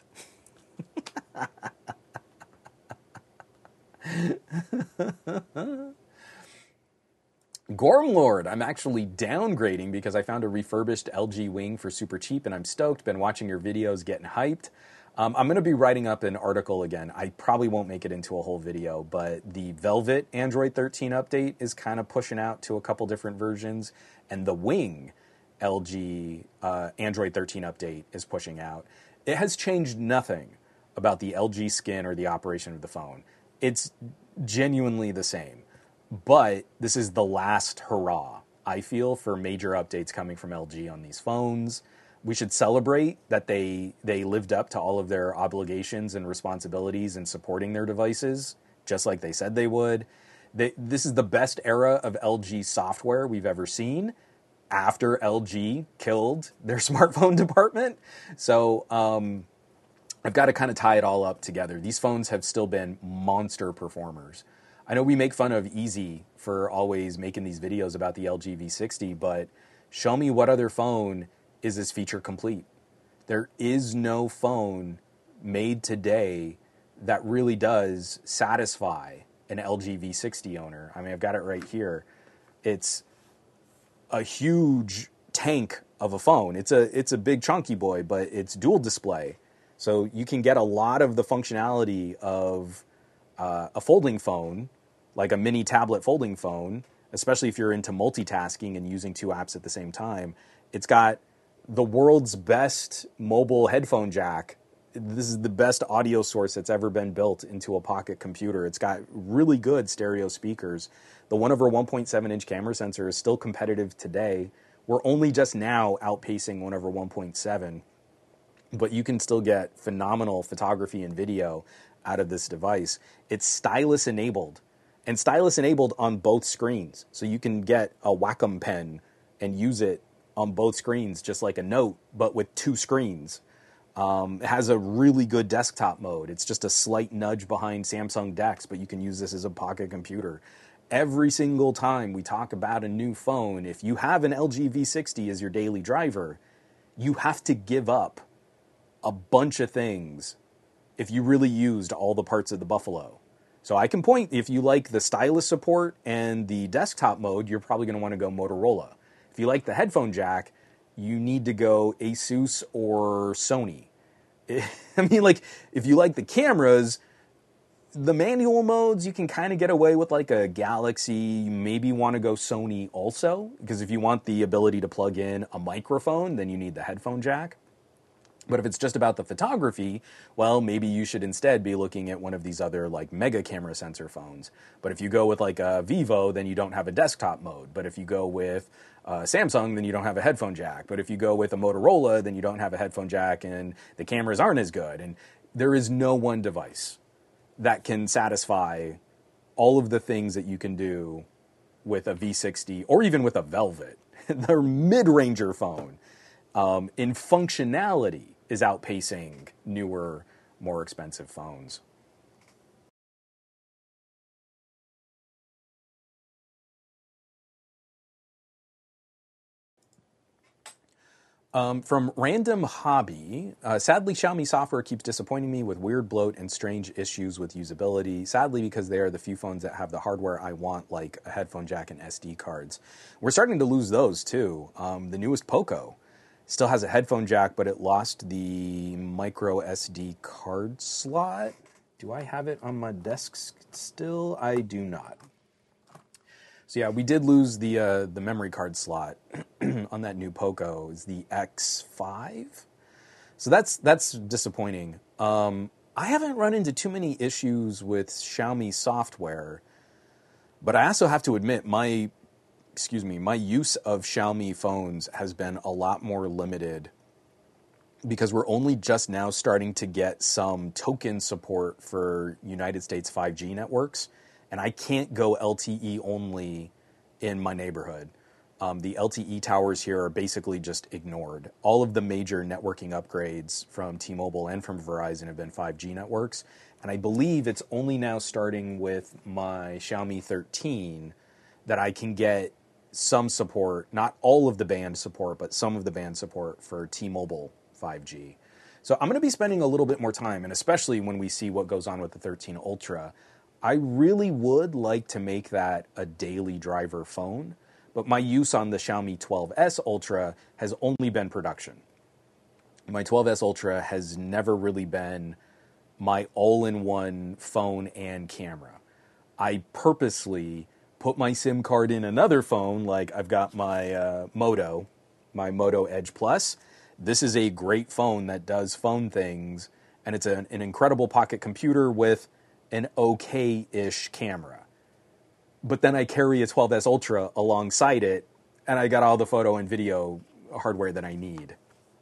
S1: Gormlord, I'm actually downgrading because I found a refurbished L G Wing for super cheap, and I'm stoked. Been watching your videos, getting hyped. Um, I'm going to be writing up an article again. I probably won't make it into a whole video, but the Velvet Android thirteen update is kind of pushing out to a couple different versions, and the Wing L G uh, Android thirteen update is pushing out. It has changed nothing about the L G skin or the operation of the phone. It's genuinely the same, but this is the last hurrah, I feel, for major updates coming from L G on these phones. We should celebrate that they they lived up to all of their obligations and responsibilities in supporting their devices, just like they said they would. They, this is the best era of L G software we've ever seen after L G killed their smartphone department. So um, I've got to kind of tie it all up together. These phones have still been monster performers. I know we make fun of Easy for always making these videos about the L G V sixty, but show me what other phone is this feature complete. There is no phone made today that really does satisfy an L G V sixty owner. I mean, I've got it right here. It's a huge tank of a phone. It's a it's a big chunky boy, but it's dual display. So you can get a lot of the functionality of uh, a folding phone, like a mini tablet folding phone, especially if you're into multitasking and using two apps at the same time. It's got the world's best mobile headphone jack. This is the best audio source that's ever been built into a pocket computer. It's got really good stereo speakers. The one over one point seven inch camera sensor is still competitive today. We're only just now outpacing one over one point seven, but you can still get phenomenal photography and video out of this device. It's stylus enabled, and stylus enabled on both screens. So you can get a Wacom pen and use it on both screens, just like a Note, but with two screens. Um, it has a really good desktop mode. It's just a slight nudge behind Samsung DeX, but you can use this as a pocket computer. Every single time we talk about a new phone, if you have an L G V sixty as your daily driver, you have to give up a bunch of things if you really used all the parts of the Buffalo. So I can point, if you like the stylus support and the desktop mode, you're probably going to want to go Motorola. If you like the headphone jack, you need to go Asus or Sony. I mean, like, if you like the cameras, the manual modes, you can kind of get away with like a Galaxy. You maybe want to go Sony also, because if you want the ability to plug in a microphone, then you need the headphone jack. But if it's just about the photography, well, maybe you should instead be looking at one of these other like mega camera sensor phones. But if you go with like a Vivo, then you don't have a desktop mode. But if you go with uh, Samsung, then you don't have a headphone jack. But if you go with a Motorola, then you don't have a headphone jack and the cameras aren't as good. And there is no one device that can satisfy all of the things that you can do with a V sixty or even with a Velvet, their mid-ranger phone, um, in functionality is outpacing newer, more expensive phones. Um, from Random Hobby, uh, sadly, Xiaomi software keeps disappointing me with weird bloat and strange issues with usability. Sadly, because they are the few phones that have the hardware I want, like a headphone jack and S D cards. We're starting to lose those too. Um, the newest Poco still has a headphone jack, but it lost the micro S D card slot. Do I have it on my desk still? I do not. So yeah, we did lose the uh, the memory card slot on that new Poco. It's the X five. So that's that's disappointing. Um, I haven't run into too many issues with Xiaomi software, but I also have to admit my excuse me, my use of Xiaomi phones has been a lot more limited because we're only just now starting to get some token support for United States five G networks, and I can't go L T E only in my neighborhood. Um, the L T E towers here are basically just ignored. All of the major networking upgrades from T-Mobile and from Verizon have been five G networks, and I believe it's only now starting with my Xiaomi thirteen that I can get some support, not all of the band support, but some of the band support for T-Mobile five G. So I'm going to be spending a little bit more time, and especially when we see what goes on with the thirteen Ultra, I really would like to make that a daily driver phone, but my use on the Xiaomi twelve S Ultra has only been production. My twelve S Ultra has never really been my all-in-one phone and camera. I purposely put my SIM card in another phone, like I've got my uh, Moto, my Moto Edge Plus. This is a great phone that does phone things, and it's an, an incredible pocket computer with an okay-ish camera. But then I carry a twelve S Ultra alongside it, and I got all the photo and video hardware that I need.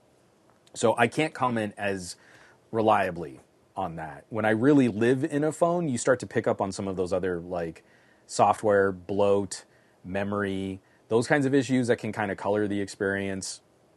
S1: So I can't comment as reliably on that. When I really live in a phone, you start to pick up on some of those other, like, software, bloat, memory, those kinds of issues that can kind of color the experience.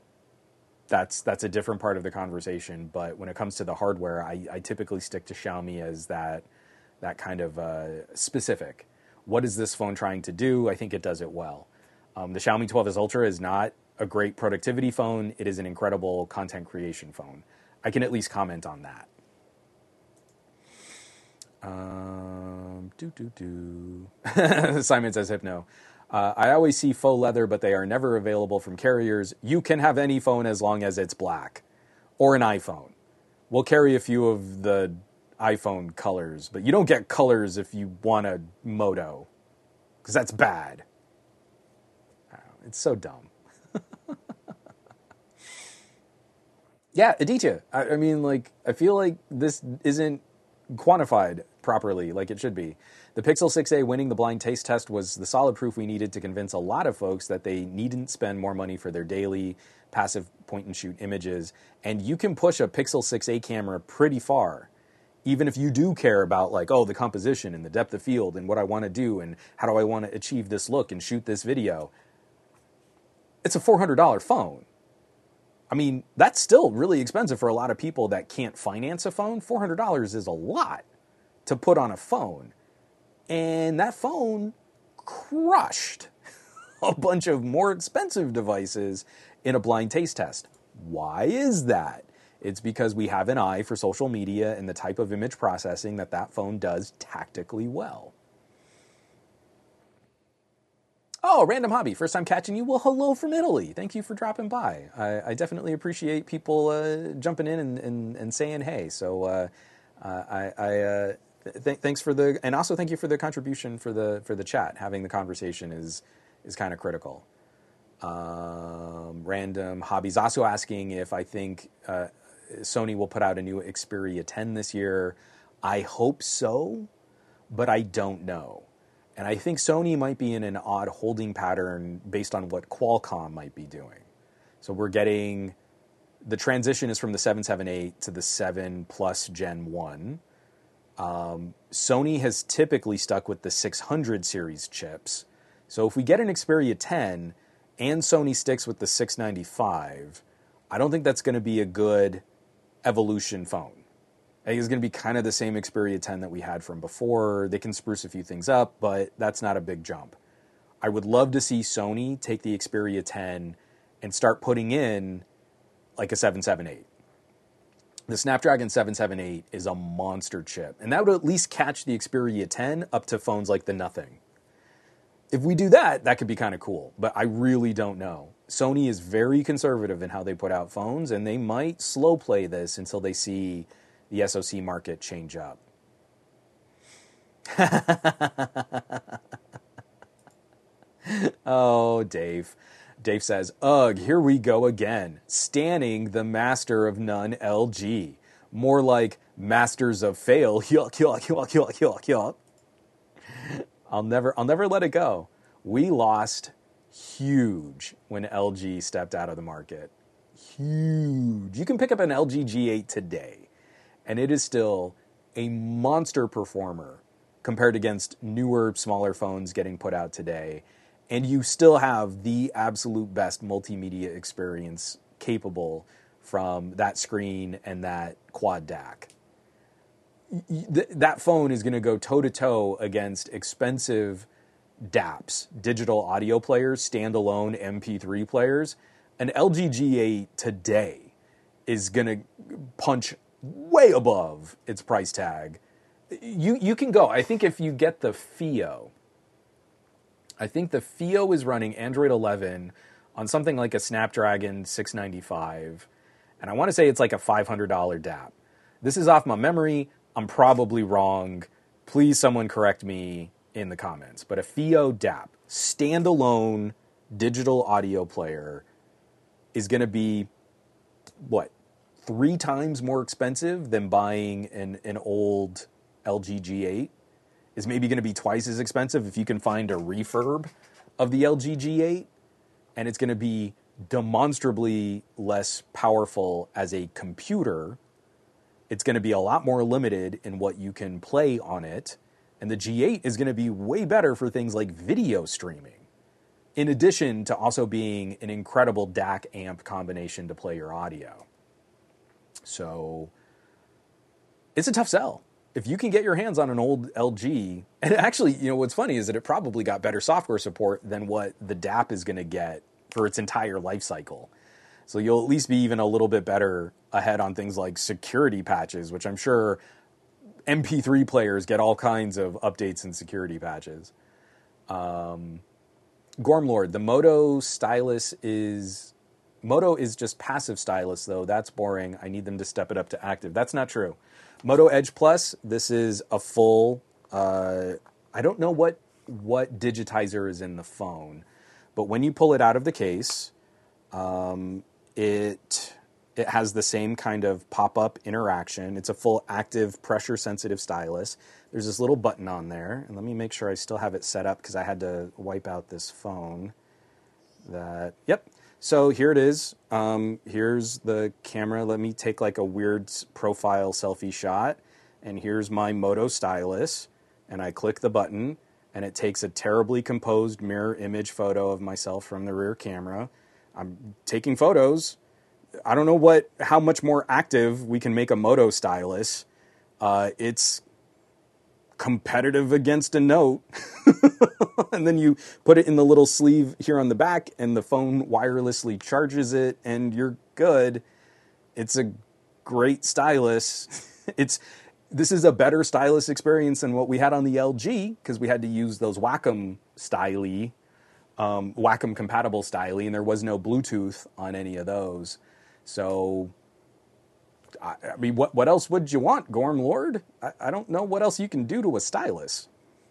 S1: That's that's a different part of the conversation. But when it comes to the hardware, I, I typically stick to Xiaomi as that that kind of uh, specific. What is this phone trying to do? I think it does it well. Um, the Xiaomi twelve S Ultra is not a great productivity phone. It is an incredible content creation phone. I can at least comment on that. Um, do, do, do. Simon says Hypno. Uh, I always see faux leather, but they are never available from carriers. You can have any phone as long as it's black. Or an iPhone. We'll carry a few of the iPhone colors, but you don't get colors if you want a Moto. Because that's bad. I don't know, it's so dumb. Yeah, Aditya. I, I mean, like, I feel like this isn't quantified properly like it should be. The Pixel six a winning the blind taste test was the solid proof we needed to convince a lot of folks that they needn't spend more money for their daily passive point-and-shoot images. And you can push a Pixel six a camera pretty far, even if you do care about, like, oh, the composition and the depth of field and what I want to do and how do I want to achieve this look and shoot this video. It's a four hundred dollars phone. I mean, that's still really expensive for a lot of people that can't finance a phone. four hundred dollars is a lot to put on a phone. And that phone crushed a bunch of more expensive devices in a blind taste test. Why is that? It's because we have an eye for social media and the type of image processing that that phone does tactically well. Oh, Random Hobby, first time catching you. Well, hello from Italy. Thank you for dropping by. I, I definitely appreciate people uh, jumping in and, and, and saying hey. So uh, uh, I, I uh, th- thanks for the, and also thank you for the contribution for the for the chat. Having the conversation is is kind of critical. Um, Random Hobby's also asking if I think uh, Sony will put out a new Xperia ten this year. I hope so, but I don't know. And I think Sony might be in an odd holding pattern based on what Qualcomm might be doing. So we're getting, the transition is from the seven seventy-eight to the seven Plus Gen one. Um, Sony has typically stuck with the six hundred series chips. So if we get an Xperia ten and Sony sticks with the six ninety-five, I don't think that's going to be a good evolution phone. I think it's going to be kind of the same Xperia ten that we had from before. They can spruce a few things up, but that's not a big jump. I would love to see Sony take the Xperia ten and start putting in like a seven seventy-eight. The Snapdragon seven seventy-eight is a monster chip, and that would at least catch the Xperia ten up to phones like the Nothing. If we do that, that could be kind of cool, but I really don't know. Sony is very conservative in how they put out phones, and they might slow play this until they see the S O C market change up. Oh, Dave. Dave says, ugh, here we go again. Standing the master of none L G. More like masters of fail. Yuck, yuck, yuck, yuck, yuck, yuck. I'll never, I'll never let it go. We lost huge when L G stepped out of the market. Huge. You can pick up an L G G eight today, and it is still a monster performer compared against newer, smaller phones getting put out today. And you still have the absolute best multimedia experience capable from that screen and that quad D A C. Th- that phone is going to go toe-to-toe against expensive D A Ps, digital audio players, standalone M P three players. An L G G eight today is going to punch way above its price tag. You you can go. I think if you get the Fio, I think the Fio is running Android eleven on something like a Snapdragon six ninety-five, and I want to say it's like a five hundred dollars D A P. This is off my memory. I'm probably wrong. Please someone correct me in the comments. But a Fio D A P, standalone digital audio player, is going to be, what, three times more expensive than buying an, an old L G G eight? Is maybe going to be twice as expensive if you can find a refurb of the L G G eight. And it's going to be demonstrably less powerful as a computer. It's going to be a lot more limited in what you can play on it. And the G eight is going to be way better for things like video streaming, in addition to also being an incredible D A C amp combination to play your audio. So it's a tough sell. If you can get your hands on an old L G, and actually, you know, what's funny is that it probably got better software support than what the D A P is going to get for its entire life cycle. So you'll at least be even a little bit better ahead on things like security patches, which I'm sure M P three players get all kinds of updates and security patches. Um, Gormlord, the Moto stylus is... Moto is just passive stylus, though. That's boring. I need them to step it up to active. That's not true. Moto Edge Plus, this is a full... Uh, I don't know what, what digitizer is in the phone, but when you pull it out of the case, um, it... It has the same kind of pop-up interaction. It's a full active pressure-sensitive stylus. There's this little button on there. And let me make sure I still have it set up because I had to wipe out this phone. That, yep. So here it is. Um, here's the camera. Let me take like a weird profile selfie shot. And here's my Moto stylus. And I click the button. And it takes a terribly composed mirror image photo of myself from the rear camera. I'm taking photos. I don't know what, how much more active we can make a Moto stylus. Uh, it's competitive against a Note. And then you put it in the little sleeve here on the back and the phone wirelessly charges it and you're good. It's a great stylus. It's this is a better stylus experience than what we had on the L G because we had to use those Wacom styli, um, Wacom compatible styli, and there was no Bluetooth on any of those. So, I, I mean, what what else would you want, Gorm Lord? I, I don't know what else you can do to a stylus.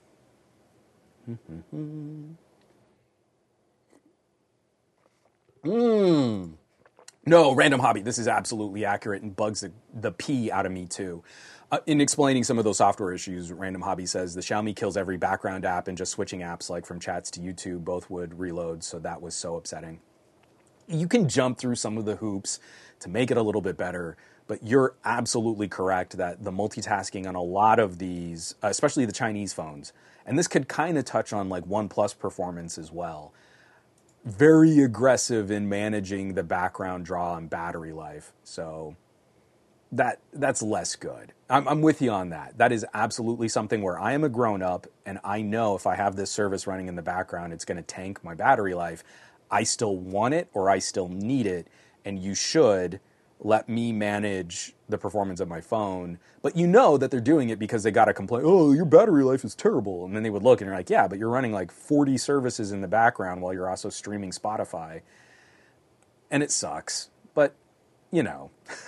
S1: Mmm. No, Random Hobby, this is absolutely accurate and bugs the, the pee out of me too. Uh, in explaining some of those software issues, Random Hobby says the Xiaomi kills every background app and just switching apps like from chats to YouTube both would reload, so that was so upsetting. You can jump through some of the hoops to make it a little bit better, but you're absolutely correct that the multitasking on a lot of these, especially the Chinese phones, and this could kind of touch on like OnePlus performance as well, very aggressive in managing the background draw and battery life. So that that's less good. I'm, I'm with you on that. That is absolutely something where I am a grown-up and I know if I have this service running in the background, it's going to tank my battery life. I still want it or I still need it, and you should let me manage the performance of my phone. But you know that they're doing it because they got to complain, oh, your battery life is terrible. And then they would look and you're like, yeah, but you're running like forty services in the background while you're also streaming Spotify. And it sucks. But, you know.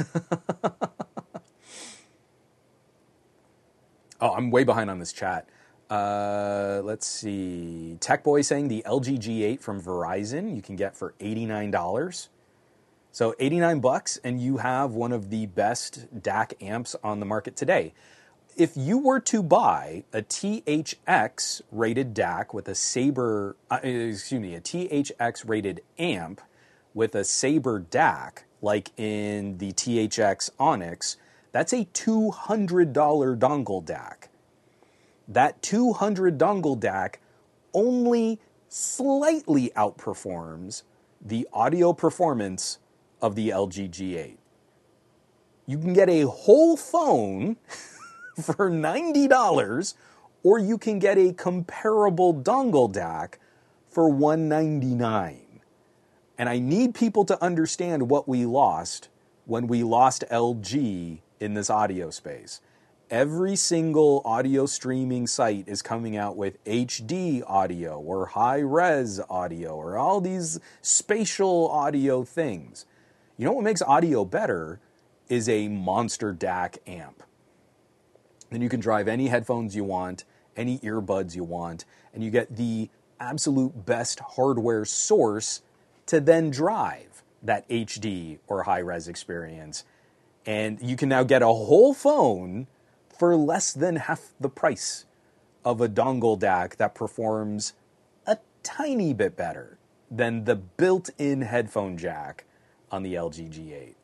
S1: Oh, I'm way behind on this chat. Uh, let's see. Tech Boy saying the L G G eight from Verizon you can get for eighty-nine dollars. So eighty-nine bucks, and you have one of the best D A C amps on the market today. If you were to buy a T H X rated D A C with a Sabre, uh, excuse me, a T H X rated amp with a Sabre D A C, like in the T H X Onyx, that's a two hundred dollars dongle D A C. That two hundred dollars dongle D A C only slightly outperforms the audio performance of the L G G eight. You can get a whole phone for ninety dollars, or you can get a comparable dongle D A C for one hundred ninety-nine dollars. And I need people to understand what we lost when we lost L G in this audio space. Every single audio streaming site is coming out with H D audio or high-res audio or all these spatial audio things. You know what makes audio better is a monster D A C amp. Then you can drive any headphones you want, any earbuds you want, and you get the absolute best hardware source to then drive that H D or high-res experience. And you can now get a whole phone for less than half the price of a dongle D A C that performs a tiny bit better than the built-in headphone jack on the L G G eight.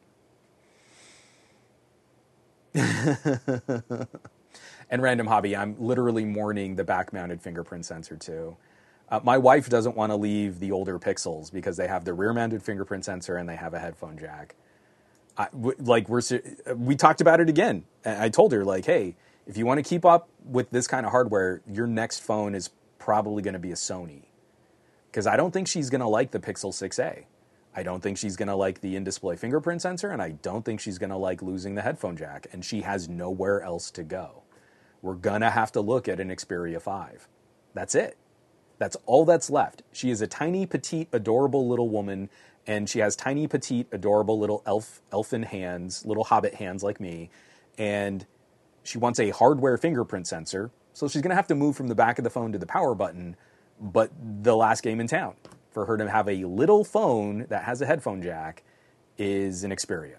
S1: And Random Hobby, I'm literally mourning the back-mounted fingerprint sensor too. Uh, my wife doesn't want to leave the older Pixels because they have the rear-mounted fingerprint sensor and they have a headphone jack. I, w- like we're we talked about it again. I told her, like, hey, if you want to keep up with this kind of hardware, your next phone is probably going to be a Sony, because I don't think she's going to like the Pixel six A. I don't think she's going to like the in-display fingerprint sensor, and I don't think she's going to like losing the headphone jack, and she has nowhere else to go. We're going to have to look at an Xperia five. That's it. That's all that's left. She is a tiny, petite, adorable little woman, and she has tiny, petite, adorable little elf, elfin hands, little hobbit hands like me, and she wants a hardware fingerprint sensor, so she's going to have to move from the back of the phone to the power button, but the last game in town for her to have a little phone that has a headphone jack is an Xperia.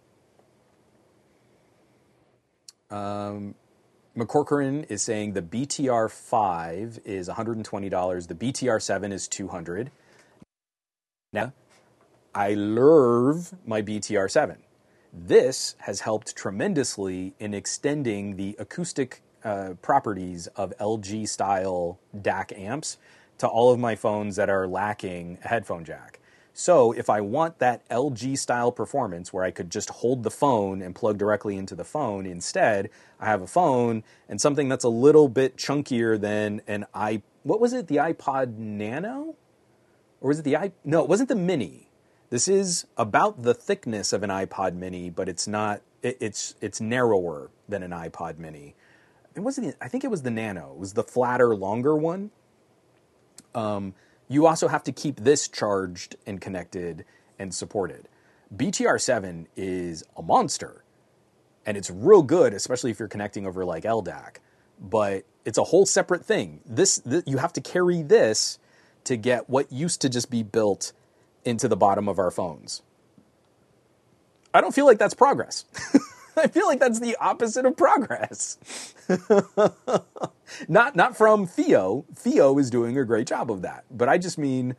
S1: Um... McCorcoran is saying the B T R five is one hundred twenty dollars. The B T R seven is two hundred dollars. Now, I love my B T R seven. This has helped tremendously in extending the acoustic uh, properties of L G-style D A C amps to all of my phones that are lacking a headphone jack. So if I want that L G-style performance where I could just hold the phone and plug directly into the phone, instead, I have a phone and something that's a little bit chunkier than an i... What was it? The iPod Nano? Or was it the i... No, it wasn't the Mini. This is about the thickness of an iPod mini, but it's not, it, it's it's narrower than an iPod mini. It wasn't, I think it was the Nano. It was the flatter, longer one. Um, you also have to keep this charged and connected and supported. B T R seven is a monster, and it's real good, especially if you're connecting over like L D A C, but it's a whole separate thing. This, this you have to carry this to get what used to just be built into the bottom of our phones. I don't feel like that's progress. I feel like that's the opposite of progress. not not from Theo. Theo is doing a great job of that. But I just mean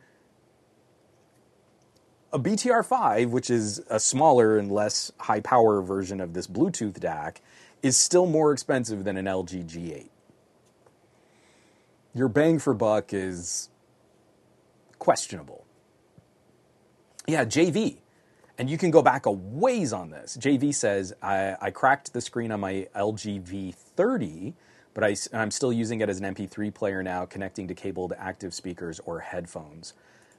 S1: a B T R five, which is a smaller and less high power version of this Bluetooth D A C, is still more expensive than an L G G eight. Your bang for buck is questionable. Yeah, J V. And you can go back a ways on this. J V says, I, I cracked the screen on my L G V thirty, but I, I'm still using it as an M P three player now, connecting to cabled active speakers or headphones.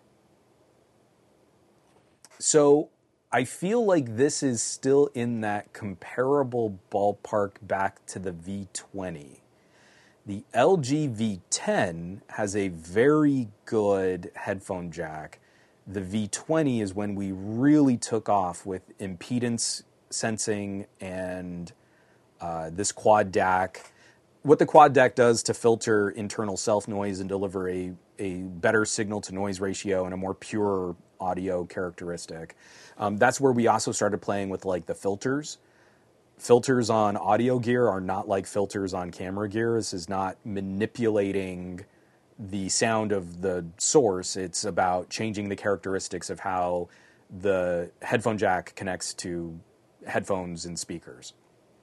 S1: So I feel like this is still in that comparable ballpark back to the V twenty. The L G V ten has a very good headphone jack. The V twenty is when we really took off with impedance sensing and uh, this quad D A C. What the quad D A C does to filter internal self noise and deliver a, a better signal to noise ratio and a more pure audio characteristic. Um, that's where we also started playing with like the filters. Filters on audio gear are not like filters on camera gear. This is not manipulating the sound of the source. It's about changing the characteristics of how the headphone jack connects to headphones and speakers.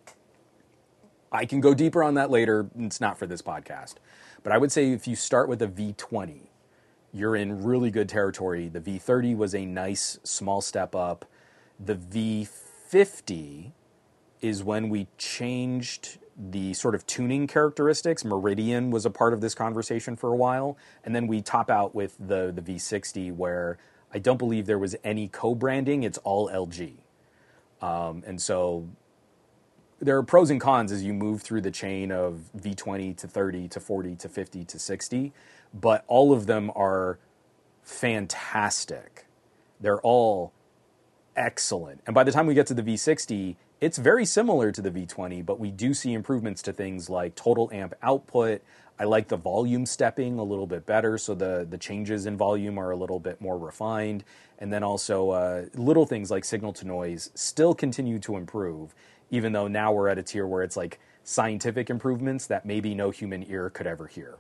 S1: I can go deeper on that later. It's not for this podcast. But I would say if you start with a V twenty, you're in really good territory. The V thirty was a nice small step up. The V fifty is when we changed the sort of tuning characteristics. Meridian was a part of this conversation for a while. And then we top out with the, the V sixty, where I don't believe there was any co-branding. It's all L G. Um, and so there are pros and cons as you move through the chain of V twenty to thirty to forty to fifty to sixty. But all of them are fantastic. They're all excellent. And by the time we get to the V sixty, it's very similar to the V twenty, but we do see improvements to things like total amp output. I like the volume stepping a little bit better, so the, the changes in volume are a little bit more refined. And then also uh, little things like signal to noise still continue to improve, even though now we're at a tier where it's like scientific improvements that maybe no human ear could ever hear.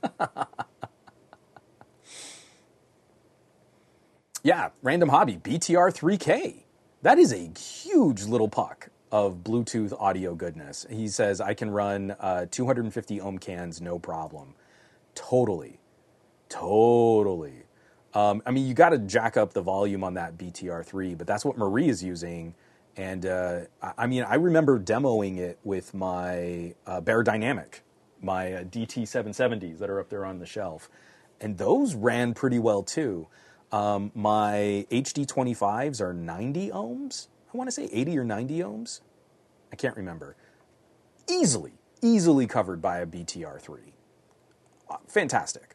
S1: Yeah, random hobby, B T R three K. That is a huge little puck of Bluetooth audio goodness. He says, I can run uh, two hundred fifty ohm cans, no problem. Totally. Totally. Um, I mean, you got to jack up the volume on that B T R three, but that's what Marie is using. And uh, I mean, I remember demoing it with my uh, Bear Dynamic, my uh, D T seven seventies that are up there on the shelf. And those ran pretty well too. Um, my H D twenty-fives are ninety ohms. I want to say eighty or ninety ohms. I can't remember. Easily, easily covered by a B T R three. Uh, fantastic.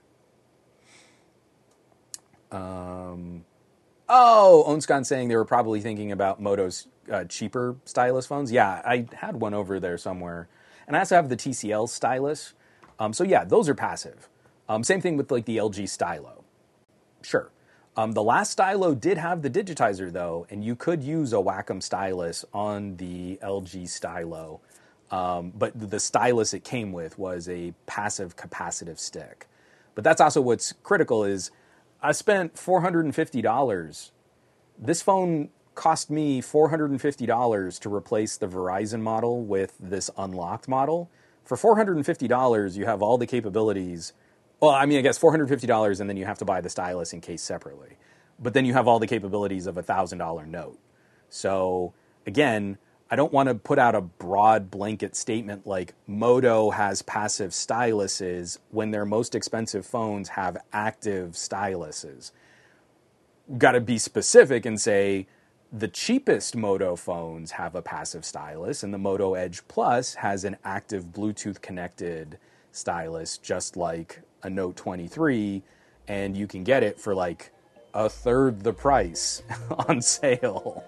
S1: Um, oh, Onscon saying they were probably thinking about Moto's uh, cheaper stylus phones. Yeah, I had one over there somewhere. And I also have the T C L stylus. Um, so yeah, those are passive. Um, same thing with like the L G Stylo. Sure. Um, the last Stylo did have the digitizer, though, and you could use a Wacom stylus on the L G Stylo. Um, but the stylus it came with was a passive capacitive stick. But that's also what's critical is I spent four hundred fifty dollars. This phone cost me four hundred fifty dollars to replace the Verizon model with this unlocked model. For four hundred fifty dollars, you have all the capabilities. Well, I mean, I guess four hundred fifty dollars, and then you have to buy the stylus in case separately. But then you have all the capabilities of a one thousand dollars Note. So, again, I don't want to put out a broad blanket statement like Moto has passive styluses when their most expensive phones have active styluses. got to be specific and say the cheapest Moto phones have a passive stylus, and the Moto Edge Plus has an active Bluetooth connected stylus, just like a Note twenty-three, and you can get it for like a third the price on sale.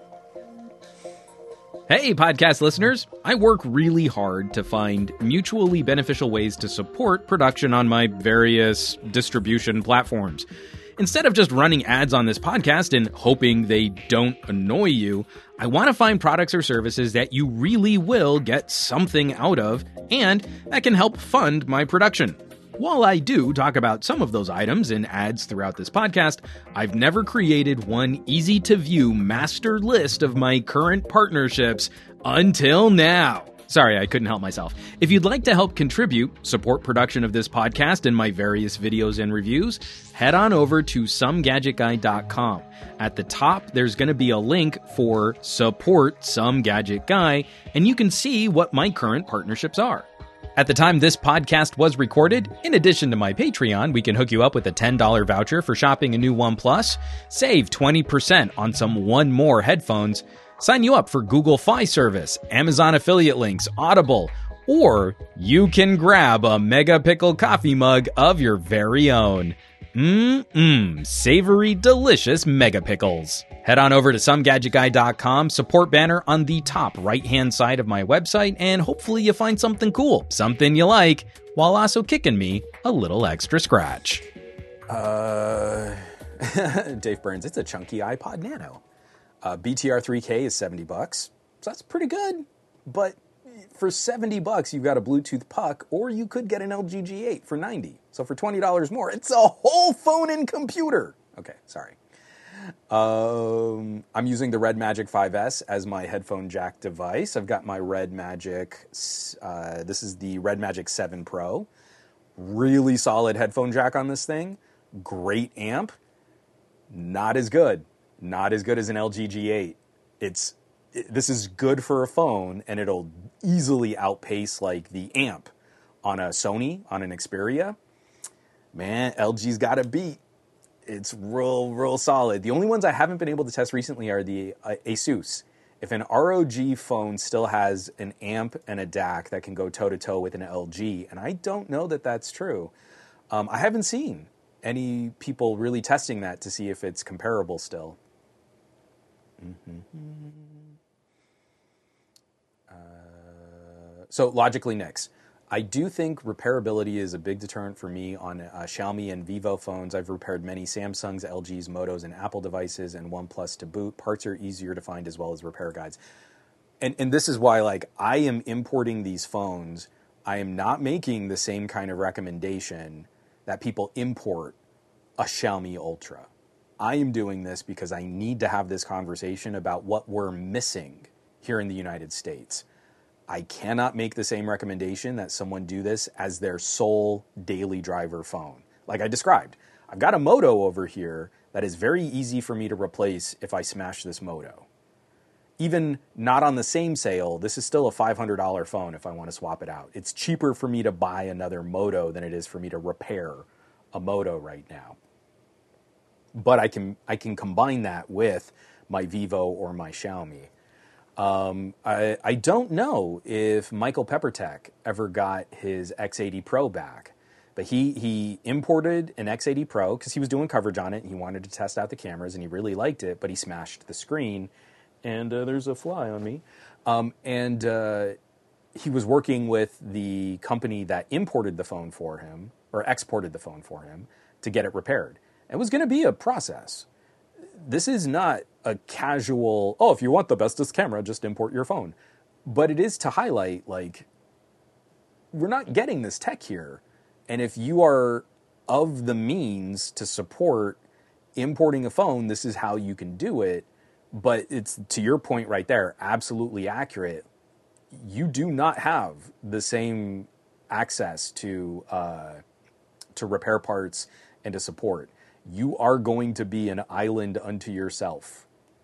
S2: Hey, podcast listeners. I work really hard to find mutually beneficial ways to support production on my various distribution platforms. Instead of just running ads on this podcast and hoping they don't annoy you, I want to find products or services that you really will get something out of and that can help fund my production. While I do talk about some of those items in ads throughout this podcast, I've never created one easy-to-view master list of my current partnerships until now. Sorry, I couldn't help myself. If you'd like to help contribute, support production of this podcast and my various videos and reviews, head on over to some gadget guy dot com. At the top, there's going to be a link for Support Some Gadget Guy, and you can see what my current partnerships are. At the time this podcast was recorded, in addition to my Patreon, we can hook you up with a ten dollars voucher for shopping a new OnePlus, save twenty percent on some One More headphones, sign you up for Google Fi service, Amazon affiliate links, Audible, or you can grab a Mega Pickle coffee mug of your very own. Mmm, savory, delicious Mega Pickles. Head on over to some gadget guy dot com, support banner on the top right-hand side of my website, and hopefully you find something cool, something you like, while also kicking me a little extra scratch.
S1: Uh, Dave Burns, it's a chunky iPod Nano. Uh, B T R three K is seventy bucks, so that's pretty good. But for seventy bucks, you've got a Bluetooth puck, or you could get an L G G eight for ninety. So for twenty dollars more, it's a whole phone and computer. Okay, sorry. Um, I'm using the Red Magic five S as my headphone jack device. I've got my Red Magic, uh, this is the Red Magic seven Pro. Really solid headphone jack on this thing. Great amp. Not as good. Not as good as an L G G eight. It's it, this is good for a phone, and it'll easily outpace like the amp on a Sony, on an Xperia. Man, L G's got a beat. It's real, real solid. The only ones I haven't been able to test recently are the uh, Asus. If an R O G phone still has an amp and a D A C that can go toe-to-toe with an L G, and I don't know that that's true. Um, I haven't seen any people really testing that to see if it's comparable still. Mm-hmm. Uh, so Logically Nix. I do think repairability is a big deterrent for me on uh, Xiaomi and Vivo phones. I've repaired many Samsungs, L Gs, Motos, and Apple devices, and OnePlus to boot. Parts are easier to find as well as repair guides. And and this is why, like, I am importing these phones. I am not making the same kind of recommendation that people import a Xiaomi Ultra. I am doing this because I need to have this conversation about what we're missing here in the United States. I cannot make the same recommendation that someone do this as their sole daily driver phone. Like I described, I've got a Moto over here that is very easy for me to replace if I smash this Moto. Even not on the same sale, this is still a five hundred dollars phone if I want to swap it out. It's cheaper for me to buy another Moto than it is for me to repair a Moto right now. But I can I can combine that with my Vivo or my Xiaomi. Um, I, I don't know if Michael Peppertech ever got his X eighty Pro back, but he, he imported an X eighty Pro because he was doing coverage on it and he wanted to test out the cameras and he really liked it, but he smashed the screen and uh, there's a fly on me. Um, and uh, he was working with the company that imported the phone for him or exported the phone for him to get it repaired. It was going to be a process. This is not a casual, oh, if you want the bestest camera, just import your phone. But it is to highlight, like, we're not getting this tech here. And if you are of the means to support importing a phone, this is how you can do it. But it's, to your point right there, absolutely accurate. You do not have the same access to uh, to repair parts and to support. You are going to be an island unto yourself.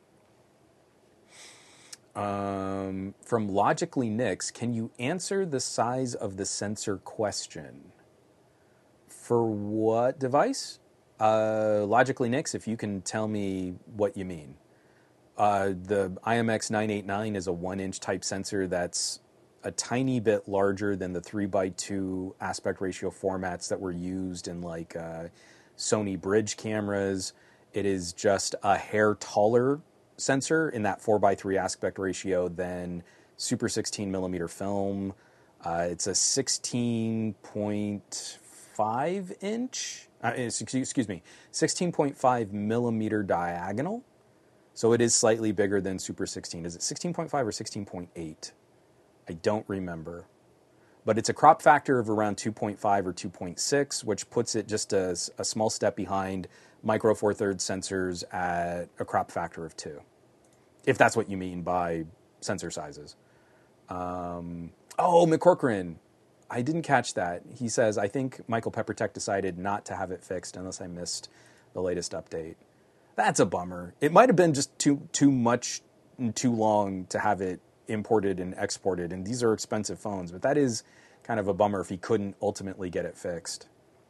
S1: Um, from Logically Nix, can you answer the size of the sensor question? For what device? Uh, logically, Nix, if you can tell me what you mean. Uh, the I M X nine eighty-nine is a one-inch type sensor that's a tiny bit larger than the three by two aspect ratio formats that were used in like uh, Sony bridge cameras. It is just a hair taller sensor in that four by three aspect ratio than Super sixteen millimeter film. Uh, it's a sixteen point five inch, uh, excuse me, sixteen point five millimeter diagonal. So it is slightly bigger than Super sixteen. Is it sixteen point five or sixteen point eight? I don't remember. But it's a crop factor of around two point five or two point six, which puts it just a, a small step behind Micro Four Thirds sensors at a crop factor of two, if that's what you mean by sensor sizes. Um, oh, McCorcoran. I didn't catch that. He says, I think Michael Peppertech decided not to have it fixed unless I missed the latest update. That's a bummer. It might have been just too too much and too long to have it imported and exported, and these are expensive phones, but that is kind of a bummer if he couldn't ultimately get it fixed.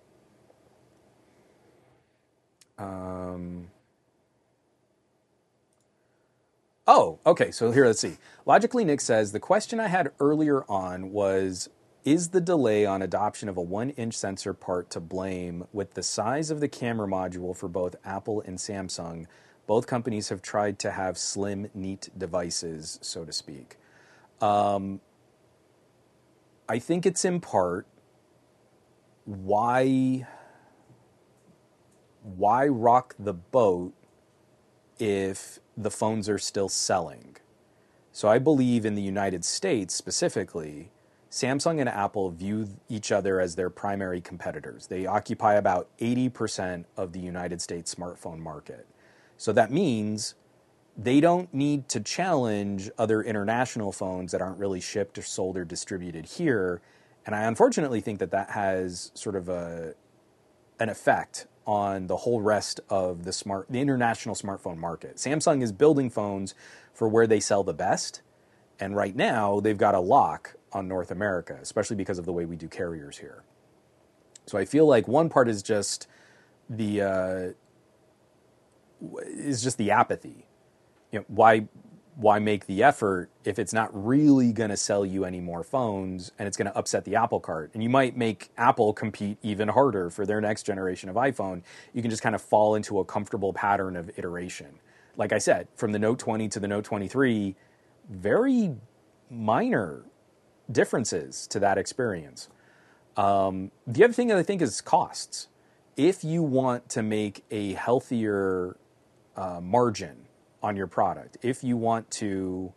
S1: Um... Oh, okay, so here, let's see. Logically Nick says, the question I had earlier on was, is the delay on adoption of a one-inch sensor part to blame with the size of the camera module for both Apple and Samsung? Both companies have tried to have slim, neat devices, so to speak. Um, I think it's in part why, why rock the boat if the phones are still selling. So I believe in the United States specifically, Samsung and Apple view each other as their primary competitors. They occupy about eighty percent of the United States smartphone market. So that means they don't need to challenge other international phones that aren't really shipped or sold or distributed here. And I unfortunately think that that has sort of a an effect on the whole rest of the smart, the international smartphone market. Samsung is building phones for where they sell the best, and right now they've got a lock on North America, especially because of the way we do carriers here. So I feel like one part is just the uh, is just the apathy. You know, why why make the effort if it's not really going to sell you any more phones and it's going to upset the Apple cart? And you might make Apple compete even harder for their next generation of iPhone. You can just kind of fall into a comfortable pattern of iteration. Like I said, from the Note twenty to the Note twenty-three, very minor differences to that experience. Um, the other thing that I think is costs. If you want to make a healthier uh, margin on your product, if you want to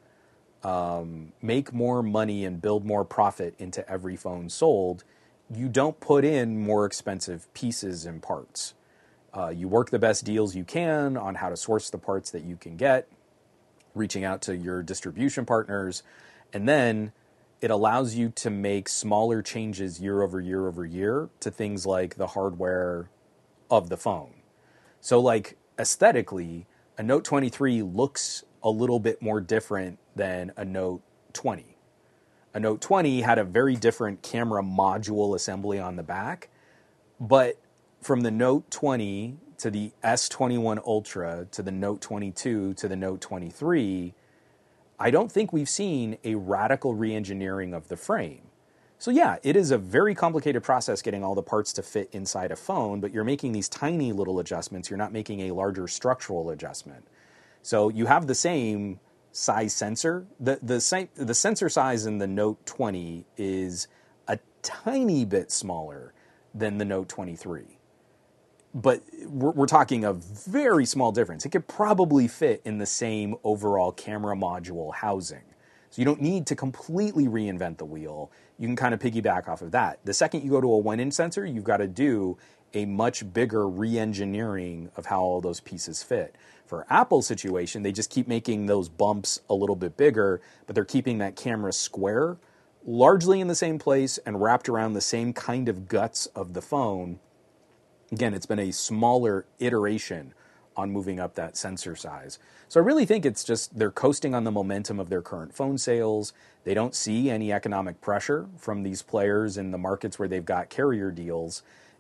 S1: um, make more money and build more profit into every phone sold, you don't put in more expensive pieces and parts. Uh, you work the best deals you can on how to source the parts that you can get, reaching out to your distribution partners, and then it allows you to make smaller changes year over year over year to things like the hardware of the phone. So like aesthetically, a Note twenty-three looks a little bit more different than a Note twenty. A Note twenty had a very different camera module assembly on the back, but from the Note twenty to the S twenty-one Ultra to the Note twenty-two to the Note twenty-three, I don't think we've seen a radical re-engineering of the frame. So yeah, it is a very complicated process getting all the parts to fit inside a phone, but you're making these tiny little adjustments. You're not making a larger structural adjustment. So you have the same size sensor. The, the, same, the sensor size in the Note twenty is a tiny bit smaller than the Note twenty-three. But we're, we're talking a very small difference. It could probably fit in the same overall camera module housing. So you don't need to completely reinvent the wheel. You can kind of piggyback off of that. The second you go to a one-inch sensor, you've got to do a much bigger re-engineering of how all those pieces fit. For Apple's situation, they just keep making those bumps a little bit bigger, but they're keeping that camera square, largely in the same place and wrapped around the same kind of guts of the phone. Again, it's been a smaller iteration on moving up that sensor size. So I really think it's just they're coasting on the momentum of their current phone sales. They don't see any economic pressure from these players in the markets where they've got carrier deals.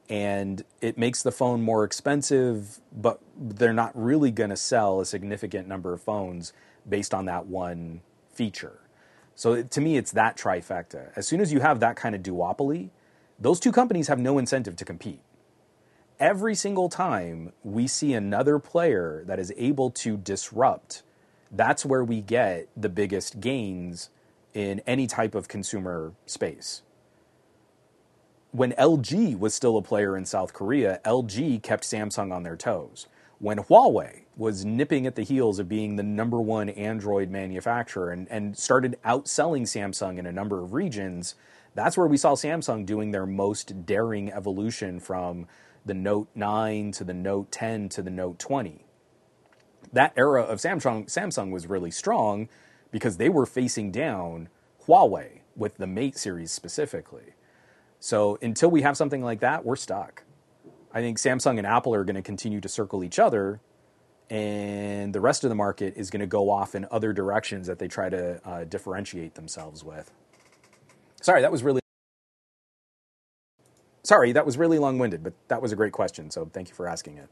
S1: and it makes the phone more expensive, but they're not really going to sell a significant number of phones based on that one feature. So to me, it's that trifecta. As soon as you have that kind of duopoly, those two companies have no incentive to compete. Every single time we see another player that is able to disrupt, that's where we get the biggest gains in any type of consumer space. When L G was still a player in South Korea, L G kept Samsung on their toes. When Huawei was nipping at the heels of being the number one Android manufacturer and, and started outselling Samsung in a number of regions, that's where we saw Samsung doing their most daring evolution from the Note nine to the Note ten to the Note twenty. That era of Samsung, Samsung was really strong because they were facing down Huawei with the Mate series specifically. So until we have something like that, we're stuck. I think Samsung and Apple are going to continue to circle each other, and the rest of the market is going to go off in other directions that they try to uh, differentiate themselves with. Sorry, that was really Sorry, that was really long-winded, but that was a great question, so thank you for asking it.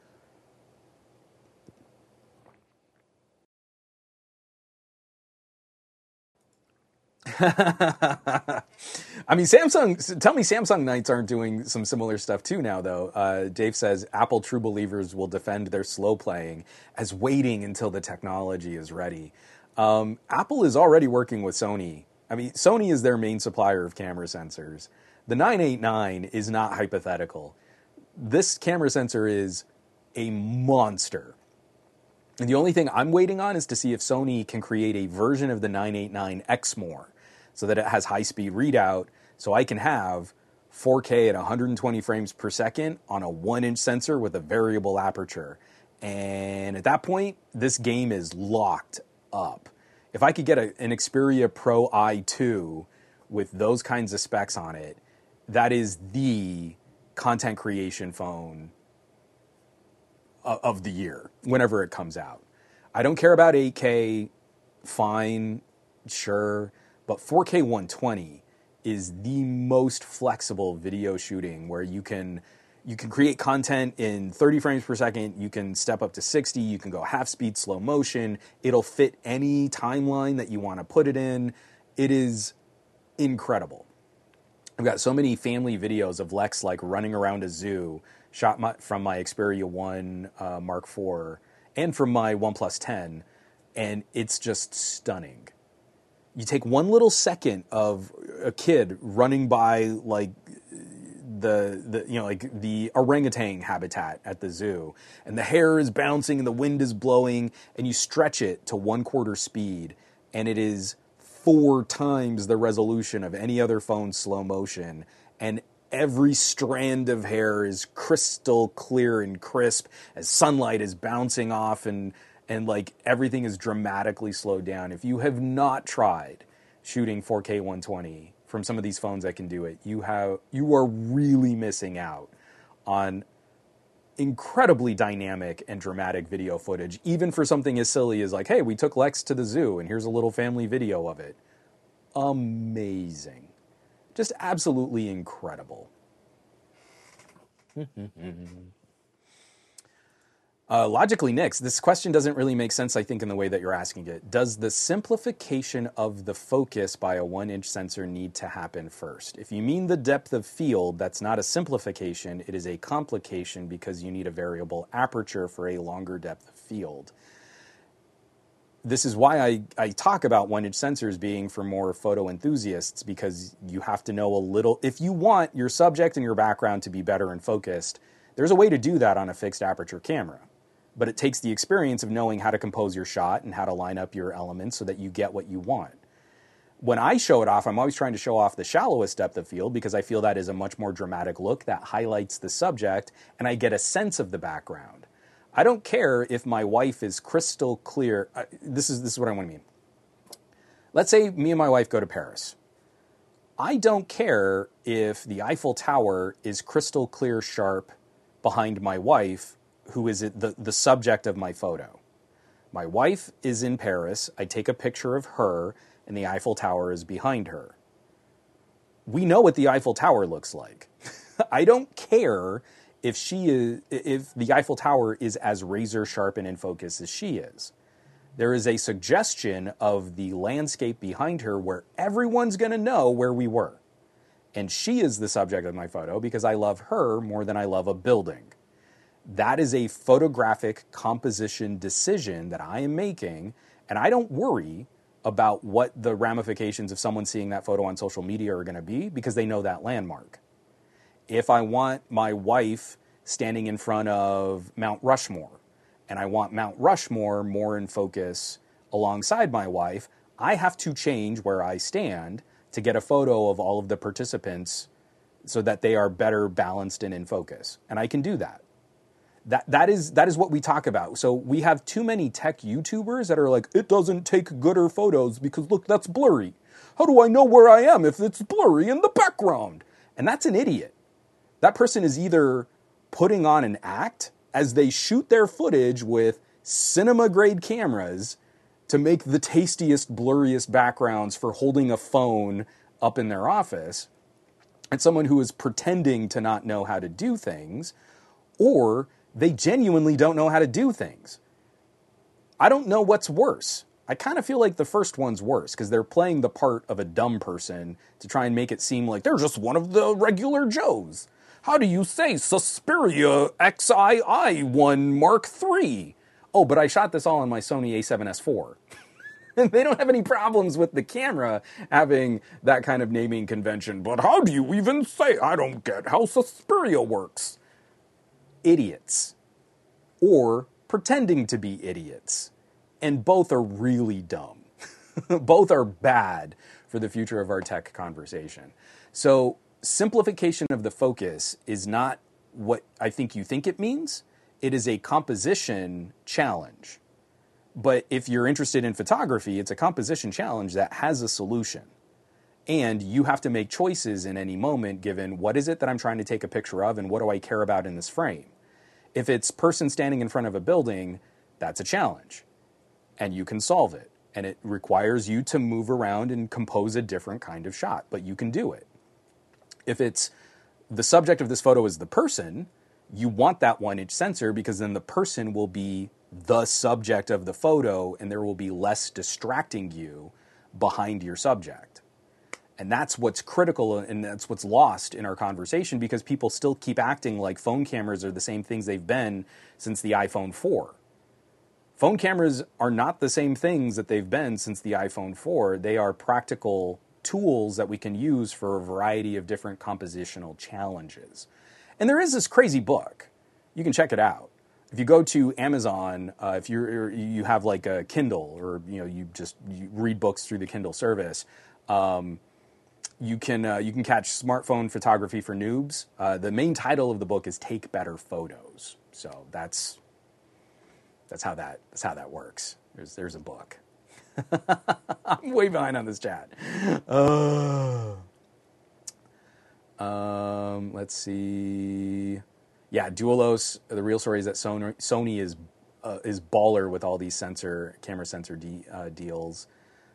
S1: I mean, Samsung, tell me Samsung Knights aren't doing some similar stuff too now, though. Uh, Dave says, Apple true believers will defend their slow playing as waiting until the technology is ready. Um, Apple is already working with Sony. I mean, Sony is their main supplier of camera sensors. The nine eighty-nine is not hypothetical. This camera sensor is a monster. And the only thing I'm waiting on is to see if Sony can create a version of the nine eighty-nine Exmor so that it has high-speed readout, so I can have four K at one hundred twenty frames per second on a one-inch sensor with a variable aperture. And at that point, this game is locked up. If I could get a, an Xperia Pro I two with those kinds of specs on it, that is the content creation phone of the year, whenever it comes out. I don't care about eight K, fine, sure, but four K one twenty is the most flexible video shooting where you can you can create content in thirty frames per second, you can step up to sixty, you can go half speed, slow motion, it'll fit any timeline that you want to put it in. It is incredible. I've got so many family videos of Lex like running around a zoo, shot my, from my Xperia one uh, Mark four and from my OnePlus ten, and it's just stunning. You take one little second of a kid running by like the the you know like the orangutan habitat at the zoo, and the hair is bouncing and the wind is blowing, and you stretch it to one quarter speed, and it is four times the resolution of any other phone slow motion, and every strand of hair is crystal clear and crisp as sunlight is bouncing off, and and like everything is dramatically slowed down. If you have not tried shooting four K one twenty from some of these phones that can do it, you have you are really missing out on incredibly dynamic and dramatic video footage, even for something as silly as like, hey, we took Lex to the zoo and here's a little family video of it. Amazing. Just absolutely incredible. uh, logically, Nix, this question doesn't really make sense, I think, in the way that you're asking it. Does the simplification of the focus by a one-inch sensor need to happen first? If you mean the depth of field, that's not a simplification. It is a complication because you need a variable aperture for a longer depth of field. This is why I, I talk about one-inch sensors being for more photo enthusiasts, because you have to know a little. If you want your subject and your background to be better and focused, there's a way to do that on a fixed aperture camera. But it takes the experience of knowing how to compose your shot and how to line up your elements so that you get what you want. When I show it off, I'm always trying to show off the shallowest depth of field because I feel that is a much more dramatic look that highlights the subject, and I get a sense of the background. I don't care if my wife is crystal clear. Uh, this is this is what I want to mean. Let's say me and my wife go to Paris. I don't care if the Eiffel Tower is crystal clear sharp behind my wife, who is the, the subject of my photo. My wife is in Paris. I take a picture of her, and the Eiffel Tower is behind her. We know what the Eiffel Tower looks like. I don't care if she is, if the Eiffel Tower is as razor sharp and in focus as she is. There is a suggestion of the landscape behind her where everyone's going to know where we were. And she is the subject of my photo because I love her more than I love a building. That is a photographic composition decision that I am making, and I don't worry about what the ramifications of someone seeing that photo on social media are going to be because they know that landmark. If I want my wife standing in front of Mount Rushmore, and I want Mount Rushmore more in focus alongside my wife, I have to change where I stand to get a photo of all of the participants so that they are better balanced and in focus. And I can do that. That that is that is what we talk about. So we have too many tech YouTubers that are like, it doesn't take gooder photos because look, that's blurry. How do I know where I am if it's blurry in the background? And that's an idiot. That person is either putting on an act as they shoot their footage with cinema-grade cameras to make the tastiest, blurriest backgrounds for holding a phone up in their office, and someone who is pretending to not know how to do things, or they genuinely don't know how to do things. I don't know what's worse. I kind of feel like the first one's worse because they're playing the part of a dumb person to try and make it seem like they're just one of the regular Joes. How do you say Suspiria X I I one Mark three? Oh, but I shot this all on my Sony A seven S four. And they don't have any problems with the camera having that kind of naming convention. But how do you even say, I don't get how Suspiria works? Idiots. Or pretending to be idiots. And both are really dumb. Both are bad for the future of our tech conversation. So simplification of the focus is not what I think you think it means. It is a composition challenge. But if you're interested in photography, it's a composition challenge that has a solution. And you have to make choices in any moment given what is it that I'm trying to take a picture of and what do I care about in this frame. If it's person standing in front of a building, that's a challenge. And you can solve it. And it requires you to move around and compose a different kind of shot, but you can do it. If it's the subject of this photo is the person, you want that one inch sensor because then the person will be the subject of the photo and there will be less distracting you behind your subject. And that's what's critical and that's what's lost in our conversation because people still keep acting like phone cameras are the same things they've been since the iPhone four. Phone cameras are not the same things that they've been since the iPhone four. They are practical tools that we can use for a variety of different compositional challenges. And there is this crazy book. You can check it out. If you go to Amazon, uh, if you're you have like a Kindle or you know you just you read books through the Kindle service, um, you can uh, you can catch Smartphone Photography for Noobs. Uh, the main title of the book is Take Better Photos. So that's that's how that that's how that works. There's there's a book. I'm way behind on this chat. Uh, um, let's see. Yeah, Dualos. The real story is that Sony, Sony is uh, is baller with all these sensor camera sensor de- uh, deals.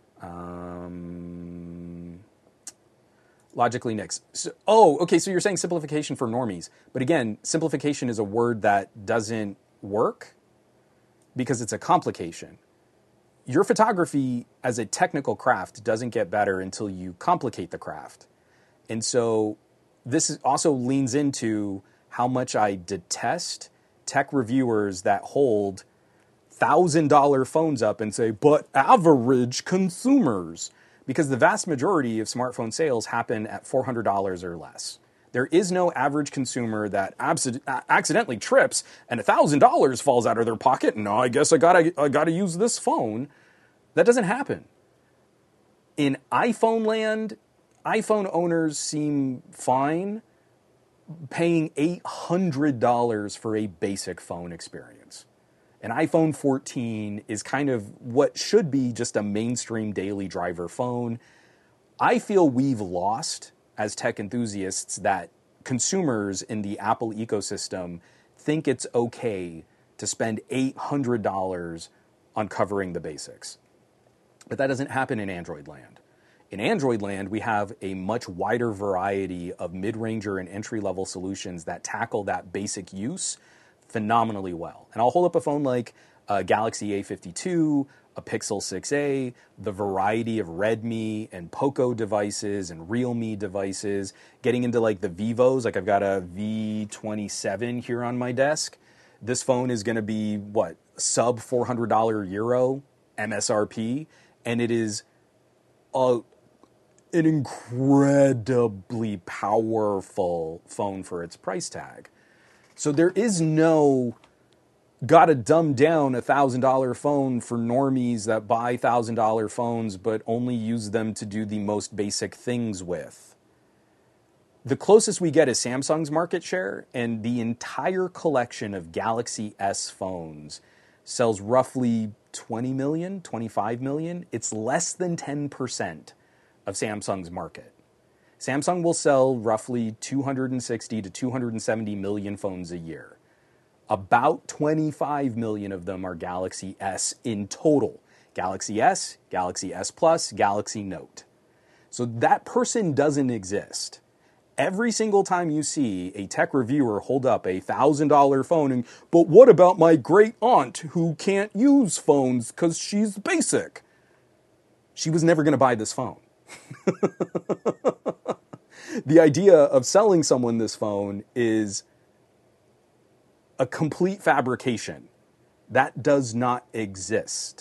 S1: Um, logically, Nix. So, oh, okay. So you're saying simplification for normies, but again, simplification is a word that doesn't work because it's a complication. Your photography as a technical craft doesn't get better until you complicate the craft, and so this is also leans into how much I detest tech reviewers that hold one thousand dollars phones up and say, but average consumers, because the vast majority of smartphone sales happen at four hundred dollars or less. There is no average consumer that abs- accidentally trips and one thousand dollars falls out of their pocket. No, I guess I gotta, I gotta use this phone. That doesn't happen. In iPhone land, iPhone owners seem fine paying eight hundred dollars for a basic phone experience. An iPhone fourteen is kind of what should be just a mainstream daily driver phone. I feel we've lost, as tech enthusiasts, that consumers in the Apple ecosystem think it's okay to spend eight hundred dollars on covering the basics. But that doesn't happen in Android land. In Android land, we have a much wider variety of mid-ranger and entry-level solutions that tackle that basic use phenomenally well. And I'll hold up a phone like a Galaxy A fifty-two, a Pixel six a, the variety of Redmi and Poco devices and Realme devices, getting into like the Vivos, like I've got a V twenty-seven here on my desk. This phone is going to be, what, sub four hundred dollars Euro M S R P, and it is a, an incredibly powerful phone for its price tag. So there is no gotta dumb down a one thousand dollars phone for normies that buy one thousand dollars phones but only use them to do the most basic things with. The closest we get is Samsung's market share, and the entire collection of Galaxy S phones sells roughly twenty million, twenty-five million. It's less than ten percent of Samsung's market. Samsung will sell roughly two hundred sixty to two hundred seventy million phones a year. About twenty-five million of them are Galaxy S in total. Galaxy S, Galaxy S Plus, Galaxy Note. So that person doesn't exist. Every single time you see a tech reviewer hold up a one thousand dollars phone and, but what about my great aunt who can't use phones because she's basic? She was never going to buy this phone. The idea of selling someone this phone is a complete fabrication. That does not exist.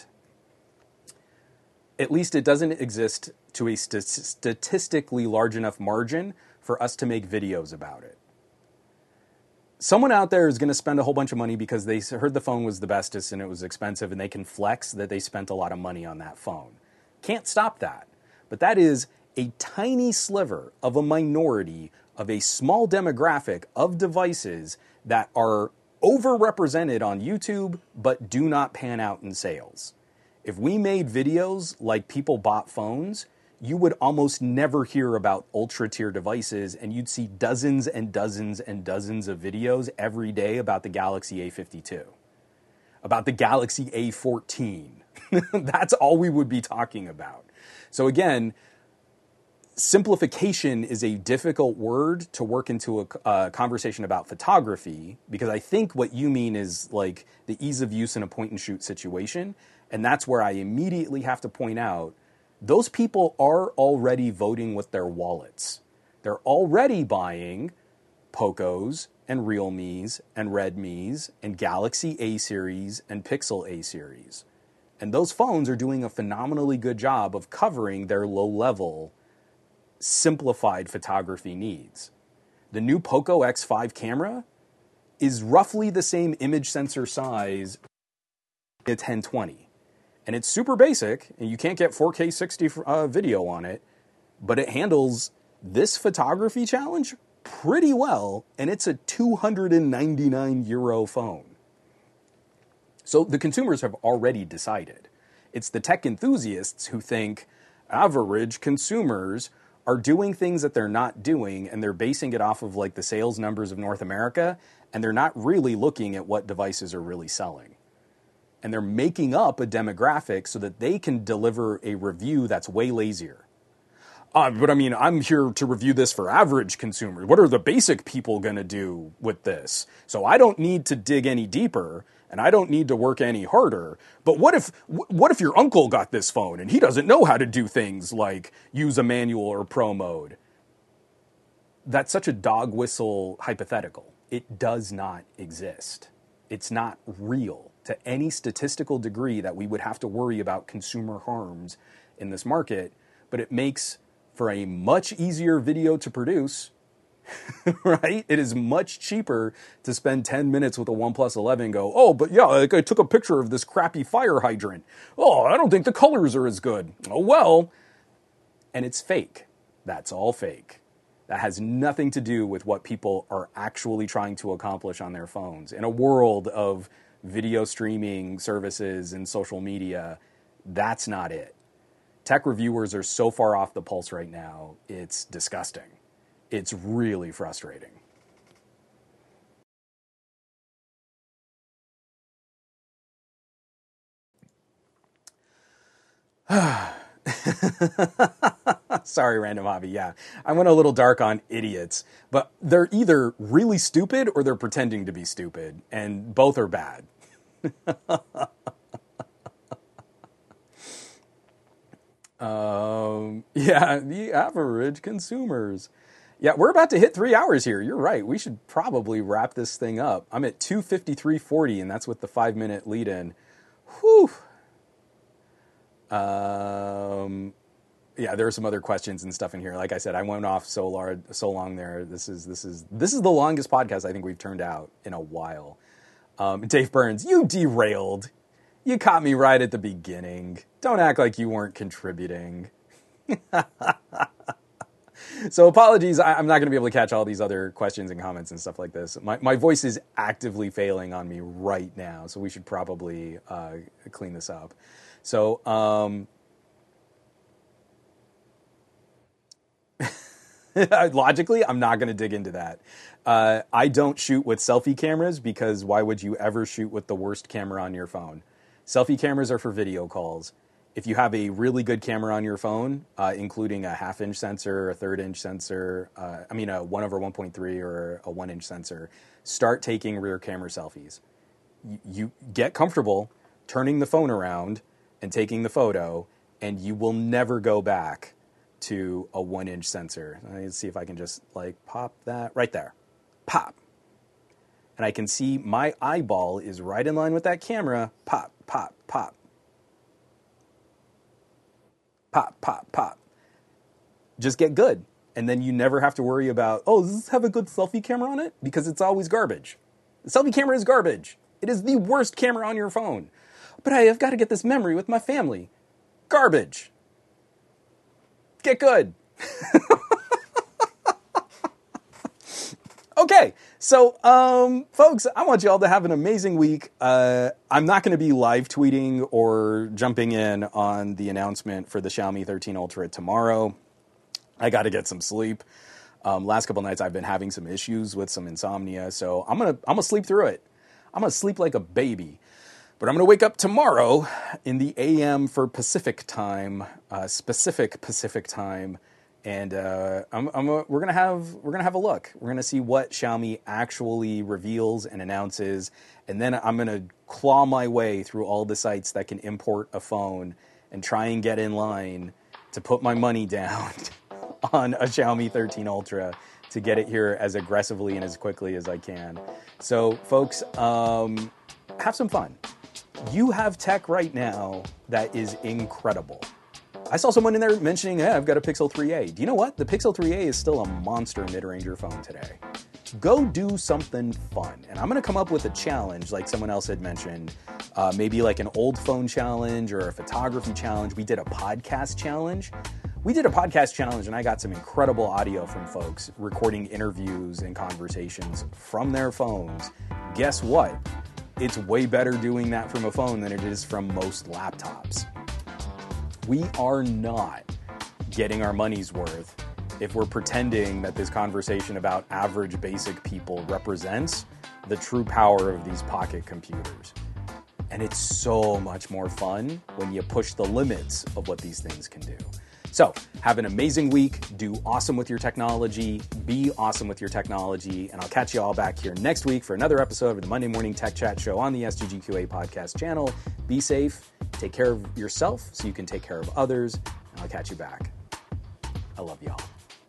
S1: At least it doesn't exist to a st- statistically large enough margin for us to make videos about it. Someone out there is going to spend a whole bunch of money because they heard the phone was the bestest and it was expensive, and they can flex that they spent a lot of money on that phone. Can't stop that. But that is a tiny sliver of a minority of a small demographic of devices that are overrepresented on YouTube but do not pan out in sales. If we made videos like people bought phones, you would almost never hear about ultra-tier devices, and you'd see dozens and dozens and dozens of videos every day about the Galaxy A fifty-two, about the Galaxy A fourteen. That's all we would be talking about. So again, simplification is a difficult word to work into a, a conversation about photography, because I think what you mean is like the ease of use in a point-and-shoot situation, and that's where I immediately have to point out those people are already voting with their wallets. They're already buying Pocos and Realmes and Redmis and Galaxy A series and Pixel A series. And those phones are doing a phenomenally good job of covering their low-level, simplified photography needs. The new Poco X five camera is roughly the same image sensor size as a ten twenty. And it's super basic, and you can't get four K sixty uh, video on it, but it handles this photography challenge pretty well, and it's a two hundred ninety-nine euro phone. So the consumers have already decided. It's the tech enthusiasts who think average consumers are doing things that they're not doing, and they're basing it off of like the sales numbers of North America, and they're not really looking at what devices are really selling. And they're making up a demographic so that they can deliver a review that's way lazier. Uh, but I mean, I'm here to review this for average consumers. What are the basic people going to do with this? So I don't need to dig any deeper, and I don't need to work any harder. But what if what if your uncle got this phone and he doesn't know how to do things like use a manual or pro mode? That's such a dog whistle hypothetical. It does not exist. It's not real to any statistical degree that we would have to worry about consumer harms in this market, but it makes for a much easier video to produce, right? It is much cheaper to spend ten minutes with a OnePlus eleven and go, oh, but yeah, like I took a picture of this crappy fire hydrant. Oh, I don't think the colors are as good. Oh, well. And it's fake. That's all fake. That has nothing to do with what people are actually trying to accomplish on their phones. In a world of video streaming services and social media, that's not it. Tech reviewers are so far off the pulse right now, it's disgusting. It's really frustrating. Sorry, Random Hobby. Yeah, I went a little dark on idiots, but they're either really stupid or they're pretending to be stupid, and both are bad. um, yeah, the average consumers. Yeah, we're about to hit three hours here. You're right. We should probably wrap this thing up. I'm at two fifty-three forty, and that's with the five-minute lead-in. Whew. Um, yeah, there are some other questions and stuff in here. Like I said, I went off so large, so long there. This is this is this is the longest podcast I think we've turned out in a while. Um, Dave Burns, you derailed. You caught me right at the beginning. Don't act like you weren't contributing. So apologies, I, I'm not going to be able to catch all these other questions and comments and stuff like this. My my voice is actively failing on me right now, so we should probably uh, clean this up. So, um, logically, I'm not going to dig into that. Uh, I don't shoot with selfie cameras because why would you ever shoot with the worst camera on your phone? Selfie cameras are for video calls. If you have a really good camera on your phone, uh, including a half-inch sensor, a third-inch sensor, uh, I mean a one over one point three or a one-inch sensor, start taking rear camera selfies. You, you get comfortable turning the phone around and taking the photo, and you will never go back to a one-inch sensor. Let's see if I can just like pop that right there. Pop. And I can see my eyeball is right in line with that camera. Pop, pop, pop. Pop, pop, pop. Just get good. And then you never have to worry about, oh, does this have a good selfie camera on it? Because it's always garbage. The selfie camera is garbage. It is the worst camera on your phone. But I have got to get this memory with my family. Garbage. Get good. Okay, so, um, folks, I want you all to have an amazing week. Uh, I'm not going to be live tweeting or jumping in on the announcement for the Xiaomi thirteen Ultra tomorrow. I got to get some sleep. Um, last couple nights I've been having some issues with some insomnia, so I'm gonna I'm gonna sleep through it. I'm gonna sleep like a baby. But I'm going to wake up tomorrow in the A M for Pacific time, uh, specific Pacific time, and uh, I'm, I'm a, we're going to have we're going to have a look. We're going to see what Xiaomi actually reveals and announces, and then I'm going to claw my way through all the sites that can import a phone and try and get in line to put my money down on a Xiaomi thirteen Ultra to get it here as aggressively and as quickly as I can. So, folks, um, have some fun. You have tech right now that is incredible. I saw someone in there mentioning, hey, I've got a Pixel three a. Do you know what? The Pixel three a is still a monster mid-ranger phone today. Go do something fun. And I'm going to come up with a challenge like someone else had mentioned. Uh, maybe like an old phone challenge or a photography challenge. We did a podcast challenge. We did a podcast challenge and I got some incredible audio from folks recording interviews and conversations from their phones. Guess what? It's way better doing that from a phone than it is from most laptops. We are not getting our money's worth if we're pretending that this conversation about average basic people represents the true power of these pocket computers. And it's so much more fun when you push the limits of what these things can do. So, have an amazing week, do awesome with your technology, be awesome with your technology, and I'll catch you all back here next week for another episode of the Monday Morning Tech Chat Show on the S G G Q A podcast channel. Be safe, take care of yourself so you can take care of others, and I'll catch you back. I love y'all.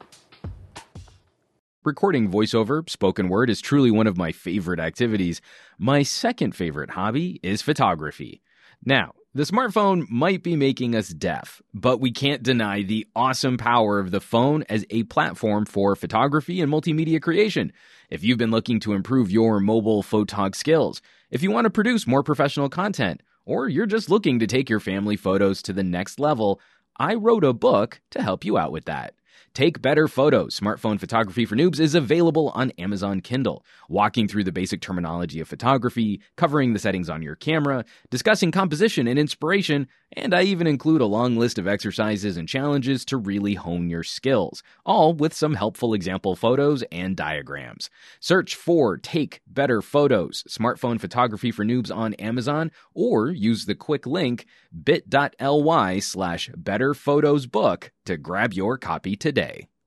S2: Recording voiceover, spoken word, is truly one of my favorite activities. My second favorite hobby is photography. Now, the smartphone might be making us deaf, but we can't deny the awesome power of the phone as a platform for photography and multimedia creation. If you've been looking to improve your mobile photog skills, if you want to produce more professional content, or you're just looking to take your family photos to the next level, I wrote a book to help you out with that. Take Better Photos, Smartphone Photography for Noobs is available on Amazon Kindle, walking through the basic terminology of photography, covering the settings on your camera, discussing composition and inspiration, and I even include a long list of exercises and challenges to really hone your skills, all with some helpful example photos and diagrams. Search for Take Better Photos, Smartphone Photography for Noobs on Amazon, or use the quick link bit.ly slash betterphotosbook to grab your copy today.